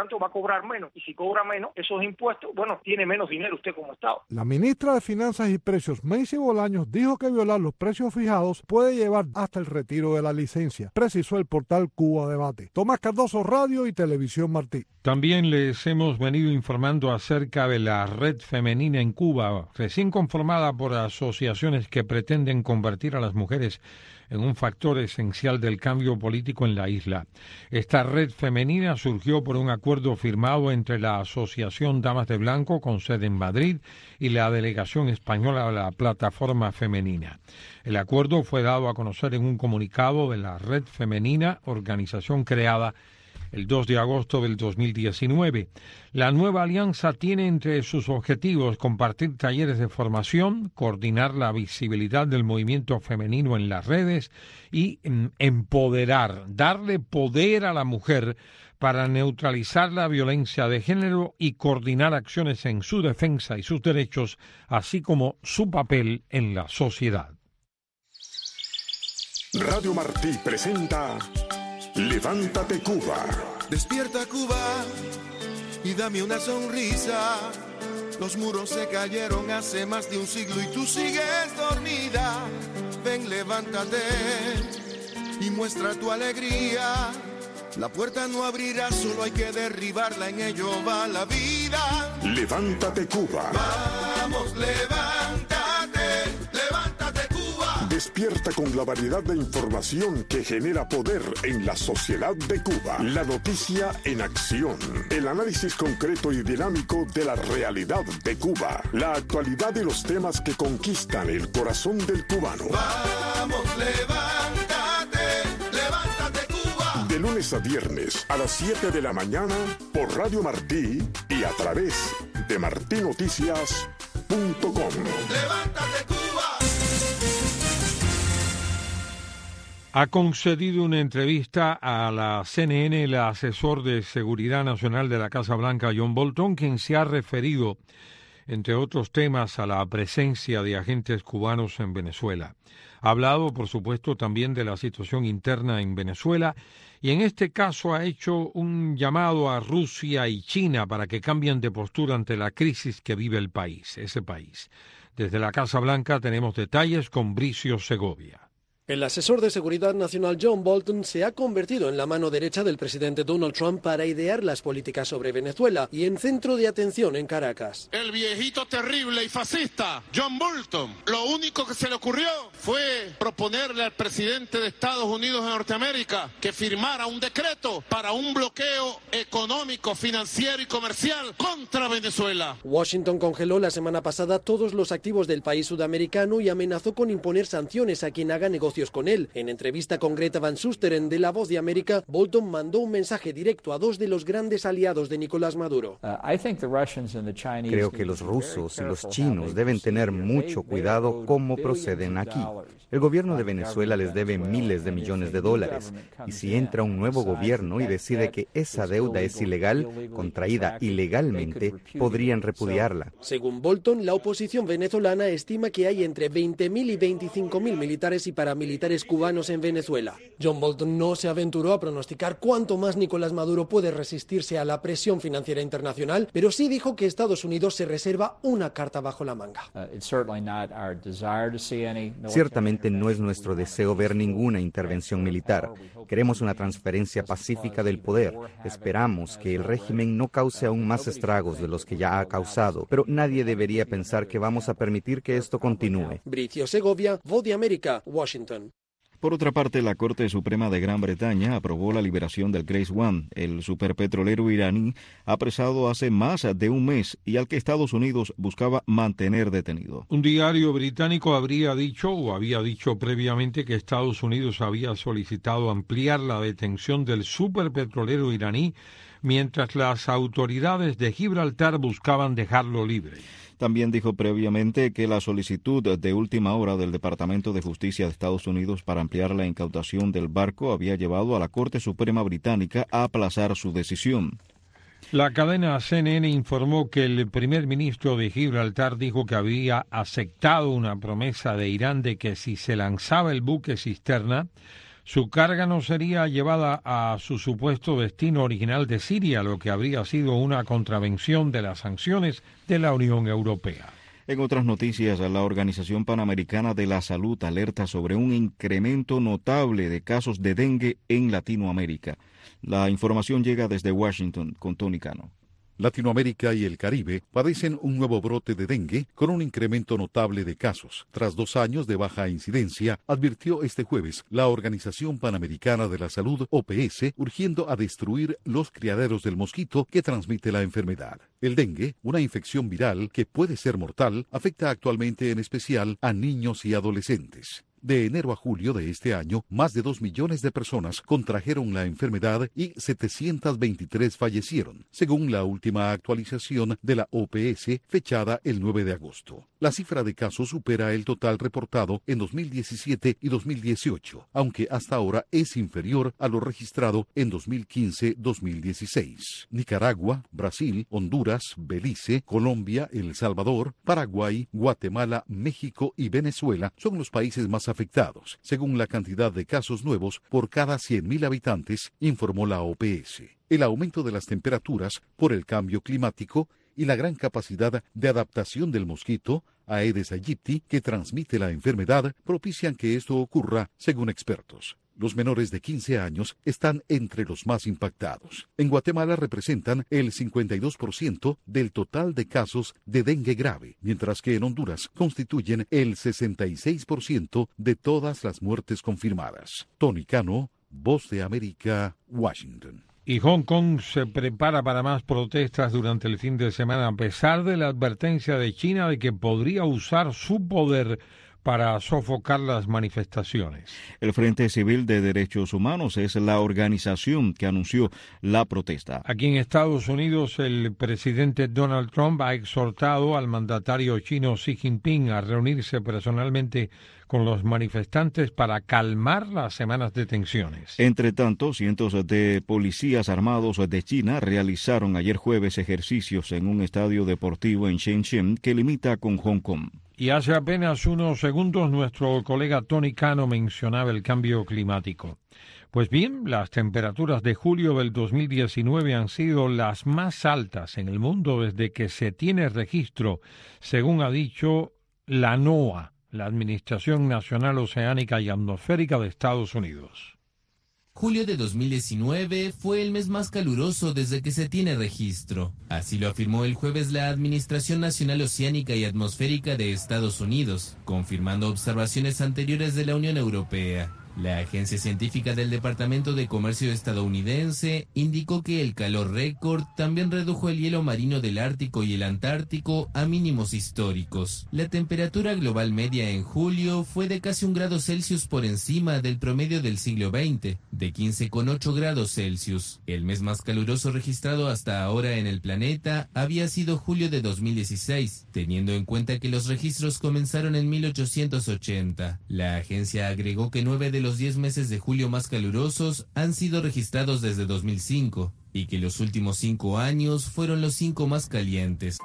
tanto va a cobrar menos. Y si cobra menos esos impuestos, bueno, tiene menos dinero usted como Estado. La ministra de Finanzas y Precios, Macy Bolaños, dijo que violar los precios fijados puede llevar hasta el retiro de la licencia. Precisó el portal Cuba Debate. Tomás Cardoso, Radio y Televisión Martí. También les hemos venido informando acerca de la Red Femenina en Cuba, recién conformada por asociaciones que pretenden convertir a las mujeres en un factor esencial del cambio político en la isla. Esta red femenina surgió por un acuerdo firmado entre la Asociación Damas de Blanco, con sede en Madrid, y la delegación española de la Plataforma Femenina. El acuerdo fue dado a conocer en un comunicado de la Red Femenina, organización creada el dos de agosto del dos mil diecinueve. La nueva alianza tiene entre sus objetivos compartir talleres de formación, coordinar la visibilidad del movimiento femenino en las redes y mm, empoderar, darle poder a la mujer para neutralizar la violencia de género y coordinar acciones en su defensa y sus derechos, así como su papel en la sociedad. Radio Martí presenta Levántate Cuba. Despierta Cuba y dame una sonrisa. Los muros se cayeron hace más de un siglo y tú sigues dormida. Ven, levántate y muestra tu alegría. La puerta no abrirá, solo hay que derribarla, en ello va la vida. Levántate Cuba. Vamos, levántate, levántate Cuba. Despierta con la variedad de información que genera poder en la sociedad de Cuba. La noticia en acción. El análisis concreto y dinámico de la realidad de Cuba. La actualidad y los temas que conquistan el corazón del cubano. Vamos, levántate, levántate Cuba. De lunes a viernes a las siete de la mañana por Radio Martí y a través de martí noticias punto com. Levántate Cuba. Ha concedido una entrevista a la C N N el asesor de Seguridad Nacional de la Casa Blanca, John Bolton, quien se ha referido, entre otros temas, a la presencia de agentes cubanos en Venezuela. Ha hablado, por supuesto, también de la situación interna en Venezuela y en este caso ha hecho un llamado a Rusia y China para que cambien de postura ante la crisis que vive el país, ese país. Desde la Casa Blanca tenemos detalles con Bricio Segovia. El asesor de Seguridad Nacional John Bolton se ha convertido en la mano derecha del presidente Donald Trump para idear las políticas sobre Venezuela y en centro de atención en Caracas. El viejito terrible y fascista John Bolton, lo único que se le ocurrió fue proponerle al presidente de Estados Unidos de Norteamérica que firmara un decreto para un bloqueo económico, financiero y comercial contra Venezuela. Washington congeló la semana pasada todos los activos del país sudamericano y amenazó con imponer sanciones a quien haga negocios con él. En entrevista con Greta Van Susteren de La Voz de América, Bolton mandó un mensaje directo a dos de los grandes aliados de Nicolás Maduro. Creo que los rusos y los chinos deben tener mucho cuidado cómo proceden aquí. El gobierno de Venezuela les debe miles de millones de dólares, y si entra un nuevo gobierno y decide que esa deuda es ilegal, contraída ilegalmente, podrían repudiarla. Según Bolton, la oposición venezolana estima que hay entre veinte mil y veinticinco mil militares y paramilitares cubanos en Venezuela. John Bolton no se aventuró a pronosticar cuánto más Nicolás Maduro puede resistirse a la presión financiera internacional, pero sí dijo que Estados Unidos se reserva una carta bajo la manga. Ciertamente no es nuestro deseo ver ninguna intervención militar. Queremos una transferencia pacífica del poder. Esperamos que el régimen no cause aún más estragos de los que ya ha causado, pero nadie debería pensar que vamos a permitir que esto continúe. Bricio Segovia, Voz de América, Washington. Por otra parte, la Corte Suprema de Gran Bretaña aprobó la liberación del Grace One, el superpetrolero iraní apresado hace más de un mes y al que Estados Unidos buscaba mantener detenido. Un diario británico habría dicho o había dicho previamente que Estados Unidos había solicitado ampliar la detención del superpetrolero iraní mientras las autoridades de Gibraltar buscaban dejarlo libre. También dijo previamente que la solicitud de última hora del Departamento de Justicia de Estados Unidos para ampliar la incautación del barco había llevado a la Corte Suprema Británica a aplazar su decisión. La cadena C N N informó que el primer ministro de Gibraltar dijo que había aceptado una promesa de Irán de que si se lanzaba el buque cisterna, su carga no sería llevada a su supuesto destino original de Siria, lo que habría sido una contravención de las sanciones de la Unión Europea. En otras noticias, la Organización Panamericana de la Salud alerta sobre un incremento notable de casos de dengue en Latinoamérica. La información llega desde Washington con Tony Cano. Latinoamérica y el Caribe padecen un nuevo brote de dengue con un incremento notable de casos. Tras dos años de baja incidencia, advirtió este jueves la Organización Panamericana de la Salud, O P S, urgiendo a destruir los criaderos del mosquito que transmite la enfermedad. El dengue, una infección viral que puede ser mortal, afecta actualmente en especial a niños y adolescentes. De enero a julio de este año, más de dos millones de personas contrajeron la enfermedad y setecientas veintitrés fallecieron, según la última actualización de la O P S, fechada el nueve de agosto. La cifra de casos supera el total reportado en dos mil diecisiete y dos mil dieciocho, aunque hasta ahora es inferior a lo registrado en dos mil quince a dos mil dieciséis. Nicaragua, Brasil, Honduras, Belice, Colombia, El Salvador, Paraguay, Guatemala, México y Venezuela son los países más afectados, según la cantidad de casos nuevos por cada cien mil habitantes, informó la O P S. El aumento de las temperaturas por el cambio climático y la gran capacidad de adaptación del mosquito, Aedes aegypti, que transmite la enfermedad, propician que esto ocurra, según expertos. Los menores de quince años están entre los más impactados. En Guatemala representan el cincuenta y dos por ciento del total de casos de dengue grave, mientras que en Honduras constituyen el sesenta y seis por ciento de todas las muertes confirmadas. Tony Cano, Voz de América, Washington. Y Hong Kong se prepara para más protestas durante el fin de semana, a pesar de la advertencia de China de que podría usar su poder para sofocar las manifestaciones. El Frente Civil de Derechos Humanos es la organización que anunció la protesta. Aquí en Estados Unidos, el presidente Donald Trump ha exhortado al mandatario chino Xi Jinping a reunirse personalmente con los manifestantes para calmar las semanas de tensiones. Entre tanto, cientos de policías armados de China realizaron ayer jueves ejercicios en un estadio deportivo en Shenzhen que limita con Hong Kong. Y hace apenas unos segundos nuestro colega Tony Cano mencionaba el cambio climático. Pues bien, las temperaturas de julio del dos mil diecinueve han sido las más altas en el mundo desde que se tiene registro, según ha dicho la NOAA, la Administración Nacional Oceánica y Atmosférica de Estados Unidos. Julio de dos mil diecinueve fue el mes más caluroso desde que se tiene registro. Así lo afirmó el jueves la Administración Nacional Oceánica y Atmosférica de Estados Unidos, confirmando observaciones anteriores de la Unión Europea. La agencia científica del Departamento de Comercio estadounidense indicó que el calor récord también redujo el hielo marino del Ártico y el Antártico a mínimos históricos. La temperatura global media en julio fue de casi un grado Celsius por encima del promedio del siglo veinte, de quince coma ocho grados Celsius. El mes más caluroso registrado hasta ahora en el planeta había sido julio de dos mil dieciséis, teniendo en cuenta que los registros comenzaron en mil ochocientos ochenta. La agencia agregó que nueve de los diez meses de julio más calurosos han sido registrados desde dos mil cinco y que los últimos cinco años fueron los cinco más calientes.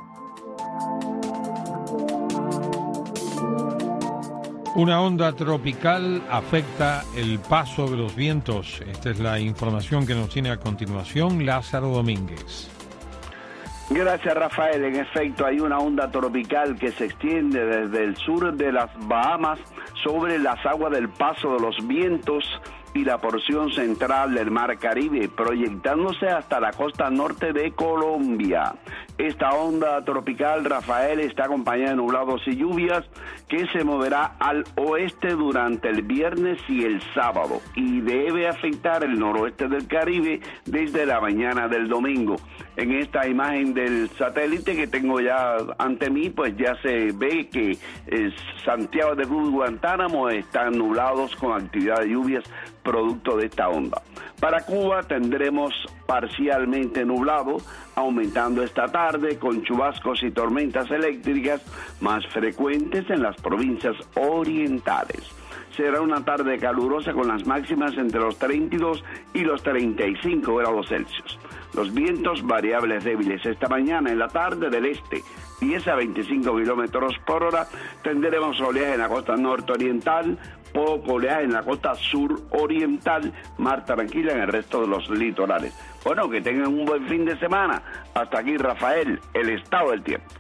Una onda tropical afecta el paso de los vientos. Esta es la información que nos tiene a continuación Lázaro Domínguez. Gracias, Rafael. En efecto, hay una onda tropical que se extiende desde el sur de las Bahamas sobre las aguas del paso de los vientos y la porción central del Mar Caribe, proyectándose hasta la costa norte de Colombia. Esta onda tropical, Rafael, está acompañada de nublados y lluvias que se moverá al oeste durante el viernes y el sábado y debe afectar el noroeste del Caribe desde la mañana del domingo. En esta imagen del satélite que tengo ya ante mí, pues ya se ve que eh, Santiago de Cuba y Guantánamo están nublados con actividad de lluvias producto de esta onda. Para Cuba tendremos parcialmente nublado, aumentando esta tarde con chubascos y tormentas eléctricas más frecuentes en las provincias orientales. Será una tarde calurosa con las máximas entre los treinta y dos y los treinta y cinco grados Celsius. Los vientos variables débiles esta mañana en la tarde del este, diez a veinticinco kilómetros por hora. Tendremos oleaje en la costa norte oriental, poco oleaje en la costa sur oriental, mar tranquila en el resto de los litorales. Bueno, que tengan un buen fin de semana. Hasta aquí, Rafael, el estado del tiempo.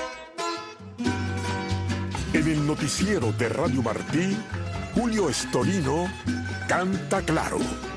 En el noticiero de Radio Martí, Julio Estorino canta claro.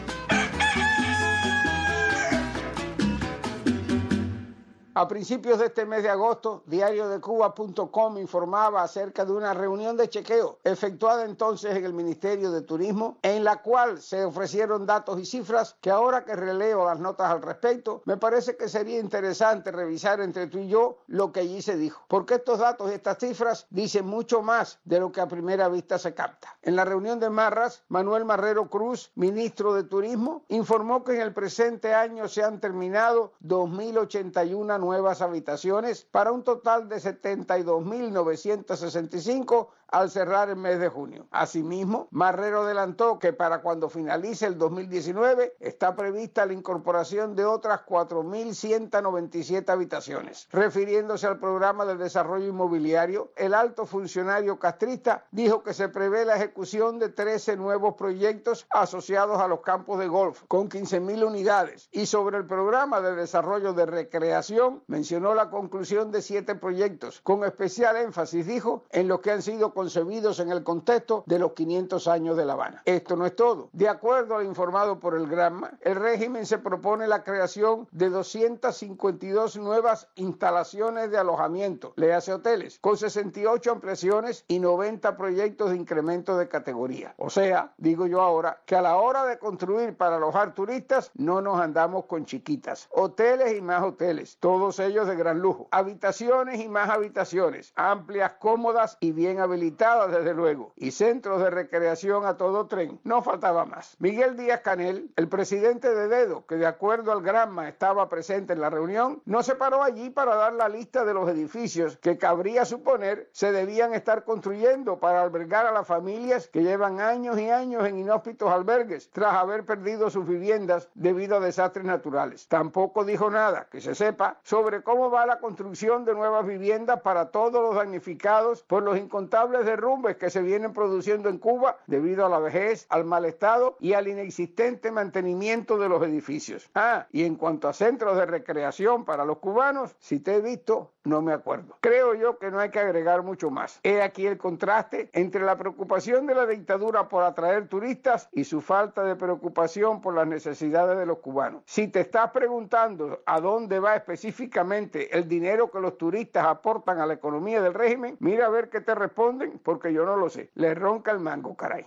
A principios de este mes de agosto, diario de cuba punto com informaba acerca de una reunión de chequeo efectuada entonces en el Ministerio de Turismo, en la cual se ofrecieron datos y cifras que ahora que releo las notas al respecto, me parece que sería interesante revisar entre tú y yo lo que allí se dijo, porque estos datos y estas cifras dicen mucho más de lo que a primera vista se capta. En la reunión de Marras, Manuel Marrero Cruz, ministro de Turismo, informó que en el presente año se han terminado dos mil ochenta y uno nuevas habitaciones para un total de setenta y dos mil novecientos sesenta y cinco al cerrar el mes de junio. Asimismo, Marrero adelantó que para cuando finalice el dos mil diecinueve está prevista la incorporación de otras cuatro mil ciento noventa y siete habitaciones. Refiriéndose al programa de desarrollo inmobiliario, el alto funcionario castrista dijo que se prevé la ejecución de trece nuevos proyectos asociados a los campos de golf con quince mil unidades, y sobre el programa de desarrollo de recreación mencionó la conclusión de siete proyectos, con especial énfasis, dijo, en los que han sido concebidos en el contexto de los quinientos años de La Habana. Esto no es todo. De acuerdo al informado por el Granma, el régimen se propone la creación de doscientas cincuenta y dos nuevas instalaciones de alojamiento, le hace hoteles, con sesenta y ocho ampliaciones y noventa proyectos de incremento de categoría. O sea, digo yo ahora, que a la hora de construir para alojar turistas, no nos andamos con chiquitas. Hoteles y más hoteles, todos ellos de gran lujo. Habitaciones y más habitaciones, amplias, cómodas y bien habilitadas desde luego. Y centros de recreación a todo tren. No faltaba más. Miguel Díaz Canel, el presidente de Dedo, que de acuerdo al Granma estaba presente en la reunión, no se paró allí para dar la lista de los edificios que cabría suponer se debían estar construyendo para albergar a las familias que llevan años y años en inhóspitos albergues tras haber perdido sus viviendas debido a desastres naturales. Tampoco dijo nada, que se sepa, sobre cómo va la construcción de nuevas viviendas para todos los damnificados por los incontables derrumbes que se vienen produciendo en Cuba debido a la vejez, al mal estado y al inexistente mantenimiento de los edificios. Ah, y en cuanto a centros de recreación para los cubanos, si te he visto, no me acuerdo. Creo yo que no hay que agregar mucho más. He aquí el contraste entre la preocupación de la dictadura por atraer turistas y su falta de preocupación por las necesidades de los cubanos. Si te estás preguntando a dónde va específicamente el dinero que los turistas aportan a la economía del régimen, mira a ver qué te responden, porque yo no lo sé. Les ronca el mango, caray.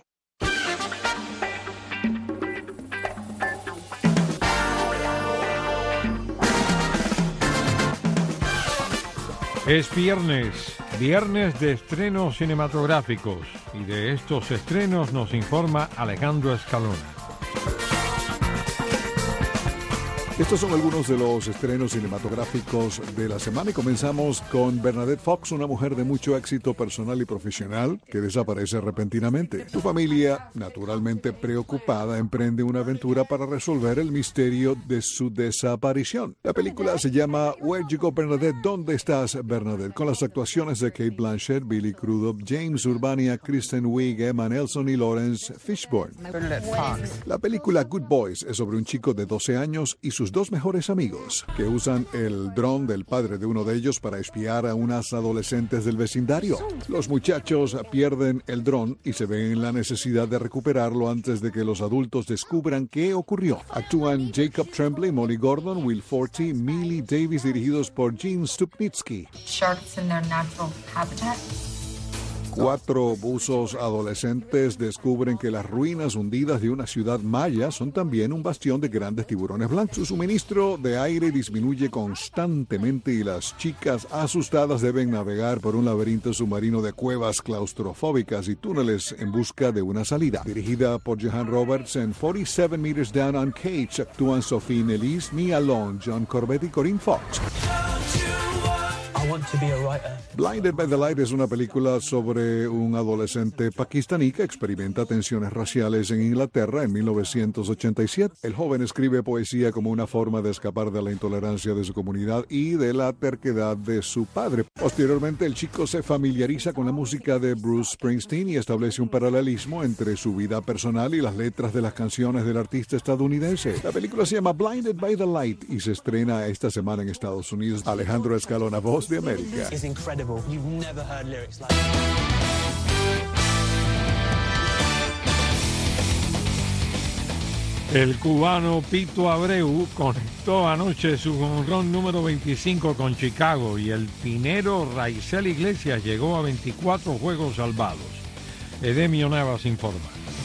Es viernes, viernes de estrenos cinematográficos, y de estos estrenos nos informa Alejandro Escalona. Estos son algunos de los estrenos cinematográficos de la semana y comenzamos con Bernadette Fox, una mujer de mucho éxito personal y profesional que desaparece repentinamente. Su familia, naturalmente preocupada, emprende una aventura para resolver el misterio de su desaparición. La película se llama Where You Go Bernadette, ¿Dónde estás Bernadette? Con las actuaciones de Cate Blanchett, Billy Crudup, James Urbania, Kristen Wiig, Emma Nelson y Lawrence Fishburne. La película Good Boys es sobre un chico de doce años y sus dos mejores amigos, que usan el dron del padre de uno de ellos para espiar a unas adolescentes del vecindario. Los muchachos pierden el dron y se ven en la necesidad de recuperarlo antes de que los adultos descubran qué ocurrió. Actúan Jacob Tremblay, Molly Gordon, Will Forte, Millie Davis, dirigidos por Gene Stupnitsky. Sharks in their natural habitat. Cuatro buzos adolescentes descubren que las ruinas hundidas de una ciudad maya son también un bastión de grandes tiburones blancos. Su suministro de aire disminuye constantemente y las chicas asustadas deben navegar por un laberinto submarino de cuevas claustrofóbicas y túneles en busca de una salida. Dirigida por Johan Roberts, en forty-seven Meters Down on Cage actúan Sophie Nellis, Mia Long, John Corbett y Corinne Fox. Blinded by the Light es una película sobre un adolescente pakistaní que experimenta tensiones raciales en Inglaterra en mil novecientos ochenta y siete. El joven escribe poesía como una forma de escapar de la intolerancia de su comunidad y de la terquedad de su padre. Posteriormente, el chico se familiariza con la música de Bruce Springsteen y establece un paralelismo entre su vida personal y las letras de las canciones del artista estadounidense. La película se llama Blinded by the Light y se estrena esta semana en Estados Unidos. Alejandro Escalona, Voz de América. El cubano Pito Abreu conectó anoche su jonrón número veinticinco con Chicago y el pinero Raisel Iglesias llegó a veinticuatro juegos salvados. Edemio Navas informa.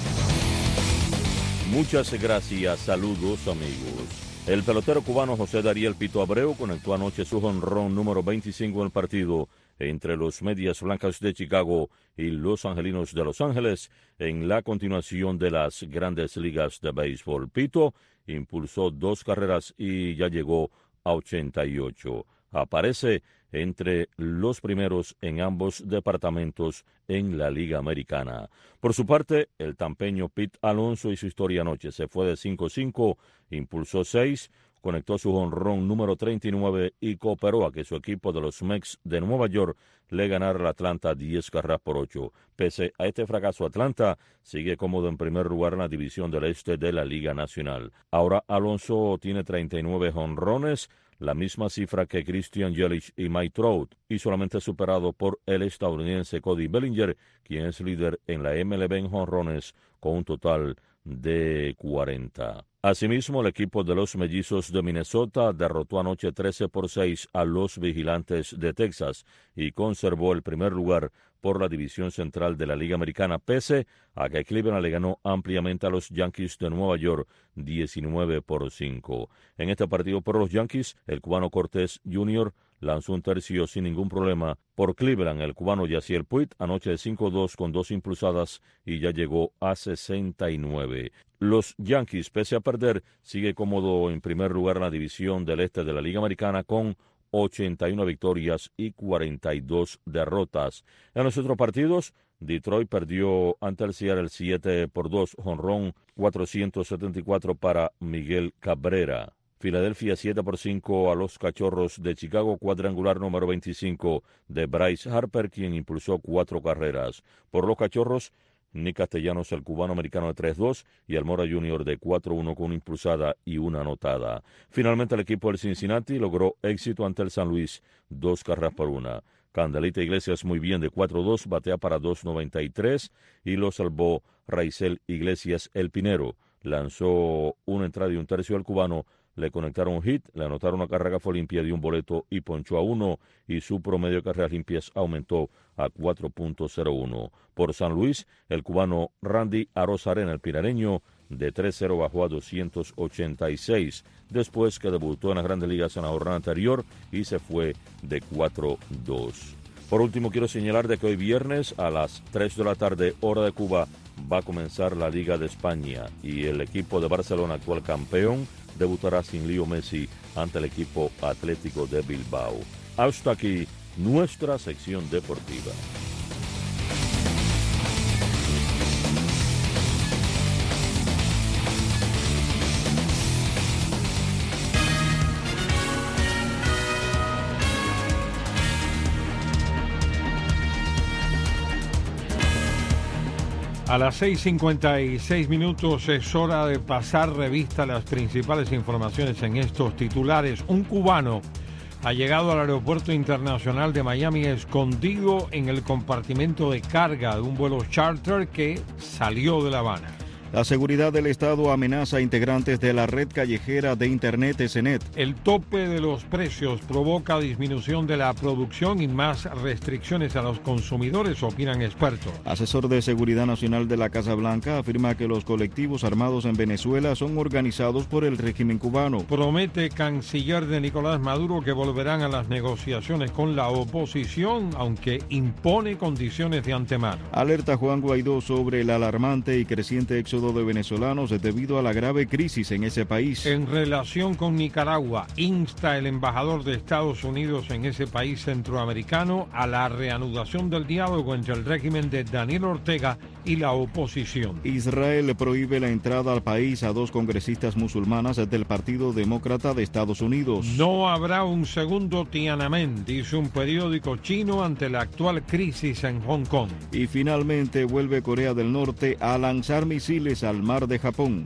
Muchas gracias, saludos amigos. El pelotero cubano José Dariel Pito Abreu conectó anoche su jonrón número veinticinco en el partido entre los Medias Blancas de Chicago y los Angelinos de Los Ángeles en la continuación de las Grandes Ligas de Béisbol. Pito impulsó dos carreras y ya llegó a ochenta y ocho. Aparece entre los primeros en ambos departamentos en la Liga Americana. Por su parte, el tampeño Pete Alonso hizo historia anoche. Se fue de cinco cinco, impulsó seis, conectó su jonrón número treinta y nueve y cooperó a que su equipo de los Mets de Nueva York le ganara al Atlanta diez carreras por ocho. Pese a este fracaso, Atlanta sigue cómodo en primer lugar en la división del este de la Liga Nacional. Ahora Alonso tiene treinta y nueve jonrones, la misma cifra que Christian Yelich y Mike Trout, y solamente superado por el estadounidense Cody Bellinger, quien es líder en la M L B en jonrones con un total de cuarenta. Asimismo, el equipo de los Mellizos de Minnesota derrotó anoche trece por seis a los Vigilantes de Texas y conservó el primer lugar por la división central de la Liga Americana, pese a que Cleveland le ganó ampliamente a los Yankees de Nueva York diecinueve por cinco. En este partido por los Yankees, el cubano Cortés junior lanzó un tercio sin ningún problema. Por Cleveland, el cubano Yasiel Puig anoche de cinco dos con dos impulsadas y ya llegó a sesenta y nueve. Los Yankees, pese a perder, sigue cómodo en primer lugar en la división del este de la Liga Americana con ochenta y una victorias y cuarenta y dos derrotas. En los otros partidos, Detroit perdió ante el Seattle siete por dos, jonrón cuatrocientos setenta y cuatro para Miguel Cabrera. Filadelfia siete por cinco a los Cachorros de Chicago, cuadrangular número veinticinco de Bryce Harper, quien impulsó cuatro carreras. Por los Cachorros, Nick Castellanos, el cubano-americano de tres dos, y Almora junior de cuatro uno con una impulsada y una anotada. Finalmente, el equipo del Cincinnati logró éxito ante el San Luis, dos carreras por una. Candelita Iglesias muy bien de cuatro dos, batea para dos noventa y tres y lo salvó Raisel Iglesias el Pinero. Lanzó una entrada y un tercio al cubano, le conectaron un hit, le anotaron una carrera fue limpia de un boleto y ponchó a uno y su promedio de carreras limpias aumentó a cuatro punto cero uno. Por San Luis, el cubano Randy Arozarena, el pinareño, de tres cero bajó a doscientos ochenta y seis, después que debutó en las Grandes Ligas en la jornada anterior y se fue de cuatro dos. Por último, quiero señalar de que hoy viernes a las tres de la tarde, hora de Cuba, va a comenzar la Liga de España y el equipo de Barcelona, actual campeón, debutará sin Leo Messi ante el equipo Atlético de Bilbao. Hasta aquí nuestra sección deportiva. A las seis cincuenta y seis minutos es hora de pasar revista a las principales informaciones en estos titulares. Un cubano ha llegado al aeropuerto internacional de Miami escondido en el compartimento de carga de un vuelo charter que salió de La Habana. La seguridad del Estado amenaza a integrantes de la red callejera de Internet Esnet. El tope de los precios provoca disminución de la producción y más restricciones a los consumidores, opinan expertos. Asesor de Seguridad Nacional de la Casa Blanca afirma que los colectivos armados en Venezuela son organizados por el régimen cubano. Promete canciller de Nicolás Maduro que volverán a las negociaciones con la oposición, aunque impone condiciones de antemano. Alerta Juan Guaidó sobre el alarmante y creciente éxodo éxodo de venezolanos debido a la grave crisis en ese país. En relación con Nicaragua, insta el embajador de Estados Unidos en ese país centroamericano a la reanudación del diálogo entre el régimen de Daniel Ortega y la oposición. Israel prohíbe la entrada al país a dos congresistas musulmanas del Partido Demócrata de Estados Unidos. No habrá un segundo Tiananmen, dice un periódico chino ante la actual crisis en Hong Kong. Y finalmente vuelve Corea del Norte a lanzar misiles al mar de Japón.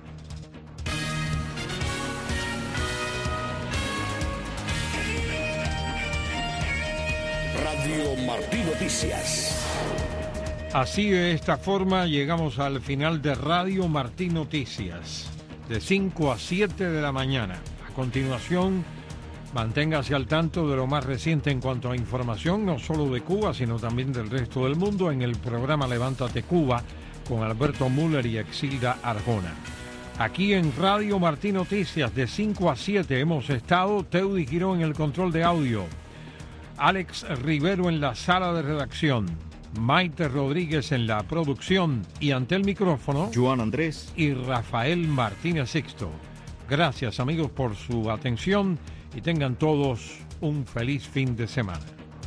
Radio Martí Noticias. Así, de esta forma, llegamos al final de Radio Martí Noticias, de cinco a siete de la mañana. A continuación, manténgase al tanto de lo más reciente en cuanto a información, no solo de Cuba, sino también del resto del mundo, en el programa Levántate Cuba, con Alberto Müller y Exilda Arjona. Aquí en Radio Martí Noticias, de cinco a siete, hemos estado Teudi Girón en el control de audio, Alex Rivero en la sala de redacción, Maite Rodríguez en la producción y ante el micrófono, Juan Andrés y Rafael Martínez Sixto. Gracias, amigos, por su atención y tengan todos un feliz fin de semana.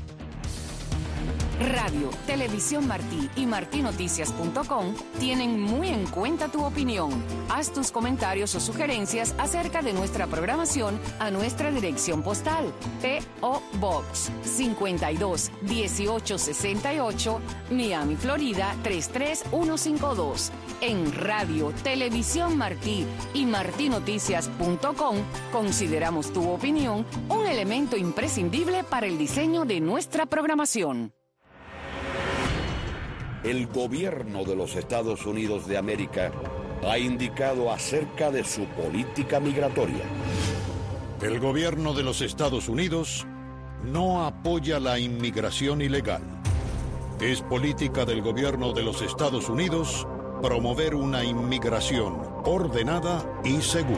Radio, Televisión Martí y martí noticias punto com tienen muy en cuenta tu opinión. Haz tus comentarios o sugerencias acerca de nuestra programación a nuestra dirección postal: P O Box cincuenta y dos dieciocho sesenta y ocho, Miami, Florida tres tres uno cinco dos. En Radio, Televisión Martí y martí noticias punto com consideramos tu opinión un elemento imprescindible para el diseño de nuestra programación. El gobierno de los Estados Unidos de América ha indicado acerca de su política migratoria. El gobierno de los Estados Unidos no apoya la inmigración ilegal. Es política del gobierno de los Estados Unidos promover una inmigración ordenada y segura.